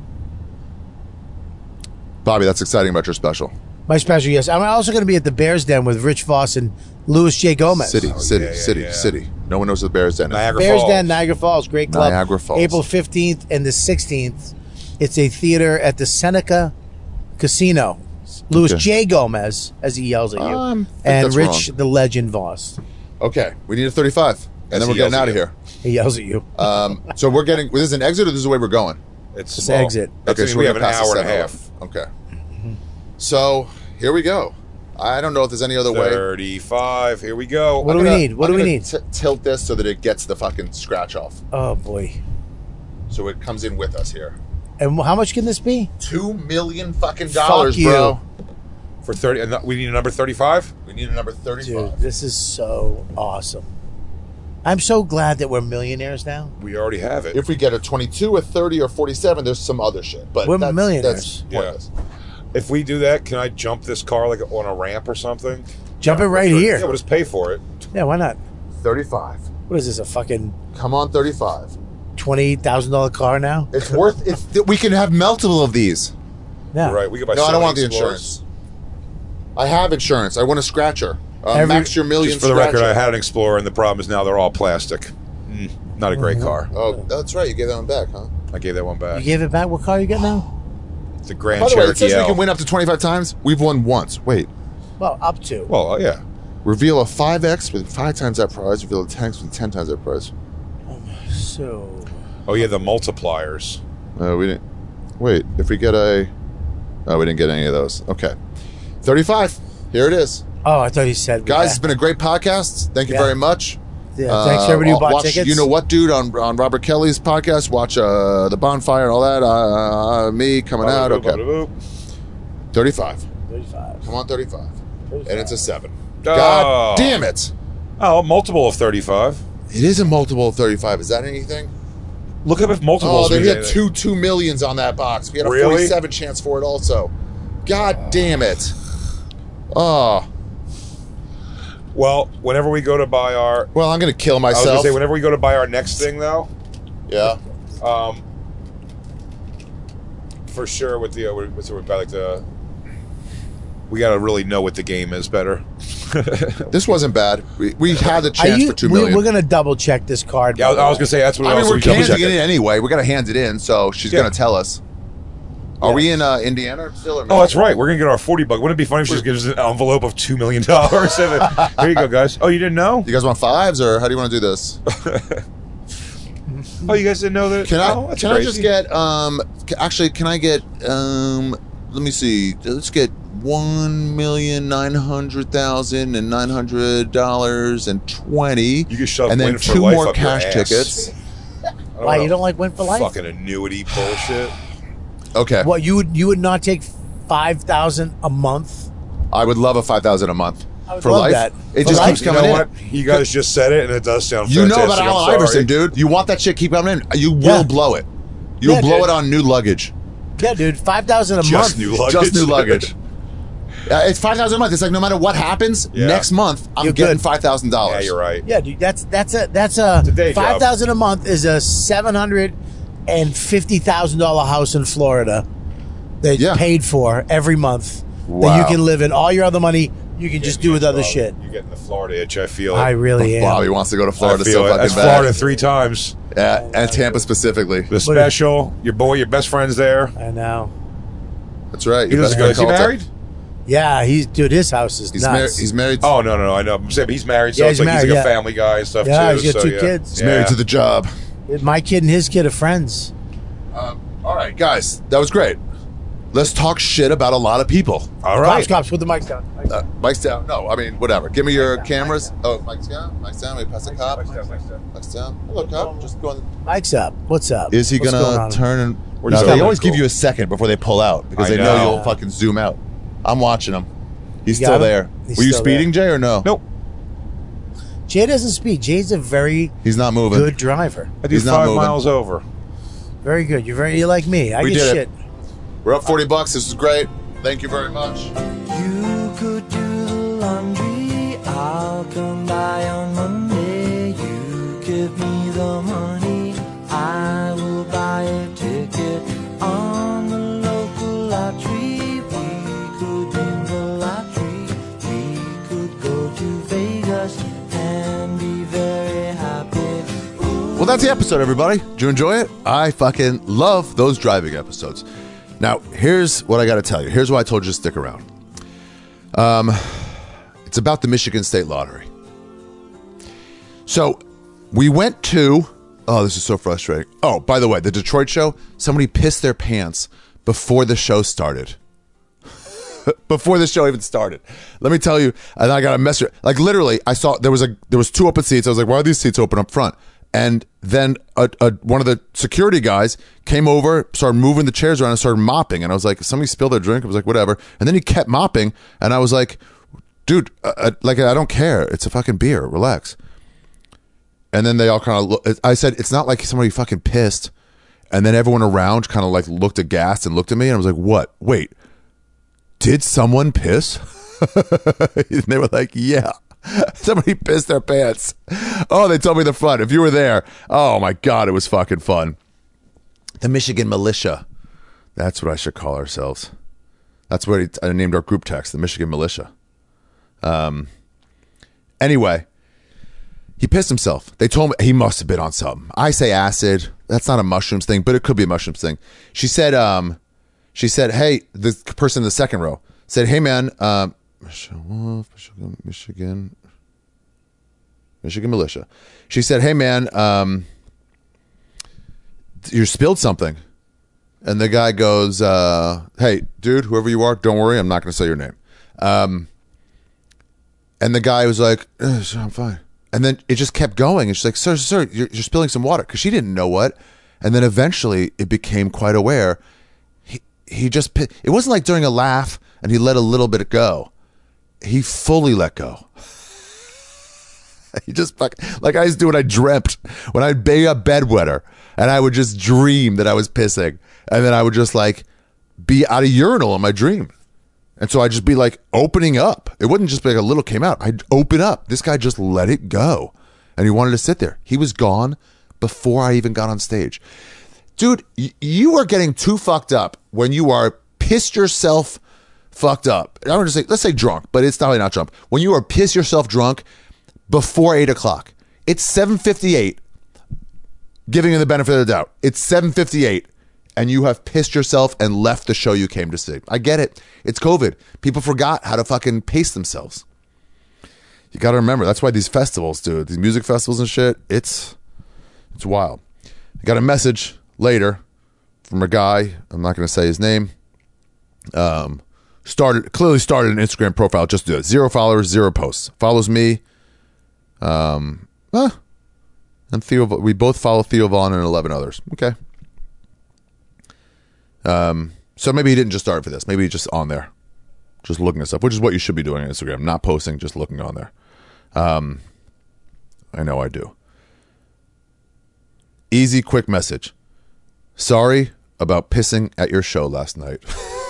Bobby, that's exciting about your special. My special, yes. I'm also going to be at the Bears Den with Rich Voss and Louis J. Gomez. City. yeah. City. No one knows the Bears Den. Niagara Bears Falls. Den, Niagara Falls, great club. Niagara Falls. April 15th and the 16th. It's a theater at the Seneca Casino. Louis Okay. J. Gomez, as he yells at you, think and that's Rich, wrong. the legend Voss. Okay, we need a 35, and then As we're he getting yells out at of you. here. He yells at you. So we're getting. This is an exit, or this is the way we're going? It's exit. Okay, so we we're have an gonna pass hour the and a 7-Eleven. half. Okay. So here we go. I don't know if there's any other way. 35. Here we go. What do we need? What do we need? Tilt this so that it gets the fucking scratch off, Oh, boy. so it comes in with us here. And how much can this be? $2 million fucking Fuck dollars, you. bro. For 30. And we need a number 35? We need a number 35. Dude, this is so awesome. I'm so glad that we're millionaires now. We already have it. If we get a 22, a 30, or 47, there's some other shit. But We're that's millionaires. pointless. If we do that, can I jump this car like on a ramp or something? Jump it right Yeah, here. we'll just pay for it. Yeah, why not? 35. What is this, a fucking Come on, 35. $28,000 car now? It's worth it. We can have multiple of these. Yeah. Right. We could buy No, I don't Sony want the Explorers. insurance. I have insurance. I want a scratcher. Every- Max Your Million Just for the scratcher. record, I had an Explorer, and the problem is now they're all plastic. Not a great Mm-hmm. car. Oh, that's right. You gave that one back, huh? I gave that one You back. gave it back? What car you got now? The Grand By the way, it Cherokee says we L. can win up to 25 times. We've won once. Wait. Well, up to. Well, yeah. Reveal a 5X with 5 times that prize. Reveal a 10X with 10 times that prize. So, Oh, yeah, the multipliers. We didn't. Wait. If we get a. Oh, we didn't get any of those. Okay. 35. Here it is. oh, I thought you said. Guys, it's been a great podcast. Thank you Yeah. very much. Yeah, thanks to everybody who bought watch, tickets. You know what, dude, on Robert Kelly's podcast. Watch the bonfire and all that. Me coming out. Okay. 35. 35. Come on, 35. 35. And it's a 7. Oh. God damn it. Oh, multiple of 35. It is a multiple of 35. Is that anything? Look up if Oh, multiples they mean had anything. two millions on that box. We had a Really? 47 chance for it also. God damn it. Oh. Well, whenever we go to buy our... Well, I'm going to kill I was going myself. to say, whenever we go to buy our next thing, though, Yeah. for sure with the... we buy like the... We got to really know what the game is better. This wasn't bad. We had the Are chance you, for $2 million. We're going to double check this card. Yeah, by the I was way. going to say, that's what I mean, else we're we double handing check it in anyway. We got to hand it in, so she's Yeah. going to tell us. Are we in Indiana still? Or Oh, that's right. We're going to get our 40 bucks. Wouldn't it be funny if she just gives us an envelope of $2 million? Here you go, guys. Oh, you didn't know? You guys want 5s, or how do you want to do this? Oh, you guys didn't know that? Can Oh, I that's can I crazy. just get actually can I get let me see. Let's get $1,900,900.20. You can shove and then Win for 2 Life more up your cash ass. tickets. Why you don't like Win for Life? Fucking annuity bullshit. Okay. What you would not take $5,000 a month? I would love a $5,000 a month I would for love life. that. It For just life? keeps You coming know in. what? You guys just said it, and it does sound You fantastic. know about I'm Allen sorry. Iverson, dude. You want that shit keep coming in. You will Yeah. blow it. You'll Yeah, blow dude. it on new luggage. Yeah, dude, $5,000 a Just month. new luggage. Just new luggage. It's $5,000 a month. It's like no matter what happens, Yeah. next month I'm You're getting good. $5,000. Yeah, you're right. Yeah, dude, that's a a day job. $5,000 a month is a $750,000 house in Florida that Yeah. paid for every month that Wow. you can live in. All your other money you can just do with other Bobby, shit. You're getting the Florida itch. I feel it. I really am. Bobby wants to go to I Florida feel so it. fucking That's bad. Florida 3 times. Yeah, and Tampa specifically. The special. Your boy, your best friend's there. I know. That's right. He doesn't go. Is he married? Yeah, his house is He's nuts. married. He's married. Oh no, I know. I'm saying he's married, so Yeah, it's he's like he's married, like a yeah. family guy and stuff Yeah, too. he's got so, 2 kids. He's married to the job. My kid and his kid are friends. All right, guys, that was great. Let's talk shit about a lot of people. All right. Cops, put the mics down. Mike's down. No, I mean whatever. Give me your cameras. Oh, Mike's down. Mike's down. We pass the cop. Mike's down. Hello, cop. Just going. Mike's up. What's up? Is he What's going gonna on? turn and? We're No, just they coming. always give Cool. you a second before they pull out because I they know know. you'll fucking zoom out. I'm watching him. He's You still got him? there. He's Were you still speeding, Jay, or no? Nope. Jay doesn't speed. Jay's a very He's not moving. good driver. I do He's not 5 moving. miles over. Very good. You're like me. I We get did it. shit. We're up $40. This is great. Thank you very much. You could do the laundry, I'll come by on Monday. You give me the money, I will buy a ticket on the local lottery. We could win the lottery, we could go to Vegas and be very happy. Ooh. Well, that's the episode, everybody. Did you enjoy it? I fucking love those driving episodes. Now, here's what I got to tell you. Here's why I told you to stick around. It's about the Michigan State Lottery. So, we went to... Oh, this is so frustrating. Oh, by the way, the Detroit show, somebody pissed their pants before the show started. Before the show even started. Let me tell you, and I got a message. Like, literally, I saw there was 2 open seats. I was like, why are these seats open up front? And then one of the security guys came over, started moving the chairs around and started mopping. And I was like, somebody spilled their drink. I was like, whatever. And then he kept mopping. And I was like, dude, I don't care. It's a fucking beer. Relax. And then they all kind of I said, it's not like somebody fucking pissed. And then everyone around kind of like looked aghast and looked at me. And I was like, what? Wait, did someone piss? And they were like, yeah. Somebody pissed their pants. Oh, they told me the front. If you were there, oh my God, it was fucking fun. The Michigan Militia. That's what I should call ourselves. That's what I named our group text, the Michigan Militia. Anyway, he pissed himself. They told me he must have been on something. I say acid. That's not a mushrooms thing, but it could be a mushrooms thing. She said, hey, the person in the second row said, hey man, Michigan Militia. She said, hey man, you spilled something. And the guy goes, hey dude, whoever you are, don't worry, I'm not going to say your name. And the guy was like, I'm fine. And then it just kept going. And she's like, sir, you're spilling some water. Because she didn't know what. And then eventually it became quite aware. He just, it wasn't like during a laugh and he let a little bit go. He fully let go. He just like I used to do when I dreamt, when I'd be a bedwetter and I would just dream that I was pissing. And then I would just like be out of urinal in my dream. And so I'd just be like opening up. It wouldn't just be like a little came out. I'd open up. This guy just let it go. And he wanted to sit there. He was gone before I even got on stage. Dude, you are getting too fucked up when you are pissed yourself fucked up. I'm going to say, let's say drunk, but it's probably not drunk. When you are pissed yourself drunk before 8 o'clock, it's 7:58, giving you the benefit of the doubt. It's 7:58 and you have pissed yourself and left the show you came to see. I get it. It's COVID. People forgot how to fucking pace themselves. You got to remember, that's why these festivals, dude, these music festivals and shit, it's wild. I got a message later from a guy, I'm not going to say his name, clearly started an Instagram profile just to do it. 0 followers, 0 posts. Follows me. And Theo, we both follow Theo Vaughn and 11 others. Okay. So maybe he didn't just start for this. Maybe he's just on there, just looking at stuff, which is what you should be doing on Instagram. Not posting, just looking on there. I know I do. Easy, quick message. Sorry about pissing at your show last night.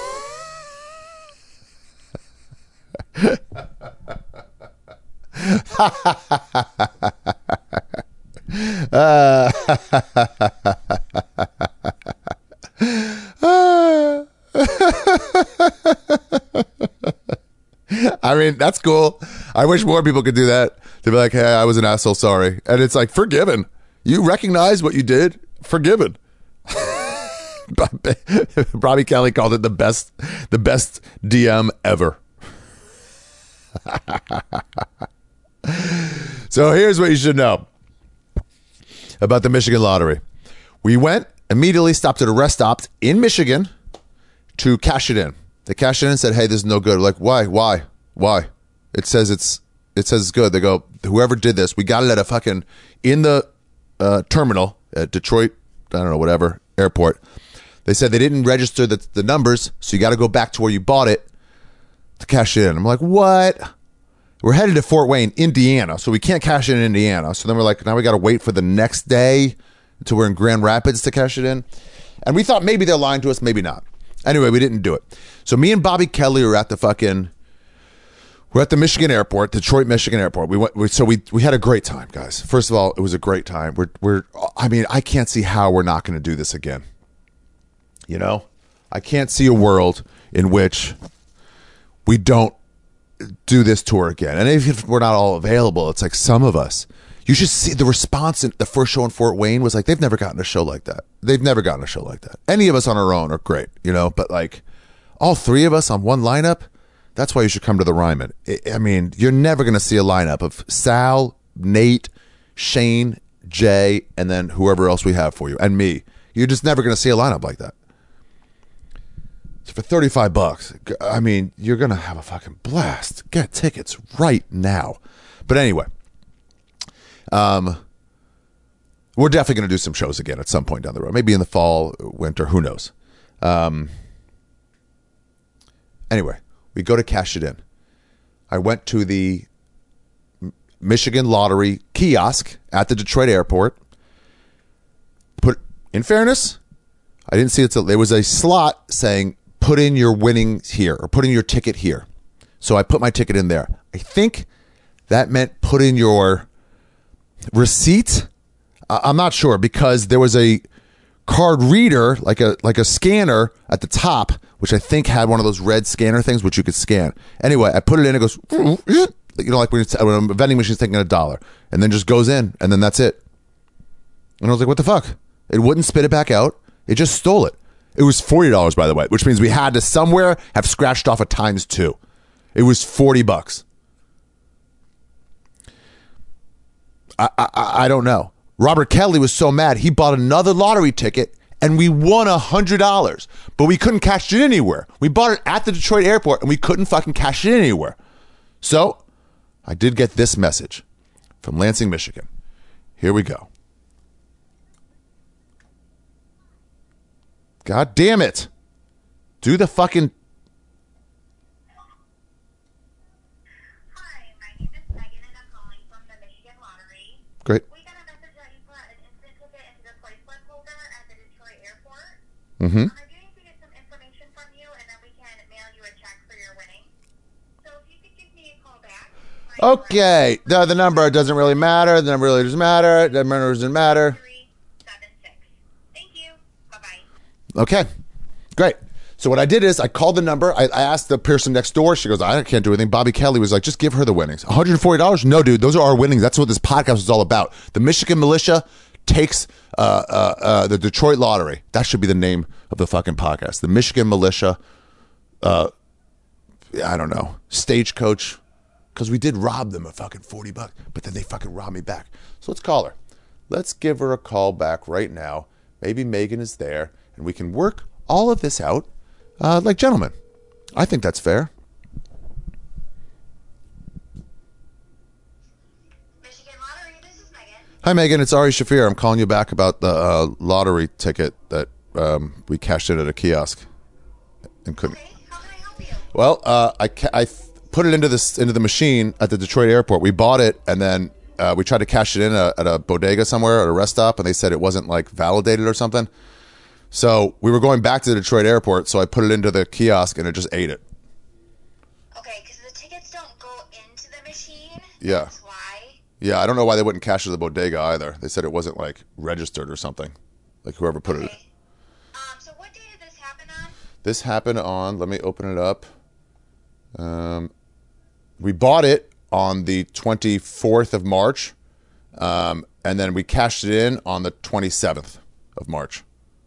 I mean, that's cool. I wish more people could do that. To be like, hey, I was an asshole, sorry. And it's like, forgiven. You recognize what you did, forgiven. Robbie Kelly called it the best DM ever. So here's what you should know about the Michigan lottery. We went, immediately stopped at a rest stop in Michigan to cash it in. They cashed it in and said, hey, this is no good. We're like, why? It says it's good. They go, whoever did this, we got it at a fucking, in the terminal at Detroit, I don't know, whatever, airport. They said they didn't register the numbers, so you got to go back to where you bought it to cash it in. I'm like, what? We're headed to Fort Wayne, Indiana, so we can't cash it in Indiana. So then we're like, now we got to wait for the next day until we're in Grand Rapids to cash it in. And we thought maybe they're lying to us, maybe not. Anyway, we didn't do it. So me and Bobby Kelly were at the Michigan airport, Detroit, Michigan airport. We had a great time, guys. First of all, it was a great time. I can't see how we're not going to do this again. You know, I can't see a world in which we don't do this tour again. And if we're not all available, it's like some of us, you should see the response in the first show in Fort Wayne was like, they've never gotten a show like that. Any of us on our own are great, you know, but like all three of us on one lineup, that's why you should come to the Ryman. I mean, you're never going to see a lineup of Sal, Nate, Shane, Jay, and then whoever else we have for you, and me. You're just never going to see a lineup like that. So for $35, I mean, you're going to have a fucking blast. Get tickets right now. But anyway, we're definitely going to do some shows again at some point down the road. Maybe in the fall, winter, who knows. Anyway, we go to cash it in. I went to the Michigan Lottery kiosk at the Detroit airport. In fairness, I didn't see it. There was a slot saying, put in your winnings here, or put in your ticket here. So I put my ticket in there. I think that meant put in your receipt. I'm not sure, because there was a card reader, like a scanner at the top, which I think had one of those red scanner things, which you could scan. Anyway, I put it in, it goes, you know, like when a vending machine's taking $1, and then just goes in, and then that's it. And I was like, what the fuck? It wouldn't spit it back out. It just stole it. It was $40, by the way, which means we had to somewhere have scratched off a ×2. It was $40. I don't know. Robert Kelly was so mad, he bought another lottery ticket and we won $100, but we couldn't cash it anywhere. We bought it at the Detroit airport and we couldn't fucking cash it anywhere. So I did get this message from Lansing, Michigan. Here we go. God damn it. Do the fucking... Hi, my name is Megan and I'm calling from the Michigan Lottery. Great. We got a message that you put an instant ticket into the placement folder at the Detroit airport. Mm-hmm. I do need to get some information from you and then we can mail you a check for your winning. So if you could give me a call back. Okay. The number doesn't really matter. The number really doesn't matter. The number doesn't matter. 376. Thank you. Bye-bye. Okay, great. So what I did is I called the number. I asked the person next door. She goes, I can't do anything. Bobby Kelly was like, just give her the winnings. $140? No, dude, those are our winnings. That's what this podcast is all about. The Michigan Militia takes the Detroit Lottery. That should be the name of the fucking podcast. The Michigan Militia, I don't know, stagecoach. Because we did rob them of fucking $40, but then they fucking robbed me back. So let's call her. Let's give her a call back right now. Maybe Megan is there. And we can work all of this out like gentlemen. I think that's fair. Michigan Lottery, this is Megan. Hi, Megan. It's Ari Shafir. I'm calling you back about the lottery ticket that we cashed in at a kiosk and couldn't. Okay, how can I help you? Well, I put it into the machine at the Detroit airport. We bought it, and then we tried to cash it in at a bodega somewhere, at a rest stop, and they said it wasn't like validated or something. So we were going back to the Detroit airport, so I put it into the kiosk, and it just ate it. Okay, because the tickets don't go into the machine. Yeah. That's why. Yeah, I don't know why they wouldn't cash it at the bodega either. They said it wasn't like registered or something, like whoever put it. Okay. So what day did this happen on? This happened on. Let me open it up. We bought it on the 24th of March, and then we cashed it in on the 27th of March.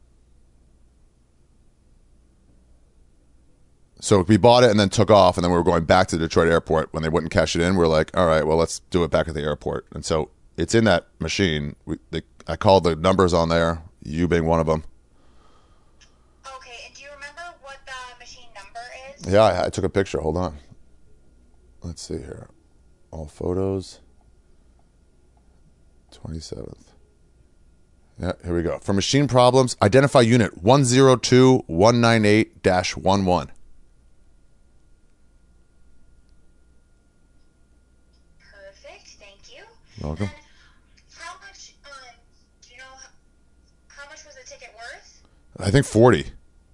So we bought it and then took off, and then we were going back to the Detroit airport. When they wouldn't cash it in, we were like, all right, well, let's do it back at the airport. And so it's in that machine. I called the numbers on there, you being one of them. Okay, and do you remember what the machine number is? Yeah, I took a picture. Hold on. Let's see here. All photos. 27th. Yeah, here we go. For machine problems, identify unit 102198-11. Perfect, thank you. Welcome. And how much, do you know how much was the ticket worth? I think 40.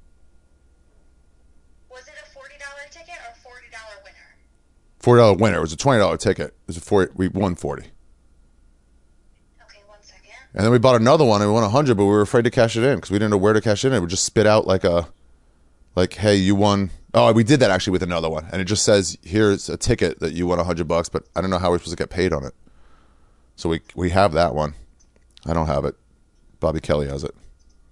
Was it a $40 ticket or $40 winner? $40 winner. It was a $20 ticket. It was a 40. We won 40. Okay, 1 second. And then we bought another one and we won 100, but we were afraid to cash it in because we didn't know where to cash it in. It would just spit out like, hey, you won. Oh, we did that actually with another one. And it just says, here's a ticket that you won $100, but I don't know how we're supposed to get paid on it. So we have that one. I don't have it. Bobby Kelly has it.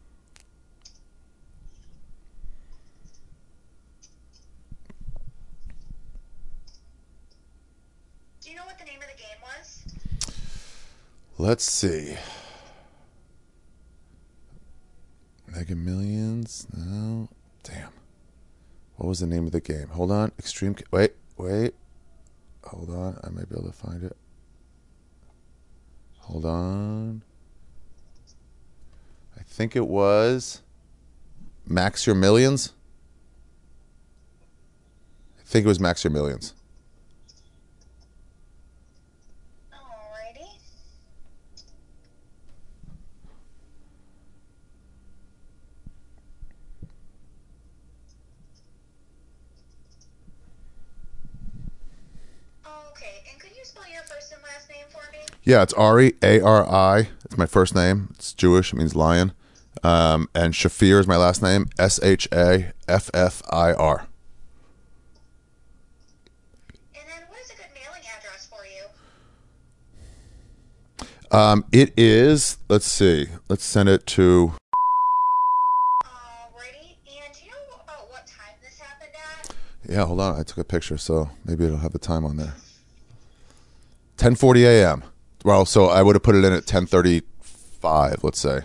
Do you know what the name of the game was? Let's see. Mega Millions? No. Damn. What was the name of the game? Hold on. Wait. Hold on. I might be able to find it. Hold on. I think it was Max Your Millions. I think it was Max Your Millions. Alrighty. Okay, and could you spell your first and last name for me? Yeah, it's Ari, A-R-I. It's my first name. It's Jewish. It means lion. And Shafir is my last name. S-H-A-F-F-I-R. And then what is a good mailing address for you? It is, let's see. Let's send it to, Alrighty, and do you know about what time this happened at? yeah, hold on. I took a picture, so maybe it'll have the time on there. 10:40 a.m. Well, so I would have put it in at 10:35, let's say.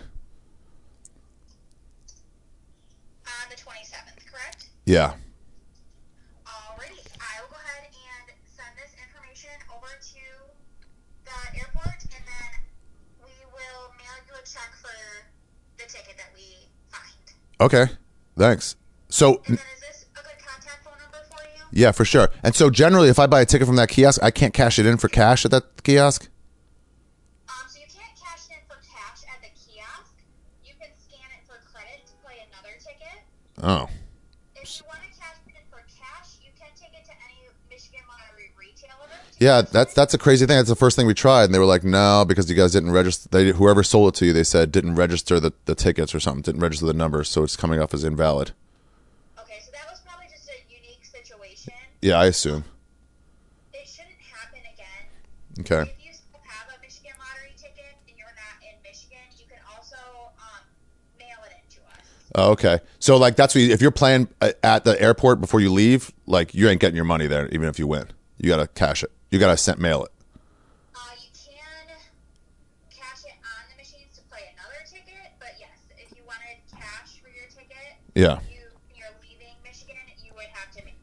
On the 27th, correct? Yeah. Alrighty, I will go ahead and send this information over to the airport, and then we will mail you a check for the ticket that we find. Okay. Thanks. So, And then is this a good contact phone number for you? yeah, for sure. And so generally, if I buy a ticket from that kiosk, I can't cash it in for cash at that kiosk? So you can't cash it in for cash at the kiosk. You can scan it for credit to play another ticket. Oh. If you want to cash it in for cash, you can take it to any Michigan Lottery retailer. Yeah, that's a crazy thing. That's the first thing we tried, and they were like, "No, because you guys didn't register." Whoever sold it to you, they said didn't register the tickets or something, didn't register the numbers, so it's coming off as invalid. Okay, so that was probably just a unique situation. Yeah, I assume. It shouldn't happen again. Okay. If you still have a Michigan Lottery ticket and you're not in Michigan, you can also mail it in to us. Oh, okay. So like that's what if you're playing at the airport before you leave, like you ain't getting your money there, even if you win. You gotta cash it. You gotta mail it. You can cash it on the machines to play another ticket, but yes, if you wanted cash for your ticket, Yeah. you're leaving Michigan, you would have to mail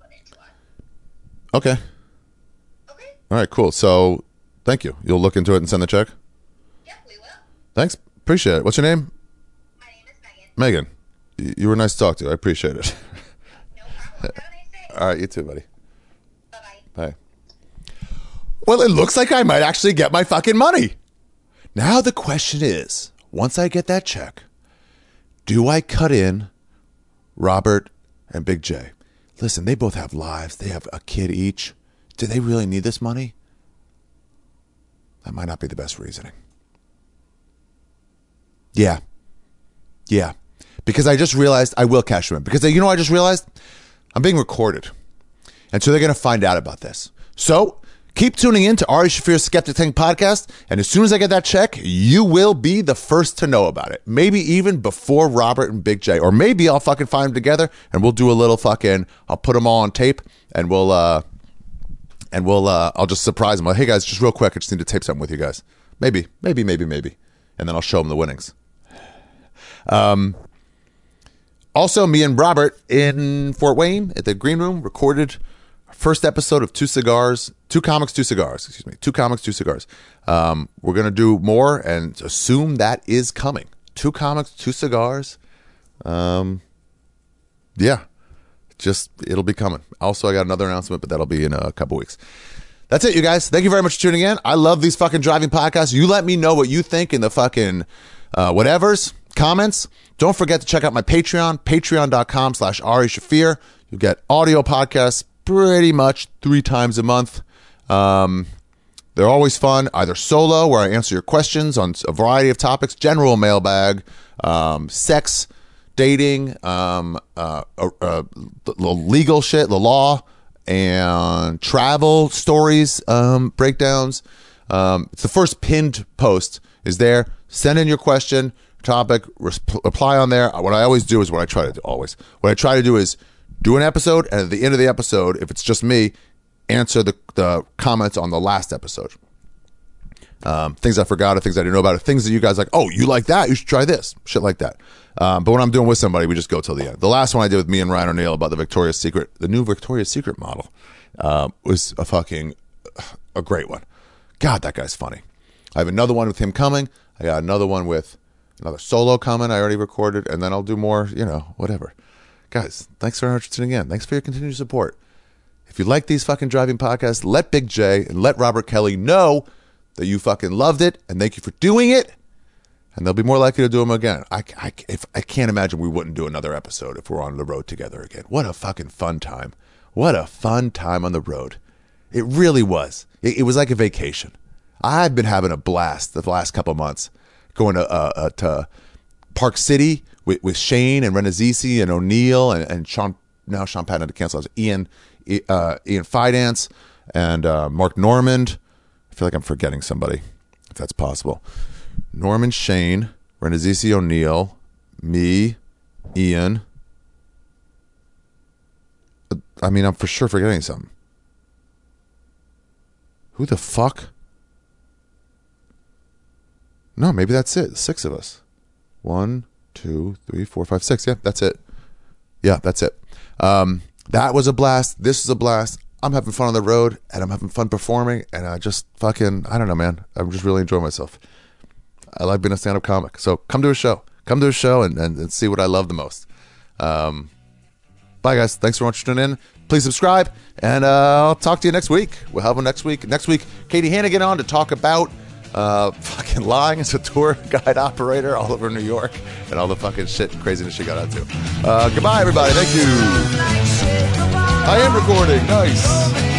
Okay. Okay? All right, cool. So, thank you. You'll look into it and send the check? Yep, we will. Thanks. Appreciate it. What's your name? My name is Megan. Megan. You were nice to talk to. I appreciate it. No problem. Have a nice day. All right, you too, buddy. Bye-bye. Bye. Well, it looks like I might actually get my fucking money. Now the question is, once I get that check, do I cut in Robert and Big J? Listen, they both have lives. They have a kid each. Do they really need this money? That might not be the best reasoning. Yeah. Because I just realized I will cash them in. Because you know what I just realized? I'm being recorded. And so they're going to find out about this. So keep tuning in to Ari Shaffir's Skeptic Tank podcast. And as soon as I get that check, you will be the first to know about it. Maybe even before Robert and Big J. Or maybe I'll fucking find them together and we'll do a little fucking, I'll put them all on tape and I'll just surprise them. Like, hey guys, just real quick, I just need to tape something with you guys. Maybe. And then I'll show them the winnings. Also, me and Robert in Fort Wayne at the Green Room recorded our first episode of Two Comics, Two Cigars. We're going to do more and assume that is coming. 2 Comics, 2 Cigars. Yeah, it'll be coming. Also, I got another announcement, but that'll be in a couple weeks. That's it, you guys. Thank you very much for tuning in. I love these fucking driving podcasts. You let me know what you think in the fucking whatevers, comments. Don't forget to check out my Patreon, patreon.com/Ari Shaffir. You'll get audio podcasts pretty much 3 times a month. They're always fun, either solo, where I answer your questions on a variety of topics, general mailbag, sex, dating, legal shit, the law, and travel stories, breakdowns. It's the first pinned post is there. Send in your question, topic, reply on there. What I always do is what I try to do is do an episode, and at the end of the episode, if it's just me, answer the comments on the last episode. Things I forgot or things I didn't know about, or things that you guys like, oh, you like that? You should try this. Shit like that. But when I'm doing with somebody, we just go till the end. The last one I did with me and Ryan O'Neill about the Victoria's Secret, the new Victoria's Secret model, was a great one. God, that guy's funny. I have another one with him coming. I got another one with another solo coming. I already recorded, and then I'll do more, whatever. Guys, thanks very much for tuning in. Thanks for your continued support. If you like these fucking driving podcasts, let Big J and let Robert Kelly know that you fucking loved it, and thank you for doing it. And they'll be more likely to do them again. I can't imagine we wouldn't do another episode if we're on the road together again. What a fucking fun time. What a fun time on the road. It really was. It was like a vacation. I've been having a blast the last couple of months going to Park City with Shane and Renazizi and O'Neill and Sean Patton had to cancel. Ian Fidance and Mark Normand. I feel like I'm forgetting somebody, if that's possible. Norman Shane, Renazizi O'Neill, me, Ian. I'm for sure forgetting something. Who the fuck? No, maybe that's it. 6 of us. 1, 2, 3, 4, 5, 6. Yeah, that's it. That was a blast. This is a blast. I'm having fun on the road, and I'm having fun performing, and I just I don't know, man. I'm just really enjoying myself. I like being a stand-up comic. So come to a show. And see what I love the most. Bye, guys. Thanks so much for tuning in. Please subscribe, and I'll talk to you next week. We'll have one next week. Next week, Katie Hannigan on to talk about fucking lying as a tour guide operator all over New York and all the fucking shit and craziness she got out to. Goodbye, everybody. Thank you. I am recording. Nice.